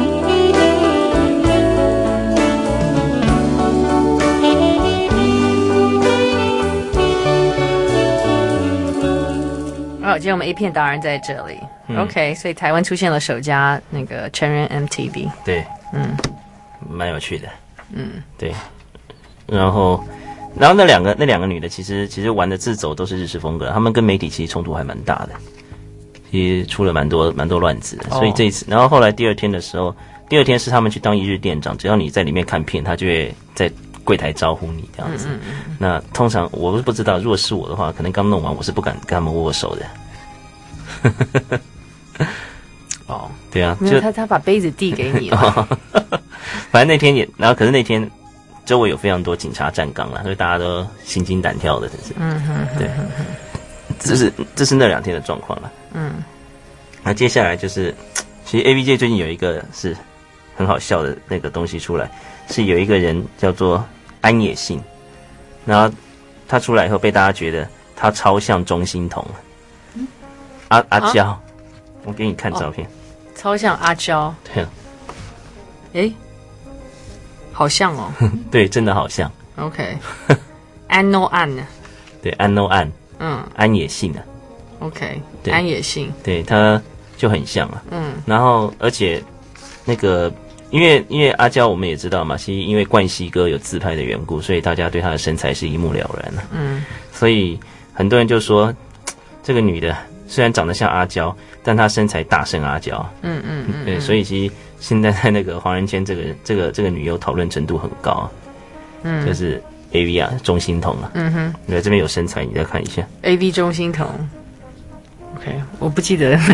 今天我们 A 片达人在这里。OK， 所以台湾出现了首家那个成人 MTV。 对，蛮有趣的。对。然后那两个女的其实玩的字走都是日式风格，他们跟媒体其实冲突还蛮大的，其实出了蛮多乱子的。所以这一次，然后后来第二天是他们去当一日店长，只要你在里面看片，他就会在柜台招呼你这样子。那通常我不知道，如果是我的话，可能刚弄完我是不敢跟他们握手的。对啊， 没有他把杯子递给你了。 反正那天也，然后可是那天周围有非常多警察站岗啦，所以大家都心惊胆跳的，真是。对，这是那2天的状况了。那接下来就是，其实 AV 界最近有一个是很好笑的那个东西出来，是有一个人叫做安野信，然后他出来以后被大家觉得他超像钟欣桐。阿娇，我给你看照片， 超像阿娇。 对啊。 好像哦。 对，真的好像。 OK。安 no 安呢？ 对，安 no 安。安野信啊。 OK。安野信。 对，他就很像啊。然后而且那个，因为阿娇我们也知道嘛，其实因为冠希哥有自拍的缘故，所以大家对她的身材是一目了然了。所以很多人就说，这个女的虽然长得像阿娇，但她身材大胜阿娇。对，所以其实现在在那个华人圈，这个女优讨论程度很高。就是 AV 啊，钟欣桐啊。对，这边有身材，你再看一下。 AV 钟欣桐。OK， 我不记得。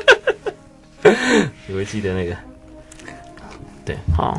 你会记得那个？对， 好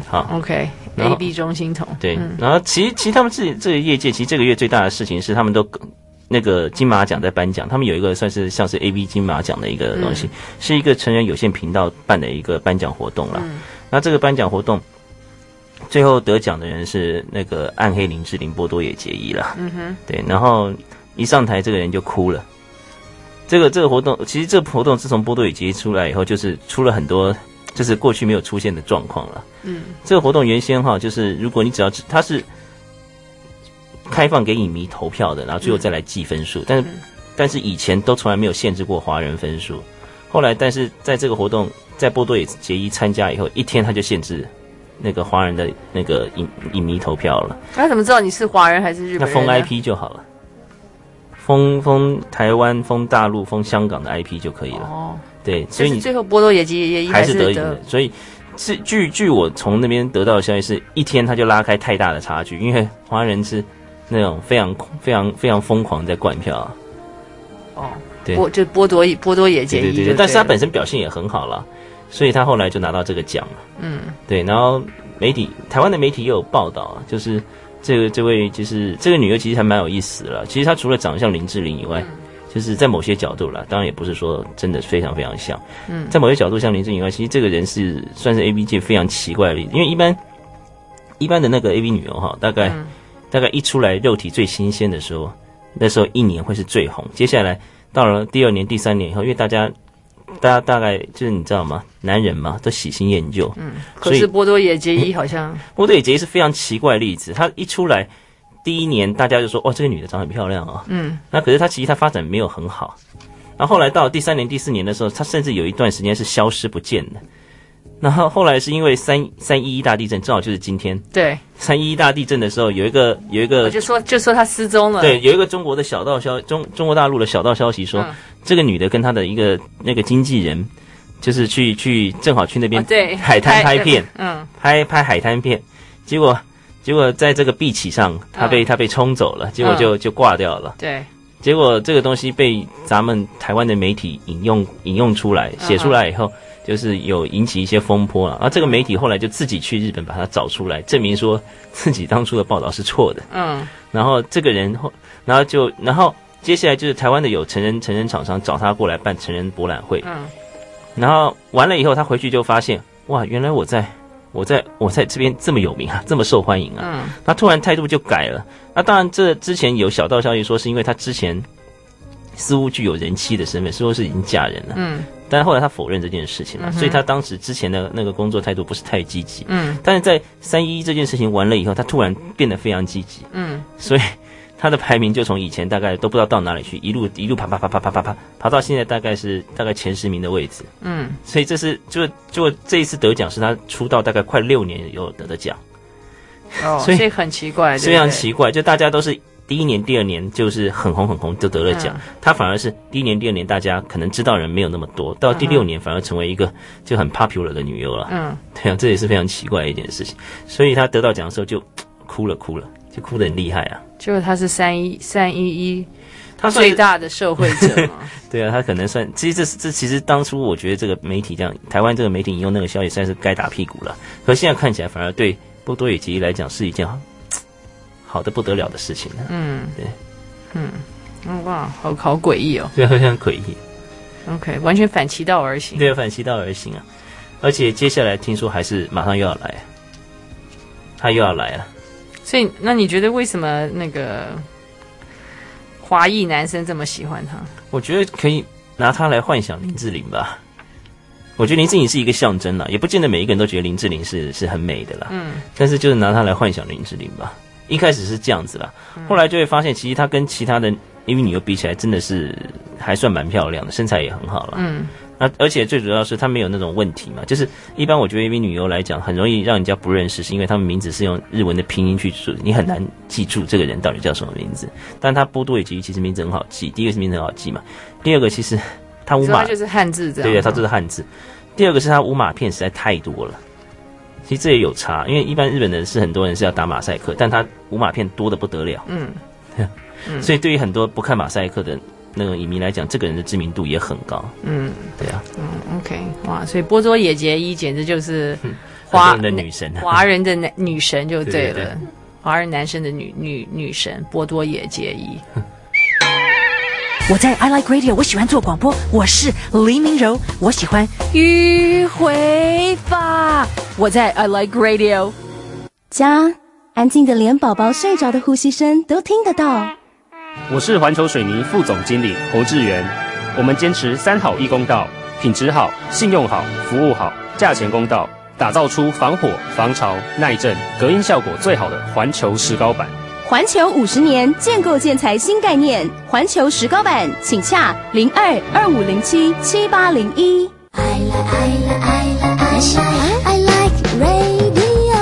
OK。AV 钟欣桐。 对，然后其实他们这个业界，其实这个月最大的事情是他们都。那个金马奖在颁奖，他们有一个算是像是 AV 金马奖的一个东西，是一个成人有线频道办的一个颁奖活动啦。那这个颁奖活动最后得奖的人是那个暗黑林志玲波多野结衣啦。对，然后一上台这个人就哭了。这个活动，其实这个活动自从波多野结衣出来以后，就是出了很多就是过去没有出现的状况了。这个活动原先就是如果你只要它是开放给影迷投票的，然后最后再来计分数。但是以前都从来没有限制过华人分数。后来，但是在这个活动，在波多野结衣参加以后，一天他就限制那个华人的那个影迷投票了。 他怎么知道你是华人还是日本人？ 那封 IP 就好了，封台湾、封大陆、封香港的 IP 就可以了。对，所以你最后波多野结衣还是得赢的。所以据我从那边得到的消息是，一天他就拉开太大的差距，因为华人是那种非常疯狂在灌票啊。对， 就波多野结衣。 对，但是他本身表现也很好了，所以他后来就拿到这个奖了。对，然后台湾的媒体也有报道啊，就是这位就是这个女优其实还蛮有意思的啦。其实她除了长得像林志玲以外，就是在某些角度啦，当然也不是说真的非常非常像。在某些角度像林志玲以外，其实这个人是算是 AV 界非常奇怪的例子，因为一般的那个 AV 女优大概一出来肉体最新鲜的时候，那时候1年会是最红。接下来到了第2年、第3年以后，因为大家大概就是你知道吗？男人嘛都喜新厌旧。 可是波多野结衣好像波多野结衣是非常奇怪的例子。她一出来第1年，大家就说这个女的长得很漂亮啊。那可是她其实她发展没有很好。然后后来到了第3年、第4年的时候，她甚至有一段时间是消失不见的。然后后来是因为311大地震，正好就是今天。对，311大地震的时候，有一个，我就说他失踪了。 对，有一个中国的小道中国大陆的小道消息说，这个女的跟她的一个那个经纪人，就是去正好去那边海滩拍片，拍海滩片，结果在这个碧起上，她被冲走了，结果就挂掉了。对。结果这个东西被咱们台湾的媒体引用出来，写出来以后，就是有引起一些风波了。然后这个媒体后来就自己去日本把它找出来，证明说自己当初的报道是错的。然后这个人然后接下来就是台湾的有成人厂商找他过来办成人博览会。然后完了以后，他回去就发现，哇，原来我在这边这么有名啊，这么受欢迎啊。他突然态度就改了。那当然，这之前有小道消息说，是因为他之前似乎具有人妻的身份，说是已经嫁人了。但是后来他否认这件事情了，所以他当时之前的那个工作态度不是太积极。但是在311这件事情完了以后，他突然变得非常积极。所以他的排名就从以前大概都不知道到哪里去，一路爬到现在大概前10名的位置。所以这是就这一次得奖是他出道大概快6年以后得的奖。 所以很奇怪， 非常奇怪，就大家都是第1年、第2年就是很红就得了奖，他反而是第1年、第2年大家可能知道人没有那么多，到第6年反而成为一个就很 popular 的女优了。对啊，这也是非常奇怪的一件事情。所以他得到奖的时候就哭了，就哭得很厉害啊。 就是他是311他最大的受惠者嘛。 对啊，他可能算，其实这其实当初我觉得这个媒体这样，台湾这个媒体引用那个消息，算是该打屁股了。可是现在看起来反而对波多野结衣来讲是一件好的不得了的事情了。 对，哇，好诡异哦。 对，很诡异。 OK， 完全反其道而行。 对，反其道而行啊！而且接下来听说还是马上又要来，他又要来了。 所以，那你觉得为什么那个华裔男生这么喜欢他？ 我觉得可以拿他来幻想林志玲吧。我觉得林志玲是一个象征啦，也不见得每一个人都觉得林志玲是很美的啦。但是就是拿她来幻想林志玲吧。一开始是这样子啦，后来就会发现，其实她跟其他的 AV 女优比起来，真的是还算蛮漂亮的，身材也很好啦。那而且最主要是她没有那种问题嘛，就是一般我觉得 AV 女优来讲，很容易让人家不认识，是因为她们名字是用日文的拼音去说，你很难记住这个人到底叫什么名字。但她波多野结衣其实名字很好记，第一个是名字很好记嘛，第二个其实她无码就是汉字这样。 对，她就是汉字。第二个是她无码片实在太多了，其实这也有差，因为一般日本人是很多人是要打马赛克，但他无码片多的不得了。所以对于很多不看马赛克的那种影迷来讲，这个人的知名度也很高。对啊。 OK， 哇，所以波多野结衣简直就是华人的女神， 华人的女神就对了，华人男生的女神波多野结衣。 我在 I Like Radio， 我喜欢做广播，我是黎明柔，我喜欢迂回法。 我在 I Like Radio， 家安静的连宝宝睡着的呼吸声都听得到。 我是环球水泥副总经理侯志源，我们坚持3好1公道，品质好、信用好、服务好、价钱公道，打造出防火、防潮、耐震、隔音效果最好的环球石膏板。 环球50年建构建材新概念，环球石膏板，请洽02-2507-7801。I like radio。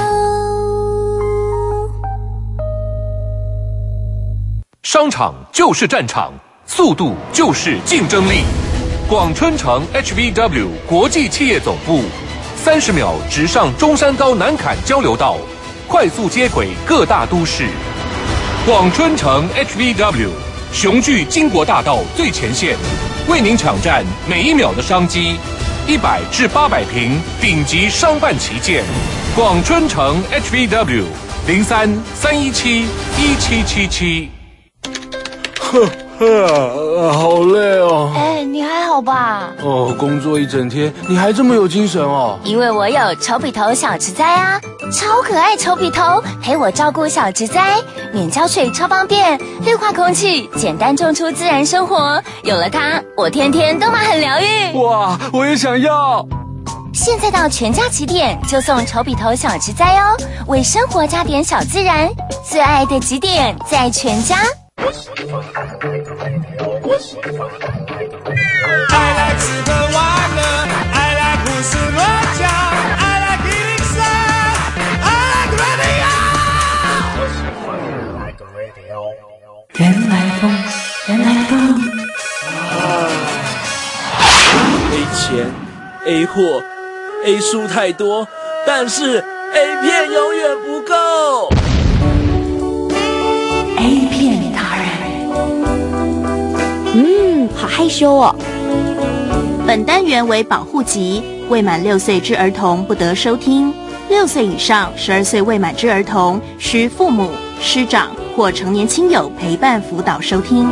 商场就是战场，速度就是竞争力。广春城 HVW 国际企业总部，30秒直上中山高南坎交流道，快速接轨各大都市。广春城 HVW 雄踞经国大道最前线，为您抢占每一秒的商机，100至800平顶级商办旗舰。广春城 HVW 03-317-1777。 好累哦。 你还好吧？ 工作一整天，你还这么有精神哦？ 因为我有丑比头小植栽啊，超可爱丑比头，陪我照顾小植栽，免浇水超方便，绿化空气，简单种出自然生活。有了它，我天天都很疗愈。 哇，我也想要！ 现在到全家起点就送丑比头小植栽哦，为生活加点小自然，最爱的极点在全家。 I like 吃喝玩乐 I like 胡思乱想 I like 103 I like radio 原来风原来风。 A 钱 A 货 A 书太多，但是 A 片永远不够。 A 片达人。 好害羞哦。 本单元为保护级，未满6岁之儿童不得收听。6岁以上12岁未满之儿童，需父母、师长或成年亲友陪伴辅导收听。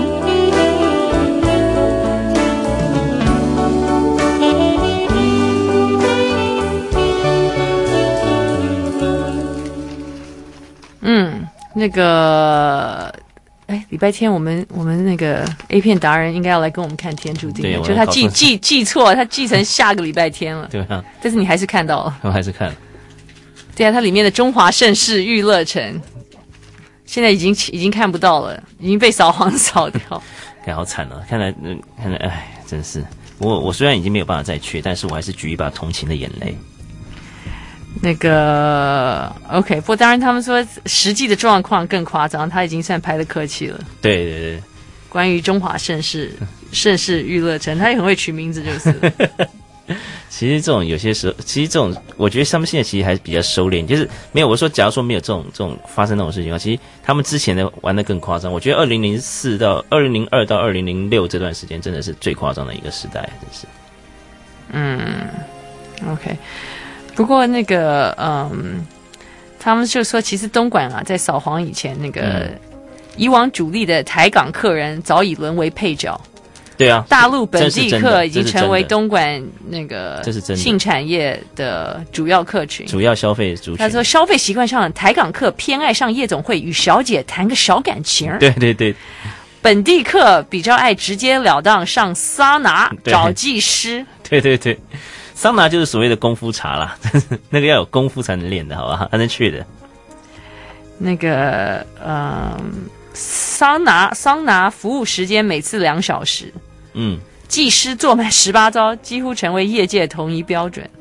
那个。礼拜天我们那个 A 片达人应该要来跟我们看《天注定》，就他记错，他记成下个礼拜天了。 对啊， 但是你还是看到了， 我还是看了。 对啊，它里面的中华盛世娱乐城，现在已经看不到了，已经被扫黄扫掉。 好惨啊！看来，真是我虽然已经没有办法再去，但是我还是举一把同情的眼泪。 那个 OK， 不过当然他们说实际的状况更夸张，他已经算拍得客气了。 对， 关于中华盛世娱乐城，他也很会取名字，就是。 其实这种有些时候，其实这种我觉得他们现在其实还是比较收敛，就是没有我说，假如说没有这种发生那种事情的话，其实他们之前的玩得更夸张。我觉得2002到2006这段时间真的是最夸张的一个时代，真是。 OK。不过那个他们就说，其实东莞啊，在扫黄以前，那个以往主力的台港客人早已沦为配角。 对啊， 大陆本地客已经成为东莞那个这是真的性产业的主要客群、 主要消费族群。 他说，消费习惯上，台港客偏爱上夜总会与小姐谈个小感情。 对对对， 本地客比较爱直截了当上桑拿找技师。 对对对，桑拿就是所谓的功夫茶啦，那个要有功夫才能练的，好吧？才能去的。 那个桑拿服务时间每次2小时。技师做满18招，几乎成为业界统一标准。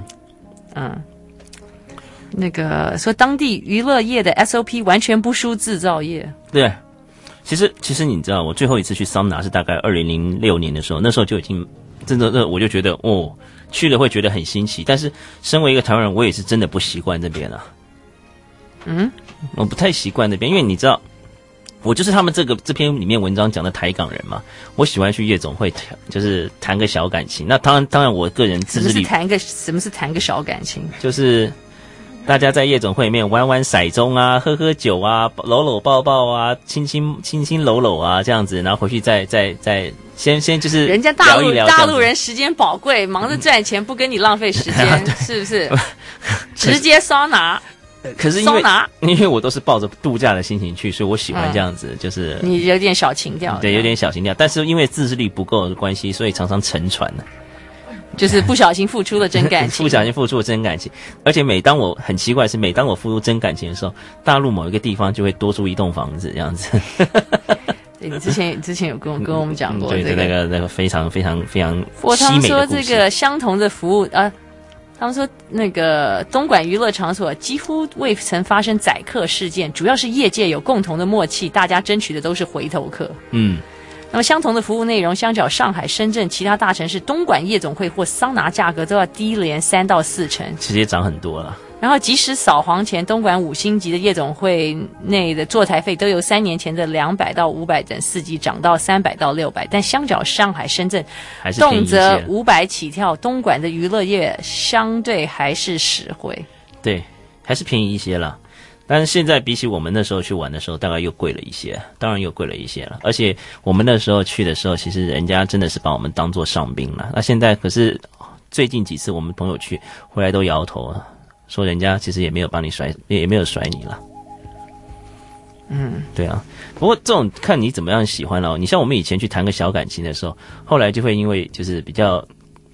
那个说当地娱乐业的 SOP 完全不输制造业。 对，其实你知道，我最后一次去桑拿是大概2006年的时候，那时候就已经真的，我就觉得去了会觉得很新奇。但是身为一个台湾人，我也是真的不习惯这边啊。我不太习惯那边，因为你知道。我就是他们这篇里面文章讲的台港人嘛，我喜欢去夜总会，就是谈个小感情。那当然，我个人自制力。 什么是谈个小感情？ 就是大家在夜总会里面玩玩骰盅啊，喝酒啊，搂抱抱啊，亲搂啊，这样子，然后回去再先就是人家聊一聊大陆人时间宝贵，忙着赚钱，不跟你浪费时间，是不是？直接桑拿。 可是因为我都是抱着度假的心情去，所以我喜欢这样子，就是你有点小情调， 对，有点小情调。但是因为自制力不够的关系，所以常常沉船了， 就是不小心付出了真感情， 不小心付出了真感情。而且每当我付出真感情的时候，大陆某一个地方就会多出一栋房子，这样子。 对，你之前有跟我们讲过， 对，那个非常非常非常他们说这个相同的服务他们说，那个东莞娱乐场所几乎未曾发生宰客事件，主要是业界有共同的默契，大家争取的都是回头客。那么相同的服务内容，相较上海、深圳其他大城市，东莞夜总会或桑拿价格都要低廉3到4成， 直接涨很多了。 然后即使扫黄前，东莞5星级的夜总会内的坐台费都由3年前的200到500等4级涨到300到600，但相较上海、深圳，动辄500起跳，东莞的娱乐业相对还是实惠。 对，还是便宜一些啦。但是现在比起我们那时候去玩的时候，大概又贵了一些，当然又贵了一些了。而且我们那时候去的时候，其实人家真的是把我们当作上宾了。那现在可是最近几次我们朋友去回来都摇头了。说人家其实也没有帮你甩，也没有甩你了。对啊。不过这种看你怎么样喜欢了。你像我们以前去谈个小感情的时候，后来就会因为就是比较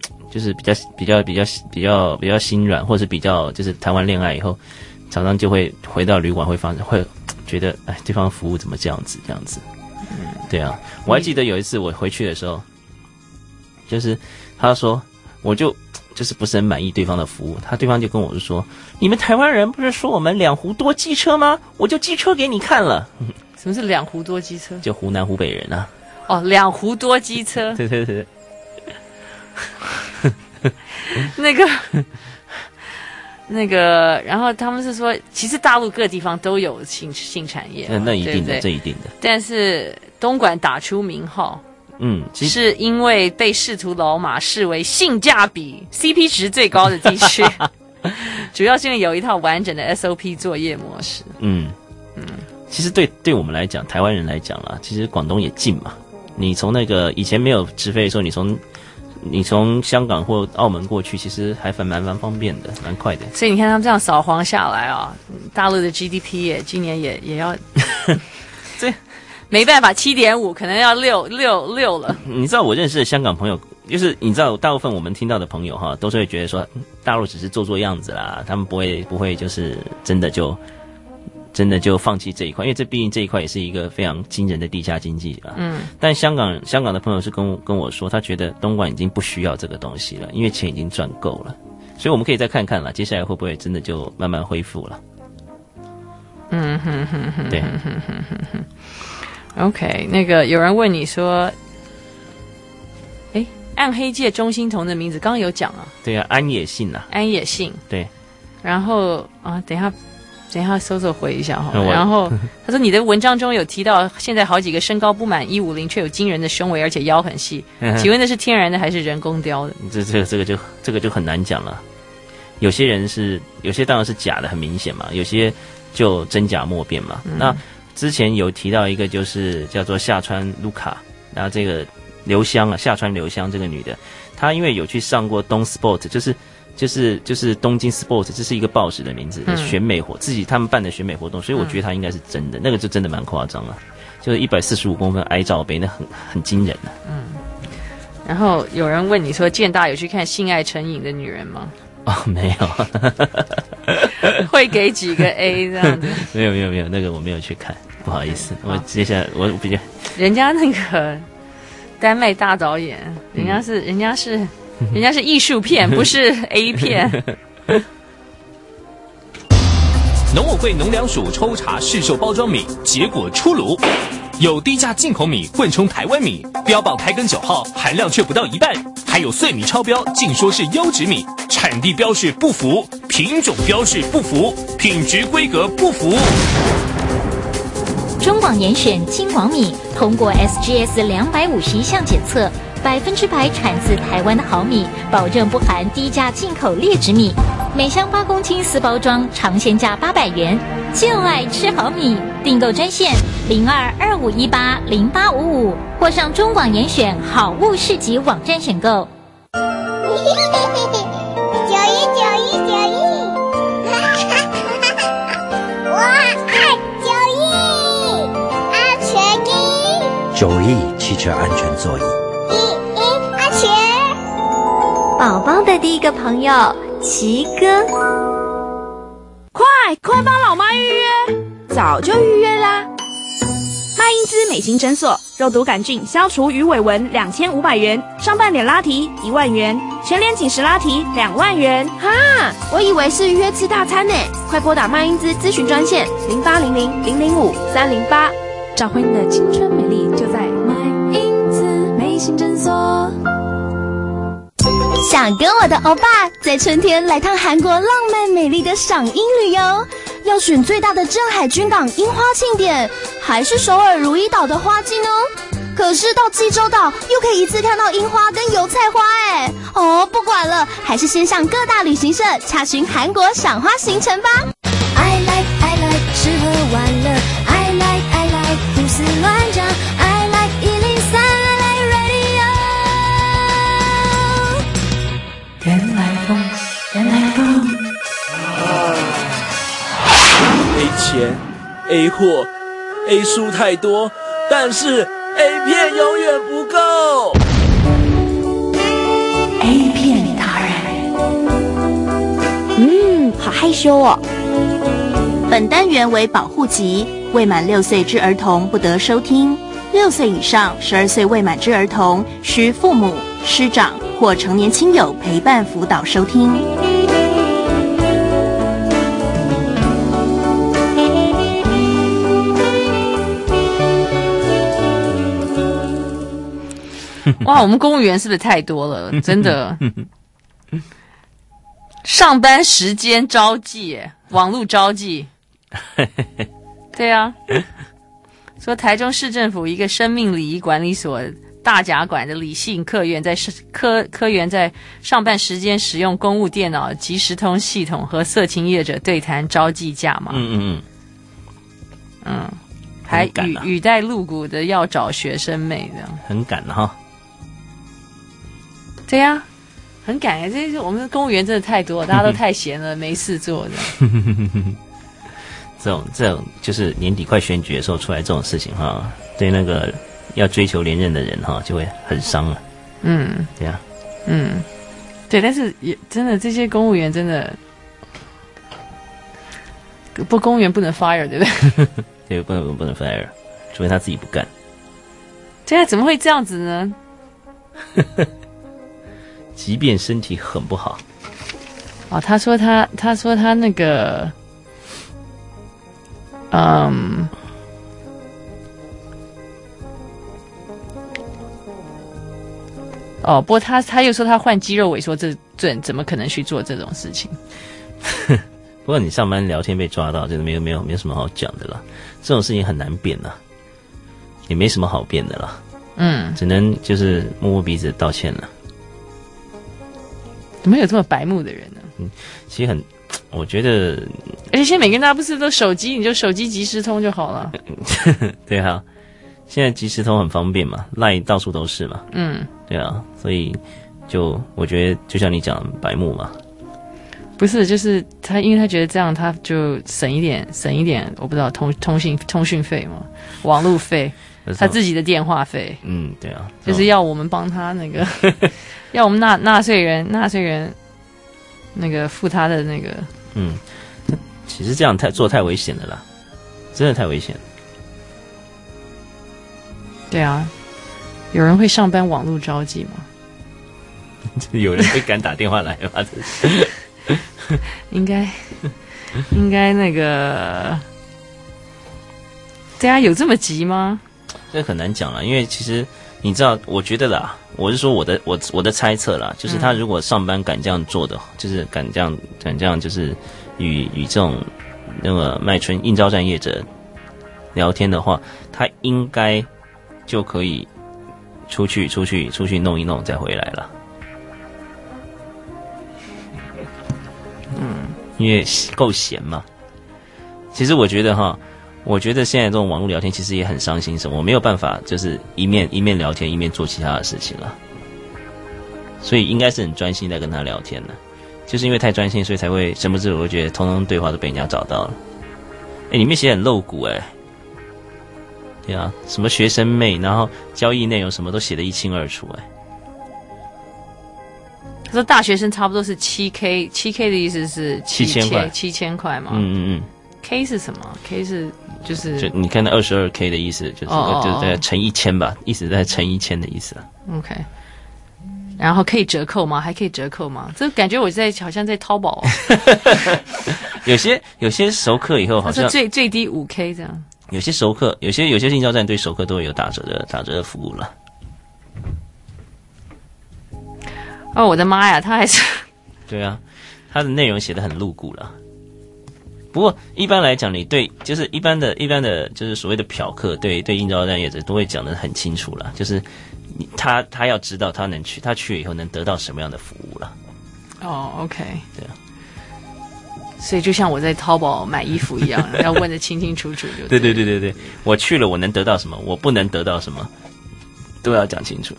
心软，或是比较就是谈完恋爱以后，常常就会回到旅馆会觉得对方服务怎么这样子。对啊。我还记得有一次我回去的时候，就是他说就是不是很满意对方的服务，对方就跟我说：“你们台湾人不是说我们两湖多机车吗？我就机车给你看了。” 什么是两湖多机车？ 就湖南湖北人啊。 两湖多机车。 对对对。 那个，然后他们是说，其实大陆各地方都有性产业， 那一定的， 对对， 这一定的。 但是东莞打出名号。是因为被仕途老马视为性价比 CP 值最高的地区，主要是因为有一套完整的 SOP 作业模式。 其实对我们来讲，台湾人来讲啦，其实广东也近嘛。你从那个以前没有直飞的时候，你从香港或澳门过去，其实还蛮方便的，蛮快的。 所以你看他们这样扫黄下来大陆的 GDP 今年也要这。没办法，7.5可能要6了。 你知道我认识的香港朋友，就是你知道大部分我们听到的朋友都是会觉得说大陆只是做样子啦，他们不会就是真的就放弃这一块，因为毕竟这一块也是一个非常惊人的地下经济啦。但香港的朋友是跟我说，他觉得东莞已经不需要这个东西了，因为钱已经赚够了，所以我们可以再看看啦，接下来会不会真的就慢慢恢复了。对。 OK， 那个有人问你说，暗黑界中心同的名字刚刚有讲啊。 对啊，安野信啊。 安野信。 对。 然后等一下搜回一下然后他说你的文章中有提到，现在好几个身高不满150却有惊人的胸围，而且腰很细，请问那是天然的还是人工雕的？ 这个就很难讲了。 有些当然是假的，很明显嘛，有些就真假莫辨嘛。那之前有提到一个就是叫做下川卢卡，然后这个留香啊，下川留香这个女的，她因为有去上过东 Sport， 就是东京 Sport， 这是一个报纸的名字，选美自己他们办的选美活动，所以我觉得她应该是真的，那个就真的蛮夸张了，就是145公分挨罩杯，那很惊人啊。 然后有人问你说，建大有去看性爱成瘾的女人吗？ 哦，没有。 会给几个 A 这样子？ 没有，那个我没有去看，不好意思。我接下来我比较， 人家那个耽美大导演，人家是艺术片，不是 A 片。 农委会农粮署抽查市售包装米，结果出炉，有低价进口米混充台湾米，标榜台根9号，含量却不到1半，还有碎米超标，竟说是优质米，产地标示不符，品种标示不符，品质规格不符。 中广严选金广米通过 SGS 251项检测，100%产自台湾的好米，保证不含低价进口劣质米。每箱8公斤私包装，尝鲜价800元。就爱吃好米，订购专线0225180855，或上中广严选好物市集网站选购。 9E 汽车安全座椅。 安全。宝宝的第一个朋友奇哥， 快帮老妈预约，早就预约啦。麦因兹美心诊所，肉毒杆菌消除鱼尾纹2500元，上半脸拉提1万元，全脸紧实拉提2万元。 哈，我以为是预约吃大餐呢。快拨打麦因兹咨询专线0800-005-308，找回你的青春美丽，就在麦因兹美心诊所。 想跟我的欧巴在春天来趟韩国浪漫美丽的赏樱旅游，要选最大的镇海军港樱花庆典，还是首尔如意岛的花季呢？可是到济州岛又可以一次看到樱花跟油菜花哎！不管了，还是先向各大旅行社查询韩国赏花行程吧。 I like 吃喝玩乐 I like 胡思乱想 I like 103 I like radio 原来风 A 钱 A 货 A 书太多，但是 A 片永远不够。 A 片达人， 好害羞哦。 本单元为保护级，未满6岁之儿童不得收听。6岁以上12岁未满之儿童，需父母、师长或成年亲友陪伴辅导收听。 哇，我们公务员是不是太多了？真的，上班时间招妓，网络招妓。对啊，说台中市政府一个生命礼仪管理所大甲馆的李姓科员在科员在上班时间使用公务电脑即时通系统和色情业者对谈招妓价码。还语带露骨的要找学生妹这样， 很赶哈。 对呀，很赶哎！这我们的公务员真的太多了，大家都太闲了，没事做的。 这种就是年底快选举的时候出来这种事情哈，对那个要追求连任的人哈就会很伤了。对呀， 对，但是也真的这些公务员真的公务员不能 fire 对不对？ 对，不能 fire， 除非他自己不干。 对啊，怎么会这样子呢？ 即便身体很不好。 他说他那个，不过他又说他患肌肉萎缩症怎么可能去做这种事情？ 不过你上班聊天被抓到，真的没有什么好讲的啦。这种事情很难辩啦，也没什么好辩的啦。只能就是摸摸鼻子道歉了。 怎么有这么白目的人呢？ 其实我觉得， 而且现在每个人大家不是都手机，你就手机即时通就好了。 对啊，现在即时通很方便嘛，LINE 到处都是嘛。对啊，所以我觉得就像你讲白目嘛。 不是，就是他，因为他觉得这样他就省一点，我不知道通讯费嘛，网路费，他自己的电话费。 对啊， 就是要我们帮他那个，要我们纳税人那个付他的那个。 其实这样做太危险了啦，真的太危险了。 对啊，有人会上班网路召集吗？ 有人会敢打电话来吗？ 应该那个，对啊，有这么急吗？ 这很难讲啦，因为其实你知道，我觉得啦，我是说我的猜测啦，就是他如果上班敢这样做的，就是敢这样，就是与这种那个卖春应召站业者聊天的话，他应该就可以出去弄一弄再回来了。因为够闲嘛。其实我觉得现在这种网络聊天其实也很伤心什么，我没有办法就是一面聊天一面做其他的事情了，所以应该是很专心在跟他聊天的，就是因为太专心，所以才会神不知我觉得通通对话都被人家找到了。里面写很露骨对啊，什么学生妹，然后交易内容什么都写得一清二楚他说大学生差不多是7K 的意思是 7000 块嘛。K 是什么 ？K 是就你看那22K 的意思，就是在乘1000吧，意思在乘1000的意思。 OK， 然后可以折扣吗？还可以折扣吗？这感觉我好像在淘宝。 有些熟客以后好像最低5K 这样。 有些熟客，有些应召站对熟客都会有打折的服务了。 我的妈呀，他还是对啊，他的内容写得很露骨了。不过一般来讲，就是一般的，就是所谓的嫖客，对应召站业者都会讲得很清楚了，就是他要知道他去了以后能得到什么样的服务了。 OK， 对啊。 所以就像我在淘宝买衣服一样，要问得清清楚楚就对。 对，我去了我能得到什么，我不能得到什么，都要讲清楚。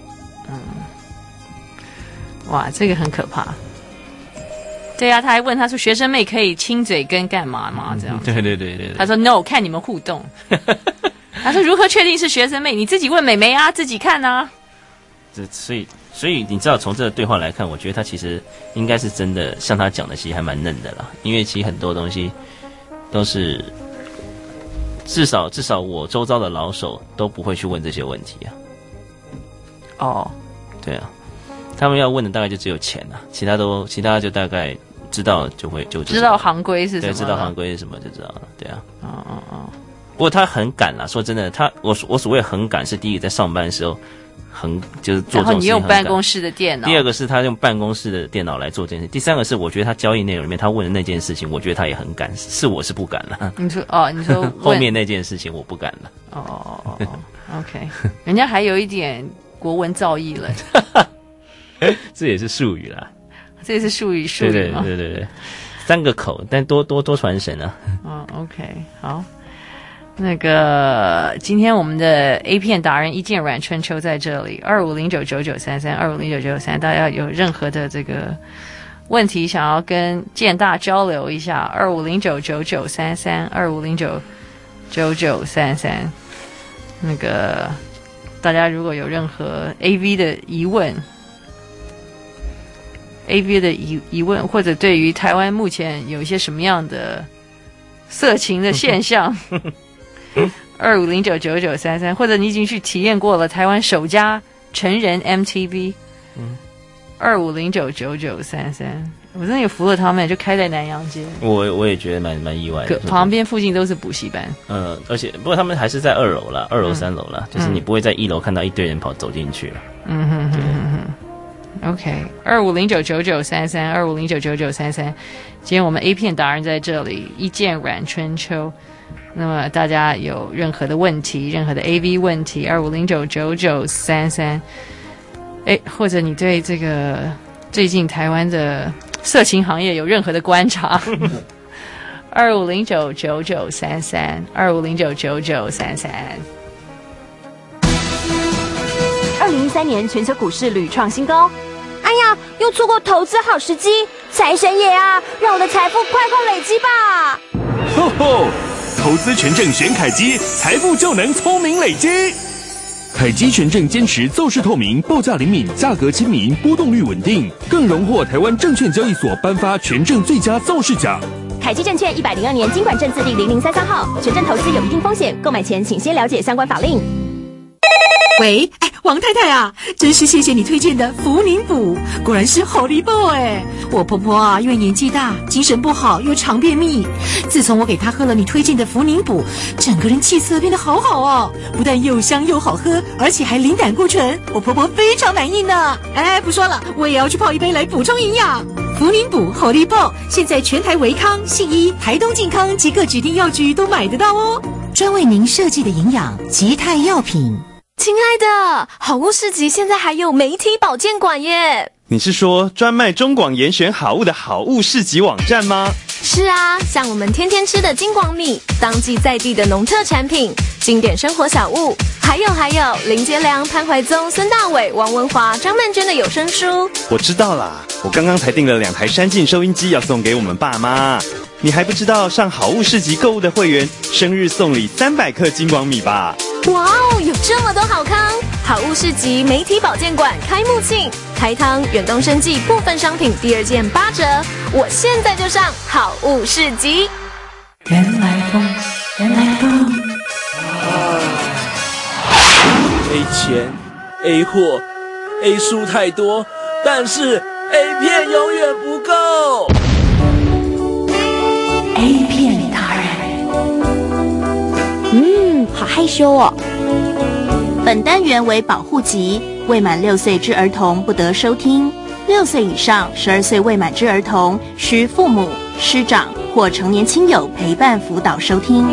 哇，这个很可怕。对啊，他还问他说学生妹可以亲嘴跟干嘛吗？这样。 对。 他说 no， 看你们互动。他说如何确定是学生妹？你自己问妹妹啊，自己看啊。 所以你知道从这个对话来看，我觉得他其实应该是真的像他讲的，其实还蛮嫩的啦。因为其实很多东西都是至少我周遭的老手都不会去问这些问题啊。对啊。他们要问的大概就只有钱啊，其他就大概知道就知道行规是什么， 对，知道行规是什么就知道了，对啊。不过他很赶啦，说真的，我所谓很赶是第一个在上班的时候就是做这种事情很赶。然后你用办公室的电脑。 第二个是他用办公室的电脑来做这件事。第三个是我觉得他交易内容里面他问的那件事情，我觉得他也很赶，我是不敢了。 你说后面那件事情我不敢了。 OK， 人家还有一点国文造诣了。 这也是术语啦， 这也是术语吗？ 对，3个口，但多传神啊。 OK， 好，那个今天我们的 A 片达人一键阮春秋在这里，25099933，25099933，大家有任何的这个问题想要跟建大交流一下，25099933，25099933，那个大家如果有任何 AV 的疑問，或者对于台湾目前有一些什么样的色情的现象，25099933，或者你已经去体验过了台湾首家成人 MTV， 25099933，我真的有服了他们，就开在南洋街。 我也觉得蛮意外的， 旁边附近都是补习班。 而且不过他们还是在2楼啦，2楼3楼啦，就是你不会在1楼看到一堆人走进去了。 OK， 25099933，25099933，今天我们 A 片达人在这里，一键阮春秋。那么大家有任何的问题，任何的 AV 问题，25099933，或者你对这个最近台湾的色情行业有任何的观察。25099933，25099933。 2013年全球股市屡创新高。 哎呀，又错过投资好时机！财神爷啊，让我的财富快累积吧！ 吼吼，投资权证选凯基，财富就能聪明累积。凯基权证坚持奏事透明，报价灵敏，价格亲民，波动率稳定，更荣获台湾证券交易所颁发权证最佳造势奖。 凯基证券102年金管证字第0033号，权证投资有一定风险，购买前请先了解相关法令。 喂，王太太啊，真是谢谢你推荐的福宁补，果然是好利宝哎！我婆婆啊，因为年纪大，精神不好，又常便秘。自从我给她喝了你推荐的福宁补，整个人气色变得好好哦，不但又香又好喝，而且还零胆固醇，我婆婆非常满意呢。不说了，我也要去泡一杯来补充营养。福宁补好利宝，现在全台维康、信医、台东健康及各指定药局都买得到哦。专为您设计的营养吉泰药品。 亲爱的，好物市集现在还有媒体保健馆耶！ 你是说专卖中广严选好物的好物市集网站吗？ 是啊，像我们天天吃的金广米，当季在地的农特产品，经典生活小物，还有林杰良、潘怀宗、孙大伟、王文华、张曼娟的有声书。 我知道啦，我刚刚才订了2台山境收音机要送给我们爸妈。你还不知道上好物市集购物的会员生日送礼300克金广米吧？ 哇哦，有这么多好康！好物市集媒体保健馆开幕庆，台糖、远东生技部分商品第2件8折，我现在就上好物市集。 原来风 A 钱 A 货 A 书太多，但是 A 片永远不够。 A 片达人， 好害羞哦。 本单元为保护级，未满6岁之儿童不得收听。6岁以上12岁未满之儿童，需父母、师长或成年亲友陪伴辅导收听。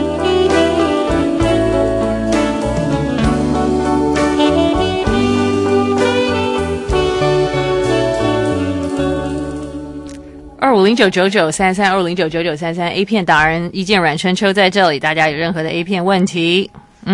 25099933，25099933 A 片达人一见阮春秋在这里，大家有任何的 A 片问题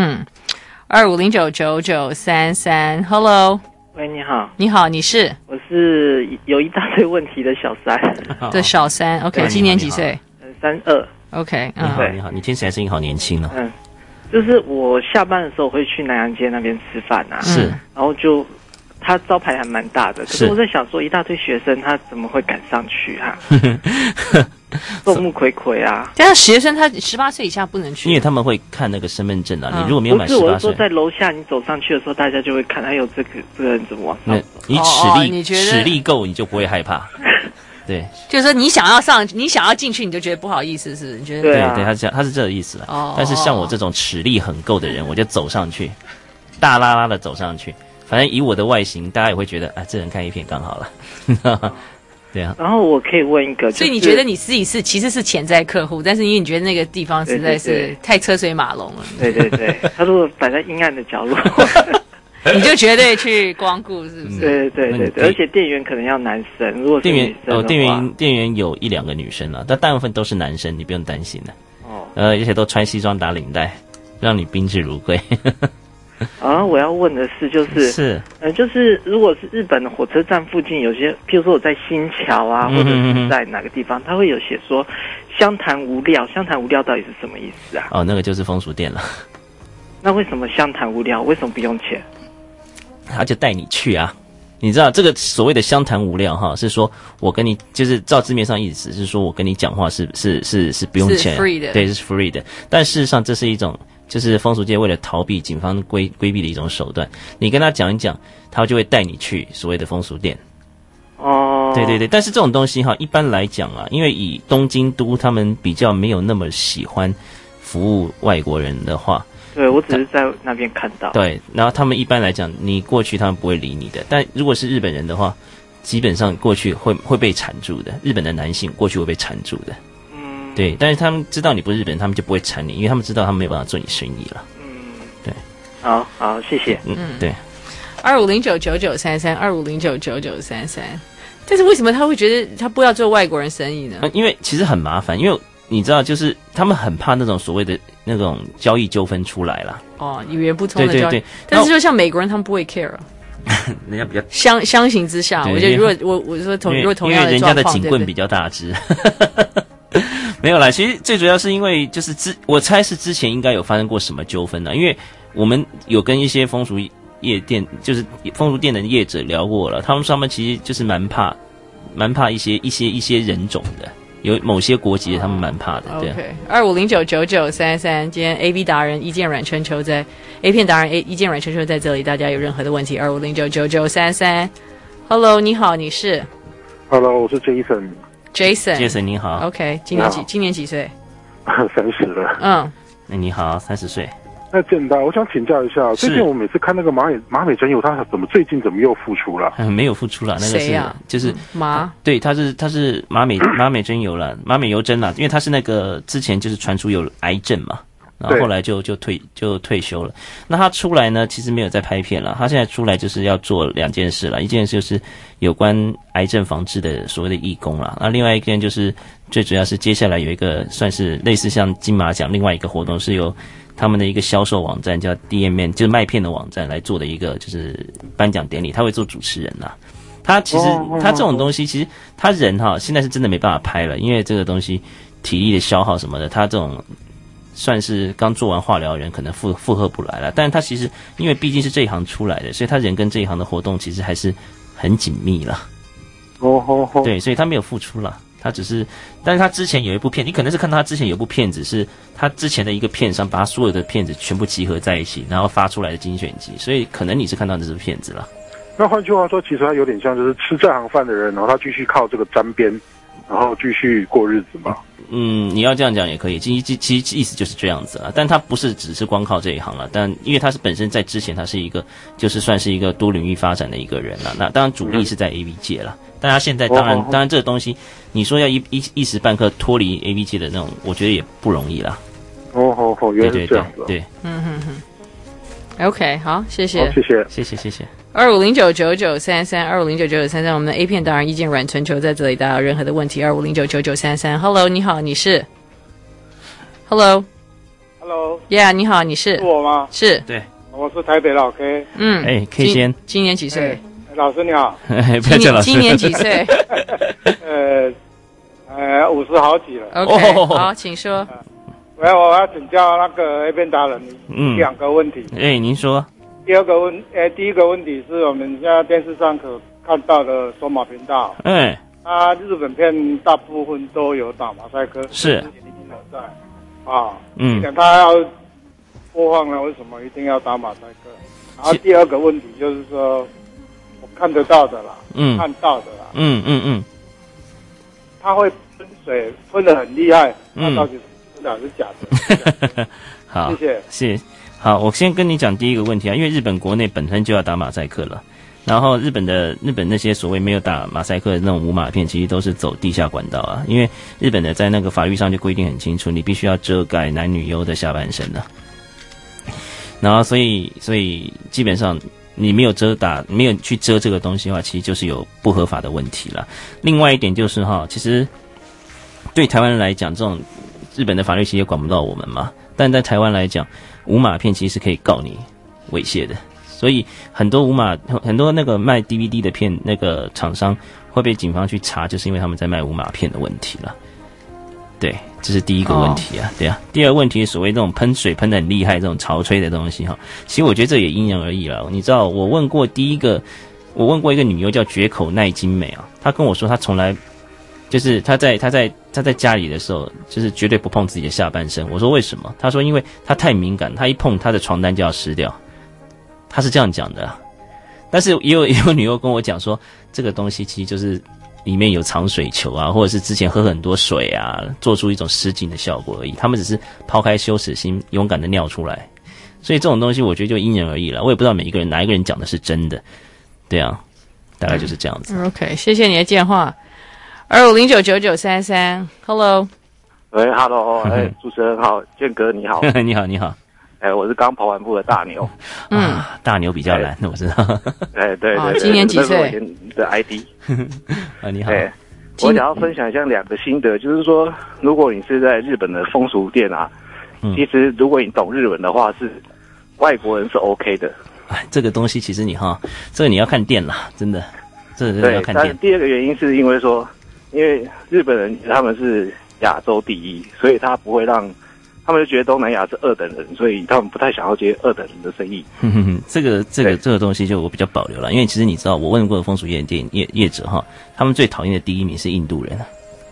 ，25099933 喂，你好。 你好，你是？ 我是有一大堆问题的小三。 的小三 ，OK， 今年几岁 ？32。 OK， 你好，你好，你听起来声音好年轻哦。 就是我下班的时候会去南洋街那边吃饭啊， 是， 然后就他招牌还蛮大的，可是我在想说，一大堆学生他怎么会敢上去啊？众目睽睽啊！ 但是学生他18岁以下不能去， 因为他们会看那个身份证啊。你如果没有满18岁， 不是，我是说在楼下你走上去的时候，大家就会看，还有这个人怎么往上。 你齿力够，你就不会害怕。对， 就是说你想要进去，你就觉得不好意思，是不是？你觉得对，他是这个意思了。但是像我这种齿力很够的人，我就走上去，大拉拉的走上去。反正以我的外形，大家也会觉得，这人看一片刚好了。对啊。 然后我可以问一个， 所以你觉得你自己其实是潜在客户，但是因为你觉得那个地方实在是太车水马龙了。 对对对，他如果摆在阴暗的角落， 你就绝对去光顾，是不是？ 对对对对，而且店员可能要男生，如果是女生的话， 店员有1-2个女生了，但大部分都是男生，你不用担心的。而且都穿西装打领带，让你宾至如归。 我要问的是，就是如果是日本的火车站附近有些，譬如说我在新桥啊，或者是在哪个地方，他会有写说相谈无料，相谈无料到底是什么意思啊？ 那个就是风俗店了。 那为什么相谈无料？为什么不用钱？ 他就带你去啊。你知道这个所谓的相谈无料哈，是说我跟你就是照字面上意思是说我跟你讲话是不用钱， 是 free 的， 对，是 free 的。但事实上这是一种就是风俗界为了逃避警方规避的一种手段。你跟他讲一讲，他就会带你去所谓的风俗店。对对对，但是这种东西哈，一般来讲啊，因为以东京都他们比较没有那么喜欢服务外国人的话。 对，我只是在那边看到。 对，然后他们一般来讲，你过去他们不会理你的。但如果是日本人的话，基本上过去会被缠住的。日本的男性过去会被缠住的。对，但是他们知道你不是日本人，他们就不会缠你，因为他们知道他们没有办法做你生意了。对。 好，谢谢。 对。 25099933，25099933。 但是为什么他会觉得他不要做外国人生意呢？ 因为其实很麻烦，因为你知道，就是他们很怕那种所谓的那种交易纠纷出来啦。 哦，语言不通的交易。 对。 但是就像美国人，他们不会 care 啊。 人家比较相形之下，我觉得如果我说如果同样的状况，因为人家的警棍比较大只。没有啦，其实最主要是因为就是我猜是之前应该有发生过什么纠纷呢？因为我们有跟一些风俗业店，就是风俗店的业者聊过了，他们说他们其实就是蛮怕一些人种的，有某些国籍的他们蛮怕的。对。 OK，25099933，今天 AV 达人一键软春秋在 A 片达人一键软春秋在这里，大家有任何的问题，25099933。Hello， 你好，你是 ？Hello， 我是 Jason。Jason， 你好。 OK， 今年几岁 ？30了。 嗯， 那你好，30岁。 那简单，我想请教一下，最近我每次看那个马美珍友，他最近怎么又复出了？ 没有复出了，那个是就是对，他是马美珍友了，马美由真啦，因为他是那个之前就是传出有癌症嘛，然后后来就退休了。那他出来呢，其实没有在拍片了，他现在出来就是要做2件事了，一件事就是有关癌症防治的所谓的义工啦，那另外一件就是最主要是接下来有一个算是类似像金马奖另外一个活动，是由他们的一个销售网站叫 DMN， 就是卖片的网站来做的一个就是颁奖典礼，他会做主持人啦。他其实他这种东西，其实他人现在是真的没办法拍了，因为这个东西体力的消耗什么的，他这种算是刚做完化疗的人可能负荷不来了。但是他其实因为毕竟是这一行出来的，所以他人跟这一行的活动其实还是很紧密了。对，所以他没有付出了。他只是，但是他之前有一部片，你可能是看到他之前有部片子，是他之前的一个片商把他所有的片子全部集合在一起，然后发出来的精选集，所以可能你是看到这支片子了。 那换句话说，其实他有点像就是吃这行饭的人，然后他继续靠这个沾边，然后继续过日子嘛。 你要这样讲也可以，其实意思就是这样子了。但他不是只是光靠这一行了，但因为他是本身在之前他是一个就是算是一个多领域发展的一个人了。那当然主力是在 AV 界了，但他现在当然这个东西，你说要一时半刻脱离 AV 界的那种，我觉得也不容易啦。 原来是这样子。 对。 OK， 好，谢谢 ，25099933，25099933，我们的 A 片达人意见软春球在这里，大家有任何的问题，25099933。Hello， 你好，你是 ？Hello，Yeah， 你好，你是？ 是我吗？ 是， 对， 我是台北老 K。 K 先， 今年几岁？ 老师你好。 不要叫老师。 今年几岁 ？50好几了。 OK， 好，请说。 我要请教那个 A 片达人2个问题。 您说。 第一个问题是我们现在电视上可看到的索马频道。日本片大部分都有打马赛克。 是。 他要播放了，为什么一定要打马赛克？然后第二个问题就是说，我看得到的啦，看到的啦。他会喷水，喷得很厉害，那到底是哪是假的？ 好， 谢谢。 好，我先跟你讲第一个问题啊，因为日本国内本身就要打马赛克了，然后日本那些所谓没有打马赛克的那种无码片，其实都是走地下管道啊，因为日本的在那个法律上就规定很清楚，你必须要遮盖男女优的下半身的，然后所以基本上你没有没有去遮这个东西的话，其实就是有不合法的问题了。另外一点就是其实对台湾人来讲，这种日本的法律其实也管不到我们嘛，但在台湾来讲，无码片其实是可以告你猥亵的，所以很多那个卖 DVD 的片那个厂商会被警方去查，就是因为他们在卖无码片的问题了。对，这是第一个问题啊，对啊。第二个问题，所谓那种喷水喷得很厉害这种潮吹的东西其实我觉得这也因人而异了。你知道，我问过一个女优叫绝口奈津美啊，她跟我说她从来就是她在家里的时候，就是绝对不碰自己的下半身。我说为什么？她说因为她太敏感，她一碰她的床单就要湿掉。她是这样讲的，但是也有女优跟我讲说，这个东西其实就是里面有藏水球啊，或者是之前喝很多水啊，做出一种失禁的效果而已。他们只是抛开羞耻心，勇敢的尿出来。所以这种东西我觉得就因人而异了。我也不知道哪一个人讲的是真的，对啊，大概就是这样子。 OK， 谢谢你的电话。25099933 ，Hello。 喂 ，Hello， 主持人好，建哥你好。 你好。 我是刚跑完步的大牛。 大牛比较难，我知道。 对， 今年几岁？ 的 ID。 你好。 我想要分享一下2个心得，就是说，如果你是在日本的风俗店啊，其实如果你懂日文的话，是外国人是 OK 的。 这个东西其实这个你要看店啦，真的，这个要看店。 但第二个原因是因为说，因为日本人他们是亚洲第一，所以他不会让。他们就觉得东南亚是2等人，所以他们不太想要接2等人的生意。 这个东西就我比较保留了，因为其实你知道，我问过的风俗业者哈，他们最讨厌的第一名是印度人。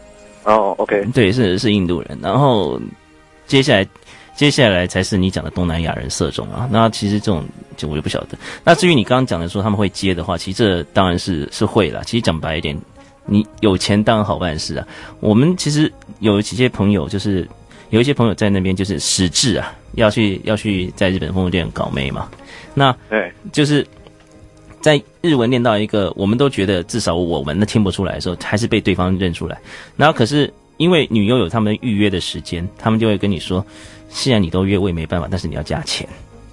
OK， 对，是印度人，然后接下来才是你讲的东南亚人色种啊。那其实这种就我就不晓得。那至于你刚刚讲的说他们会接的话，其实这当然是会啦。其实讲白一点，你有钱当然好办事啊。我们其实有几些朋友就是有一些朋友在那边就是实质啊，要去在日本风俗店搞妹嘛。那就是在日文念到一个我们都觉得至少我们听不出来的时候，还是被对方认出来。然后可是因为女优有他们预约的时间，他们就会跟你说，既然你都约，我也没办法，但是你要加钱。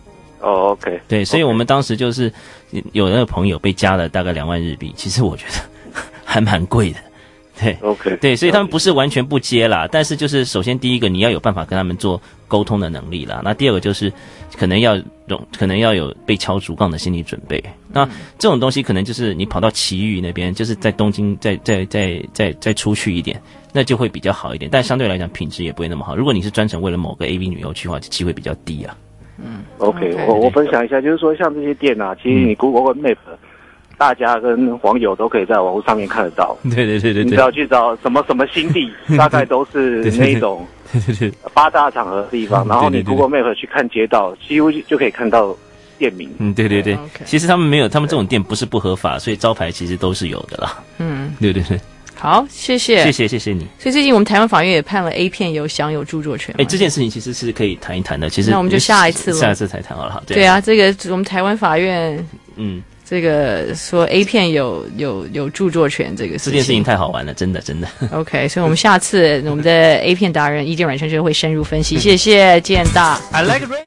OK， 对，所以我们当时就是有那个朋友被加了大概2万日币，其实我觉得还蛮贵的。对 ，OK， 对，所以他们不是完全不接啦，但是就是首先第一个你要有办法跟他们做沟通的能力啦，那第二个就是可能要有被敲竹杠的心理准备。那这种东西可能就是你跑到埼玉那边，就是在东京再出去一点，那就会比较好一点，但相对来讲品质也不会那么好。如果你是专程为了某个 AV 女优去的话，机会比比较低啊。 OK， 我分享一下，就是说像这些店啊，其实你 Google Map。大家跟网友都可以在网络上面看得到。 对，你只要去找什么新地，大概都是那一种8大场合的地方。然后你 Google Map 去看街道，几乎就可以看到店名。 对。其实他们没有，他们这种店不是不合法，所以招牌其实都是有的啦。对。 好，谢谢你。 所以最近我们台湾法院也判了 A 片有享有著作权。 这件事情其实是可以谈一谈的。其实那我们就下一次才谈好了。 对啊，这个我们台湾法院，这个说 A 片有著作权这个事情， 这件事情太好玩了，真的。 OK， 所以我们下次我们的 A 片达人意见软生就会深入分析。谢谢建大。